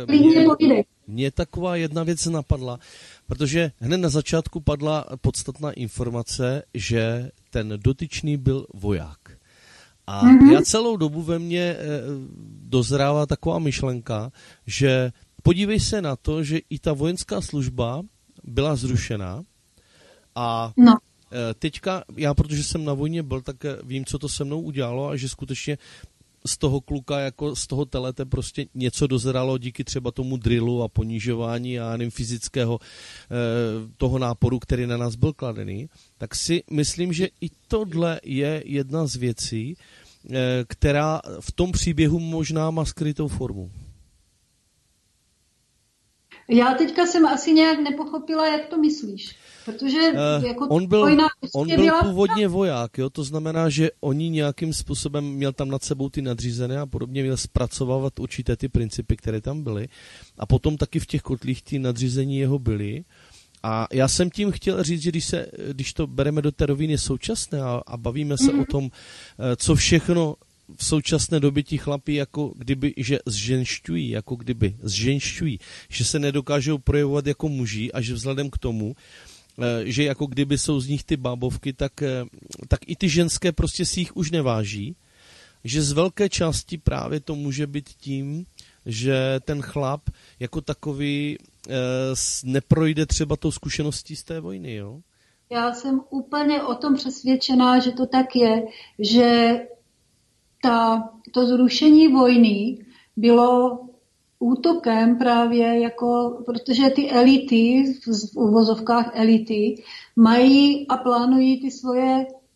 A: mě taková jedna věc napadla, protože hned na začátku padla podstatná informace, že ten dotyčný byl voják. A já celou dobu ve mně dozrává taková myšlenka, že podívej se na to, že i ta vojenská služba byla zrušena a teďka, já protože jsem na vojně byl, tak vím, co to se mnou udělalo a že skutečně z toho kluka, jako z toho telete prostě něco dozralo díky třeba tomu drillu a ponižování a nevím, fyzického toho náporu, který na nás byl kladený, tak si myslím, že i tohle je jedna z věcí, která v tom příběhu možná má skrytou formu.
B: Já teďka jsem asi nějak nepochopila, jak to myslíš. Protože jako
A: on byl původně voják, jo? To znamená, že oni nějakým způsobem měl tam nad sebou ty nadřízené a podobně měl zpracovávat určité ty principy, které tam byly. A potom taky v těch kotlích ty nadřízení jeho byly. A já jsem tím chtěl říct, že když to bereme do té roviny současné a bavíme se o tom, co všechno v současné době ti chlapi jako kdyby, že zženšťují, že se nedokážou projevovat jako muži a že vzhledem k tomu, že jako kdyby jsou z nich ty bábovky, tak i ty ženské prostě si jich už neváží, že z velké části právě to může být tím, že ten chlap jako takový neprojde třeba tou zkušeností z té vojny, jo?
B: Já jsem úplně o tom přesvědčená, že to tak je, že to zrušení vojny bylo útokem právě jako, protože ty elity, v uvozovkách elity, mají a plánují ty svoje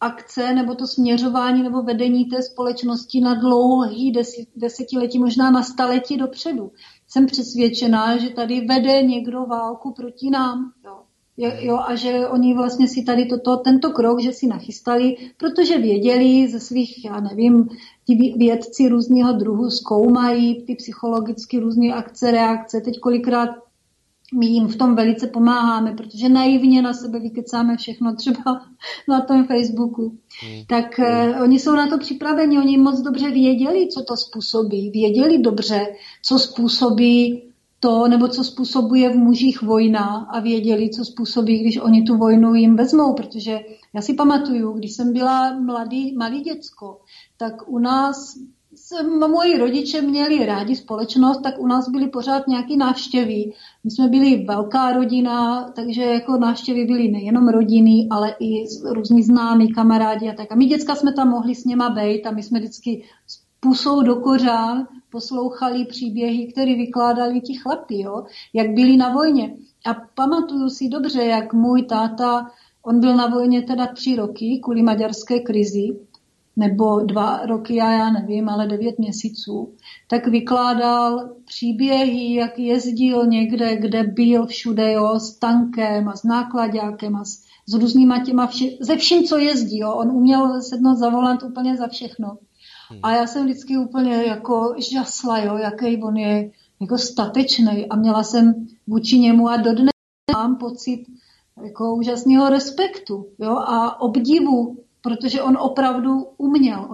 B: akce nebo to směřování nebo vedení té společnosti na dlouhý desetiletí, možná na staletí dopředu. Jsem přesvědčená, že tady vede někdo válku proti nám. Jo, a že oni vlastně si tady tento krok, že si nachystali, protože věděli ze svých, já nevím, ti vědci různého druhu zkoumají ty psychologicky různé akce, reakce. Teď kolikrát my jim v tom velice pomáháme, protože naivně na sebe vykecáme všechno, třeba na tom Facebooku. Tak oni jsou na to připraveni, oni moc dobře věděli, co to způsobí. Věděli dobře, co způsobí to, nebo co způsobuje v mužích vojna a věděli, co způsobí, když oni tu vojnu jim vezmou, protože já si pamatuju, když jsem byla malý děcko, tak u nás moji rodiče měli rádi společnost, tak u nás byly pořád nějaké návštěvy. My jsme byli velká rodina, takže jako návštěvy byly nejenom rodiny, ale i různí známí kamarádi a tak. A my děcka jsme tam mohli s něma bejt a my jsme vždycky s pusou do kořán poslouchali příběhy, které vykládali ti chlapi, jo, jak byli na vojně. A pamatuju si dobře, jak můj táta, on byl na vojně teda 3 roky kvůli maďarské krizi, nebo 2 roky, já nevím, ale 9 měsíců, tak vykládal příběhy, jak jezdil někde, kde byl všude, jo, s tankem a s nákladákem a s různýma těma ze vším, co jezdí, jo. On uměl sednout za volant úplně za všechno. A já jsem vždycky úplně jako žasla, jo, jaký on je jako statečný a měla jsem vůči němu a dodnes mám pocit jako úžasného respektu, jo, a obdivu, protože on opravdu uměl.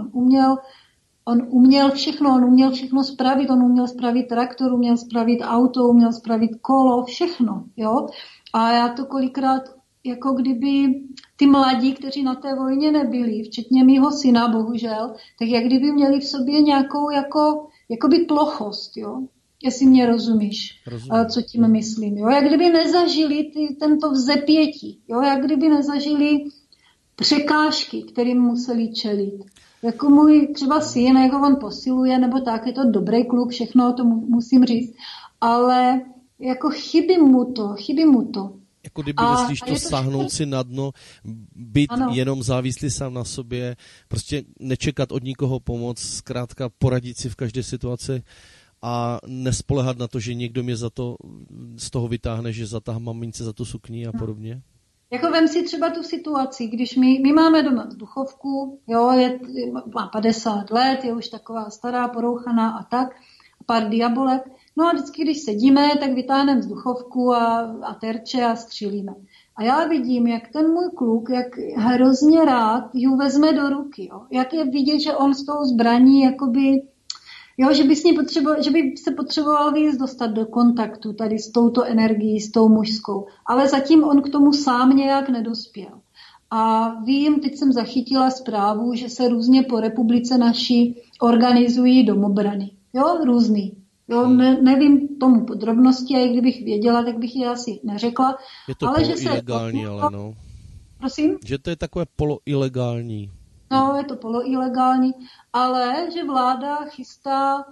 B: On uměl všechno spravit, on uměl spravit traktor, uměl spravit auto, uměl spravit kolo, všechno, jo. A já to kolikrát, jako kdyby ty mladí, kteří na té vojně nebyli, včetně mýho syna, bohužel, tak jak kdyby měli v sobě nějakou jakoby plochost, jo. Jestli mě rozumíš, co tím myslím, jo. Jak kdyby nezažili tento vzepětí, jo. Jak kdyby nezažili překážky, kterým museli čelit. Jako můj třeba syn, jako on posiluje, nebo tak, je to dobrý kluk, všechno, to musím říct, ale jako chybí mu to.
A: Jako kdyby, myslíš to sáhnout si na dno, být jenom závislý sám na sobě, prostě nečekat od nikoho pomoc, zkrátka poradit si v každé situaci a nespolehat na to, že někdo mě z toho vytáhne, že zatáhne mamince za tu sukni a podobně?
B: Jako vem si třeba tu situaci, když my máme doma vzduchovku, jo, má 50 let, je už taková stará, porouchaná a tak, pár diabolek. No a vždycky, když sedíme, tak vytáhneme vzduchovku a terče a střílíme. A já vidím, jak ten můj kluk, jak hrozně rád ji vezme do ruky. Jo. Jak je vidět, že on s tou zbraní, jakoby, jo, že by se potřeboval víc dostat do kontaktu tady s touto energií, s tou mužskou. Ale zatím on k tomu sám nějak nedospěl. A vím, teď jsem zachytila zprávu, že se různě po republice naší organizují domobrany. Jo, různý. Jo, nevím tomu podrobnosti a i kdybych věděla, tak bych je asi neřekla.
A: Je to ale poloilegální, ale no.
B: Prosím?
A: Že to je takové poloilegální.
B: No, je to poloilegální, ale že vláda chystá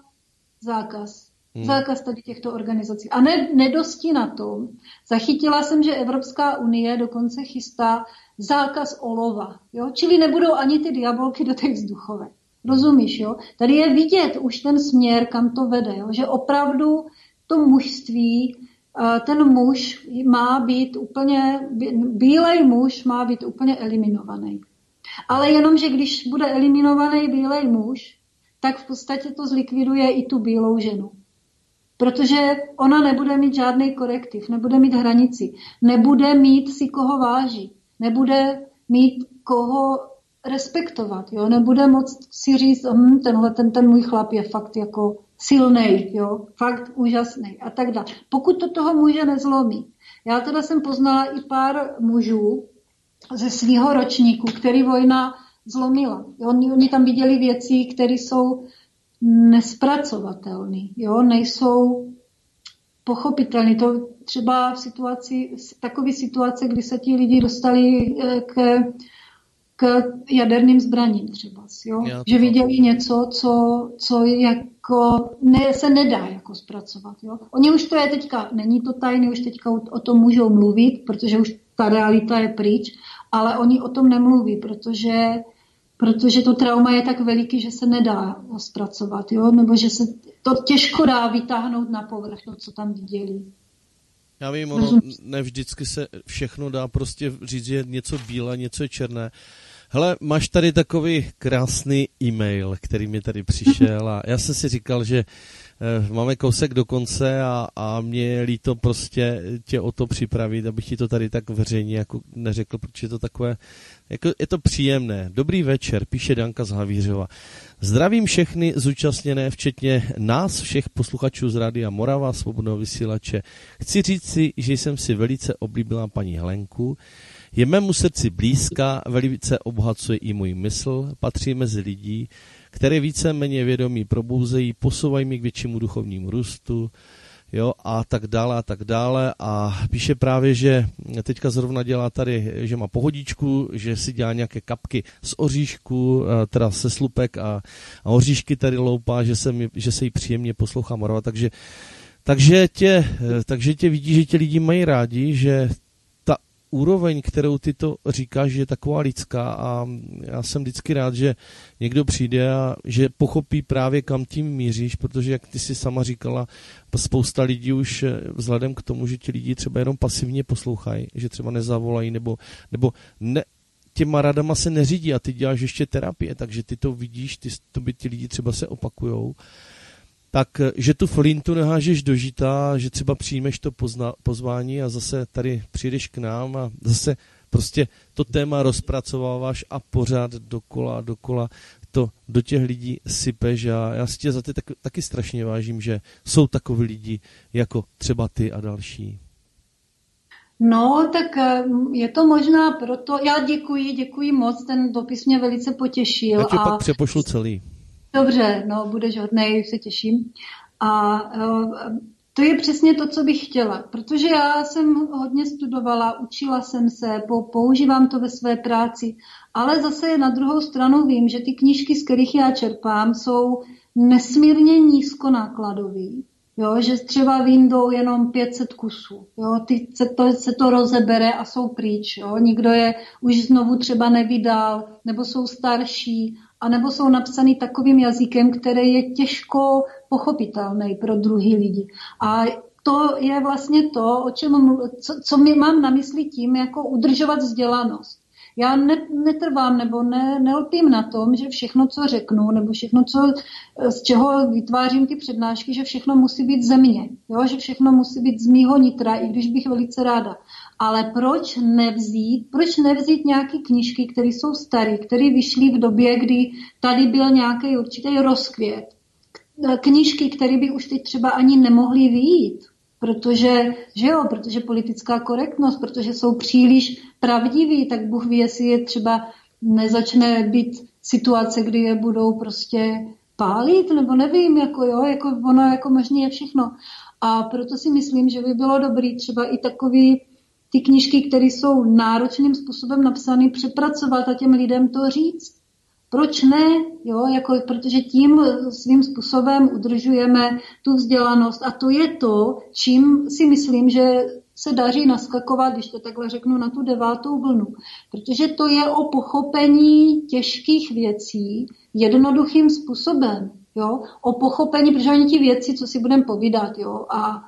B: zákaz. Zákaz tady těchto organizací. A nedosti na tom. Zachytila jsem, že Evropská unie dokonce chystá zákaz olova. Jo? Čili nebudou ani ty diabolky do těch vzduchovek. Rozumíš, jo? Tady je vidět už ten směr, kam to vede, jo? Že opravdu to mužství, ten muž má být úplně, bílej muž má být úplně eliminovaný. Ale jenom, že když bude eliminovaný bílej muž, tak v podstatě to zlikviduje i tu bílou ženu. Protože ona nebude mít žádný korektiv, nebude mít hranici, nebude mít si koho vážit, nebude mít koho respektovat, jo, nebude moct si říct, ten můj chlap je fakt jako silnej, jo, fakt úžasný a tak dále. Pokud to toho muže nezlomí. Já teda jsem poznala i pár mužů ze svého ročníku, který vojna zlomila. Oni tam viděli věci, které jsou nespracovatelné, jo, nejsou pochopitelné. To třeba v takové situace, kdy se ti lidi dostali k jaderným zbraním třeba, jo? Že viděli něco, co jako se nedá jako zpracovat. Jo? Oni už to je teďka, není to tajné, už teďka o tom můžou mluvit, protože už ta realita je pryč, ale oni o tom nemluví, protože to trauma je tak veliký, že se nedá zpracovat, jo? Nebo že se to těžko dá vytáhnout na povrch, to, co tam viděli.
A: Já vím, ono ne vždycky se všechno dá prostě říct, že je něco bílé, něco je černé. Hele, máš tady takový krásný e-mail, který mi tady přišel a já jsem si říkal, že máme kousek do konce a mě je líto prostě tě o to připravit, abych ti to tady tak veřejně jako neřekl, protože je to takové, jako je to příjemné. Dobrý večer, píše Danka z Havířova. Zdravím všechny zúčastněné, včetně nás, všech posluchačů z Rádia Morava, Svobodného vysílače. Chci říct si, že jsem si velice oblíbila paní Helenku. Je mému srdci blízká, velice obohacuje i můj mysl, patří mezi lidí, které víceméně vědomí probouzejí, posouvají mě k většímu duchovnímu růstu, jo, a tak dále a tak dále. A píše právě, že teďka zrovna dělá tady, že má pohodičku, že si dělá nějaké kapky z oříšku, teda se slupek a oříšky tady loupá, že se jí příjemně poslouchá Morava, takže tě vidí, že tě lidi mají rádi, že úroveň, kterou ty to říkáš, je taková lidská a já jsem vždycky rád, že někdo přijde a že pochopí právě, kam tím míříš, protože jak ty si sama říkala, spousta lidí už vzhledem k tomu, že ti lidi třeba jenom pasivně poslouchají, že třeba nezavolají nebo ne, těma radama se neřídí a ty děláš ještě terapie, takže ty to vidíš, to by ti lidi třeba se opakujou. Tak, že tu flintu nehážeš do žita, že třeba přijmeš to pozvání a zase tady přijdeš k nám a zase prostě to téma rozpracováváš a pořád dokola to do těch lidí sypeš a já si tě za ty taky strašně vážím, že jsou takoví lidi jako třeba ty a další.
B: No, tak je to možná proto, já děkuji moc, ten dopis mě velice potěšil.
A: Já tě pak přepošlu celý.
B: Dobře, no, budeš hodnej, se těším. A to je přesně to, co bych chtěla, protože já jsem hodně studovala, učila jsem se, používám to ve své práci, ale zase na druhou stranu vím, že ty knížky, z kterých já čerpám, jsou nesmírně nízkonákladový. Jo, že třeba vyjdou jenom 500 kusů. Jo, se to rozebere a jsou pryč. Jo. Nikdo je už znovu třeba nevydal, nebo jsou starší, anebo jsou napsaný takovým jazykem, který je těžko pochopitelný pro druhý lidi. A to je vlastně to, co mám na mysli tím, jako udržovat vzdělanost. Já netrvám nebo nelpím na tom, že všechno, co řeknu, nebo všechno, z čeho vytvářím ty přednášky, že všechno musí být ze mě, jo? Že všechno musí být z mýho nitra, i když bych velice ráda. Ale proč nevzít nějaké knížky, které jsou staré, které vyšly v době, kdy tady byl nějaký určitý rozkvět. Knížky, které by už teď třeba ani nemohly vyjít. Protože politická korektnost, protože jsou příliš pravdiví, tak Bůh ví, jestli je třeba nezačne být situace, kdy je budou prostě pálit, nebo nevím, ono možný je všechno. A proto si myslím, že by bylo dobré třeba i takový ty knížky, které jsou náročným způsobem napsané, přepracovat a těm lidem to říct. Proč ne? Protože tím svým způsobem udržujeme tu vzdělanost a to je to, čím si myslím, že se daří naskakovat, když to takhle řeknu, na tu 9. vlnu. Protože to je o pochopení těžkých věcí jednoduchým způsobem. Jo? O pochopení, protože oni ti věci, co si budeme povídat, jo? A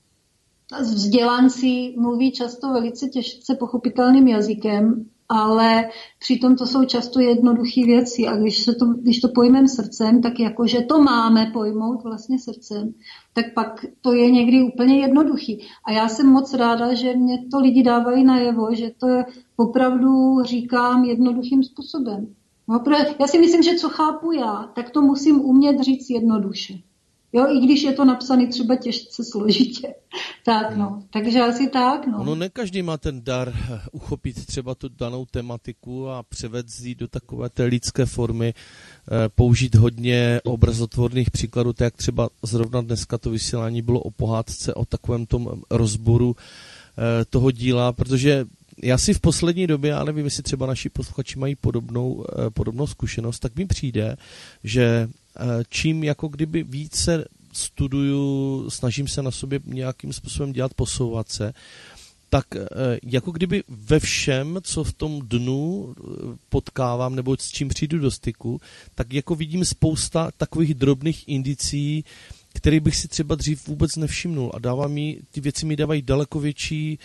B: vzdělanci mluví často velice těžce pochopitelným jazykem, ale přitom to jsou často jednoduché věci a když to pojmeme srdcem, tak jakože to máme pojmout vlastně srdcem, tak pak to je někdy úplně jednoduchý. A já jsem moc ráda, že mě to lidi dávají najevo, že to je opravdu říkám jednoduchým způsobem. No, já si myslím, že co chápu já, tak to musím umět říct jednoduše. Jo, i když je to napsané třeba těžce složitě. Tak no, takže asi tak no.
A: Ono ne každý má ten dar uchopit třeba tu danou tematiku a převést ji do takové té lidské formy, použít hodně obrazotvorných příkladů, tak jak třeba zrovna dneska to vysílání bylo o pohádce, o takovém tom rozboru toho díla, protože já si v poslední době, já nevím, jestli třeba naši posluchači mají podobnou zkušenost, tak mi přijde, že čím jako kdyby více studuju, snažím se na sobě nějakým způsobem dělat, posouvat se, tak jako kdyby ve všem, co v tom dnu potkávám nebo s čím přijdu do styku, tak jako vidím spousta takových drobných indicí, který bych si třeba dřív vůbec nevšimnul a ty věci mi dávají daleko větší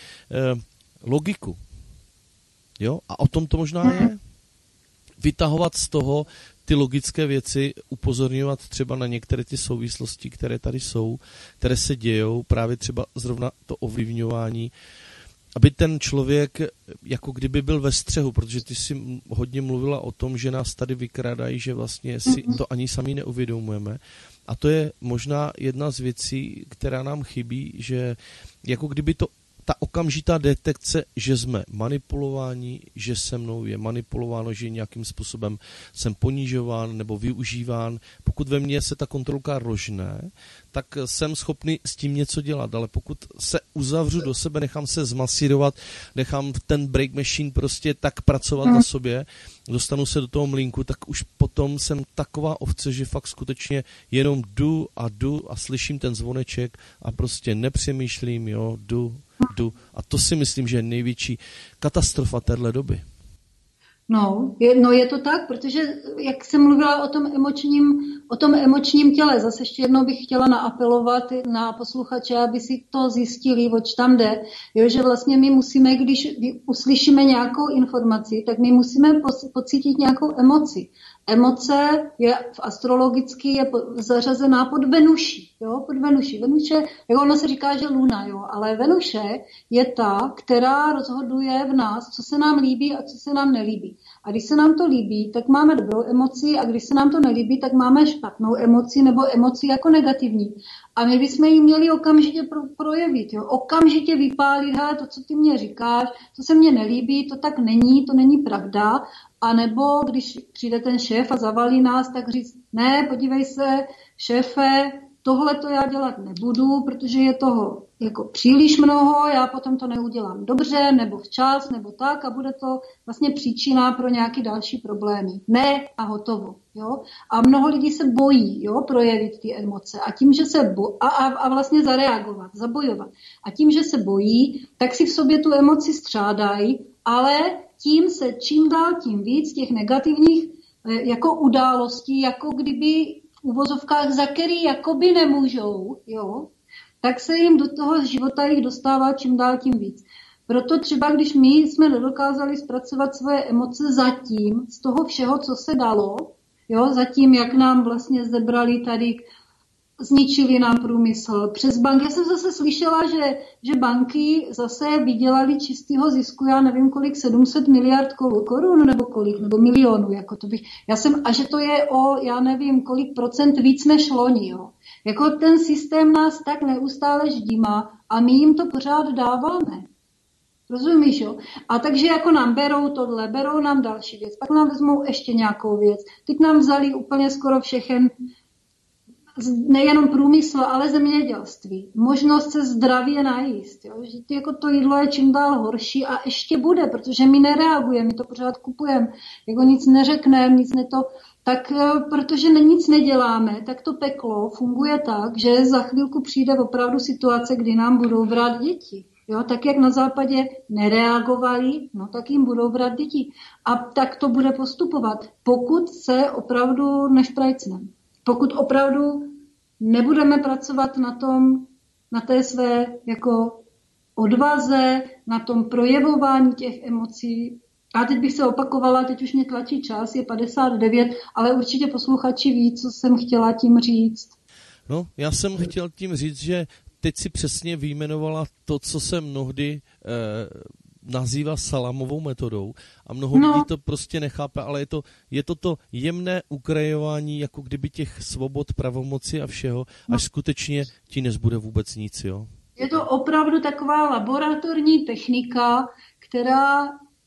A: logiku. Jo? A o tom to možná je. Vytahovat z toho ty logické věci, upozorňovat třeba na některé ty souvislosti, které tady jsou, které se dějou, právě třeba zrovna to ovlivňování, aby ten člověk jako kdyby byl ve střehu, protože ty si hodně mluvila o tom, že nás tady vykrádají, že vlastně si to ani sami neuvědomujeme. A to je možná jedna z věcí, která nám chybí, že jako kdyby ta okamžitá detekce, že jsme manipulováni, že se mnou je manipulováno, že nějakým způsobem jsem ponižován nebo využíván. Pokud ve mně se ta kontrolka rožne, tak jsem schopný s tím něco dělat, ale pokud se uzavřu do sebe, nechám se zmasírovat, nechám ten break machine prostě tak pracovat na sobě, dostanu se do toho mlýnku, tak už potom jsem taková ovce, že fakt skutečně jenom jdu a slyším ten zvoneček a prostě nepřemýšlím, jo, jdu. A to si myslím, že je největší katastrofa téhle doby.
B: No, je to tak, protože jak jsem mluvila o tom emočním těle, zase ještě jednou bych chtěla naapelovat na posluchače, aby si to zjistili, oč tam jde, jo, že vlastně my musíme, když uslyšíme nějakou informaci, tak my musíme pocítit nějakou emoci. Emoce je astrologicky je zařazená pod Venuši, jo, pod Venuši. Venuše, jako ono se říká, že Luna, jo, ale Venuše je ta, která rozhoduje v nás, co se nám líbí a co se nám nelíbí. A když se nám to líbí, tak máme dobrou emoci a když se nám to nelíbí, tak máme špatnou emoci nebo emoci jako negativní. A my bychom ji měli okamžitě projevit, jo, okamžitě vypálit, hele, to, co ty mě říkáš, to se mně nelíbí, to tak není, to není pravda. A nebo když přijde ten šéf a zavalí nás, tak říct, ne, podívej se, šéfe, tohle to já dělat nebudu, protože je toho jako příliš mnoho, já potom to neudělám dobře, nebo včas, nebo tak a bude to vlastně příčina pro nějaké další problémy. Ne a hotovo. Jo? A mnoho lidí se bojí, jo, projevit ty emoce a tím, že se a vlastně zareagovat, zabojovat. A tím, že se bojí, tak si v sobě tu emoci střádají, ale tím se čím dál tím víc těch negativních jako událostí, jako kdyby v uvozovkách, za který jakoby nemůžou, jo, tak se jim do toho života jich dostává čím dál tím víc. Proto třeba, když my jsme nedokázali zpracovat svoje emoce zatím, z toho všeho, co se dalo, jo, zatím, jak nám vlastně zebrali tady, zničili nám průmysl přes banky. Já jsem zase slyšela, že banky zase vydělali čistého zisku, já nevím kolik, 700 miliard korun nebo kolik, nebo milionů, jako to bych, a že to je o, já nevím kolik procent víc než loni, jo. Jako ten systém nás tak neustále ždímá a my jim to pořád dáváme. Rozumíš, jo? A takže jako nám berou tohle, berou nám další věc, pak nám vezmou ještě nějakou věc. Teď nám vzali úplně skoro všechen, nejenom průmysl, ale zemědělství. Možnost se zdravě najíst. Jo? Že jako to jídlo je čím dál horší a ještě bude, protože my nereagujeme, my to pořád kupujeme. Jako nic neřekneme, nic tak protože nic neděláme, tak to peklo funguje tak, že za chvilku přijde opravdu situace, kdy nám budou brát děti. Jo, tak jak na západě nereagovali, no tak jim budou brát děti. A tak to bude postupovat, pokud se opravdu nešprajcneme. Pokud opravdu nebudeme pracovat na té své jako odvaze, na tom projevování těch emocí. A teď bych se opakovala, teď už mě tlačí čas, je 59, ale určitě posluchači ví, co jsem chtěla tím říct.
A: No, já jsem chtěl tím říct, že teď si přesně vyjmenovala to, co se mnohdy nazývá salamovou metodou a mnoho lidí to prostě nechápe, ale je to jemné ukrajování jako kdyby těch svobod, pravomoci a všeho, až skutečně ti nezbude vůbec nic, jo?
B: Je to opravdu taková laboratorní technika, která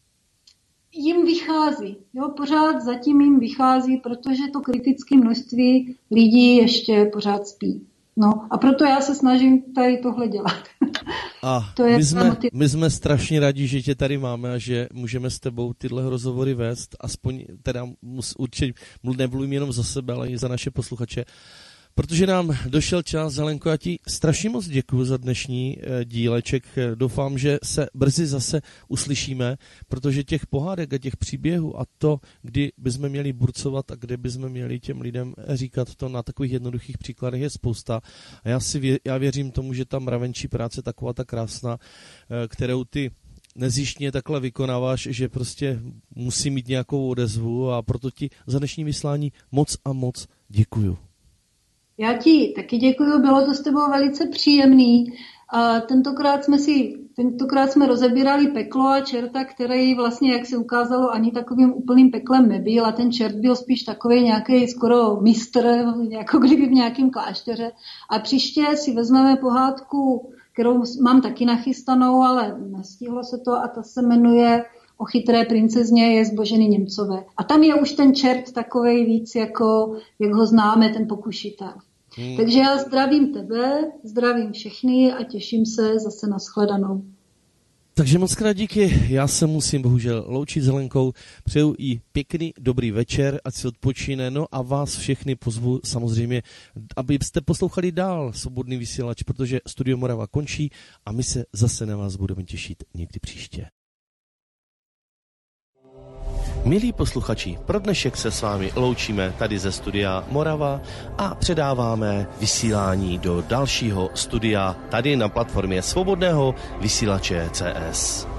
B: jim vychází, jo, pořád zatím jim vychází, protože to kritické množství lidí ještě pořád spí. No a proto já se snažím tady tohle dělat.
A: A my jsme strašně rádi, že tě tady máme a že můžeme s tebou tyhle rozhovory vést, aspoň teda určitě nemluvím jenom za sebe, ale i za naše posluchače, Protože nám došel čas, Helenko, já ti strašně moc děkuji za dnešní díleček. Doufám, že se brzy zase uslyšíme, protože těch pohádek a těch příběhů a to, kdy bychom měli burcovat a kde bychom měli těm lidem říkat to na takových jednoduchých příkladech, je spousta. A já věřím tomu, že ta mravenčí práce taková ta krásná, kterou ty nezištně takhle vykonáváš, že prostě musí mít nějakou odezvu, a proto ti za dnešní vyslání moc a moc děkuju.
B: Já ti taky děkuju, bylo to s tebou velice příjemný. Tentokrát jsme rozebírali peklo a čerta, který vlastně, jak se ukázalo, ani takovým úplným peklem nebyl, a ten čert byl spíš takový nějaký skoro mistr, jako kdyby v nějakém klášteře. A příště si vezmeme pohádku, kterou mám taky nachystanou, ale nestihlo se to, a ta se jmenuje O chytré princezně je z Boženy Němcové. A tam je už ten čert takovej víc, jako jak ho známe, ten pokušitel. Takže já zdravím tebe, zdravím všechny a těším se zase na shledanou.
A: Takže moc krát díky, já se musím bohužel loučit s Helenkou, přeju jí pěkný dobrý večer, ať si odpočíne, no a vás všechny pozvu samozřejmě, abyste poslouchali dál Svobodný vysílač, protože Studio Morava končí a my se zase na vás budeme těšit někdy příště. Milí posluchači, pro dnešek se s vámi loučíme tady ze Studia Morava a předáváme vysílání do dalšího studia tady na platformě Svobodného vysílače CS.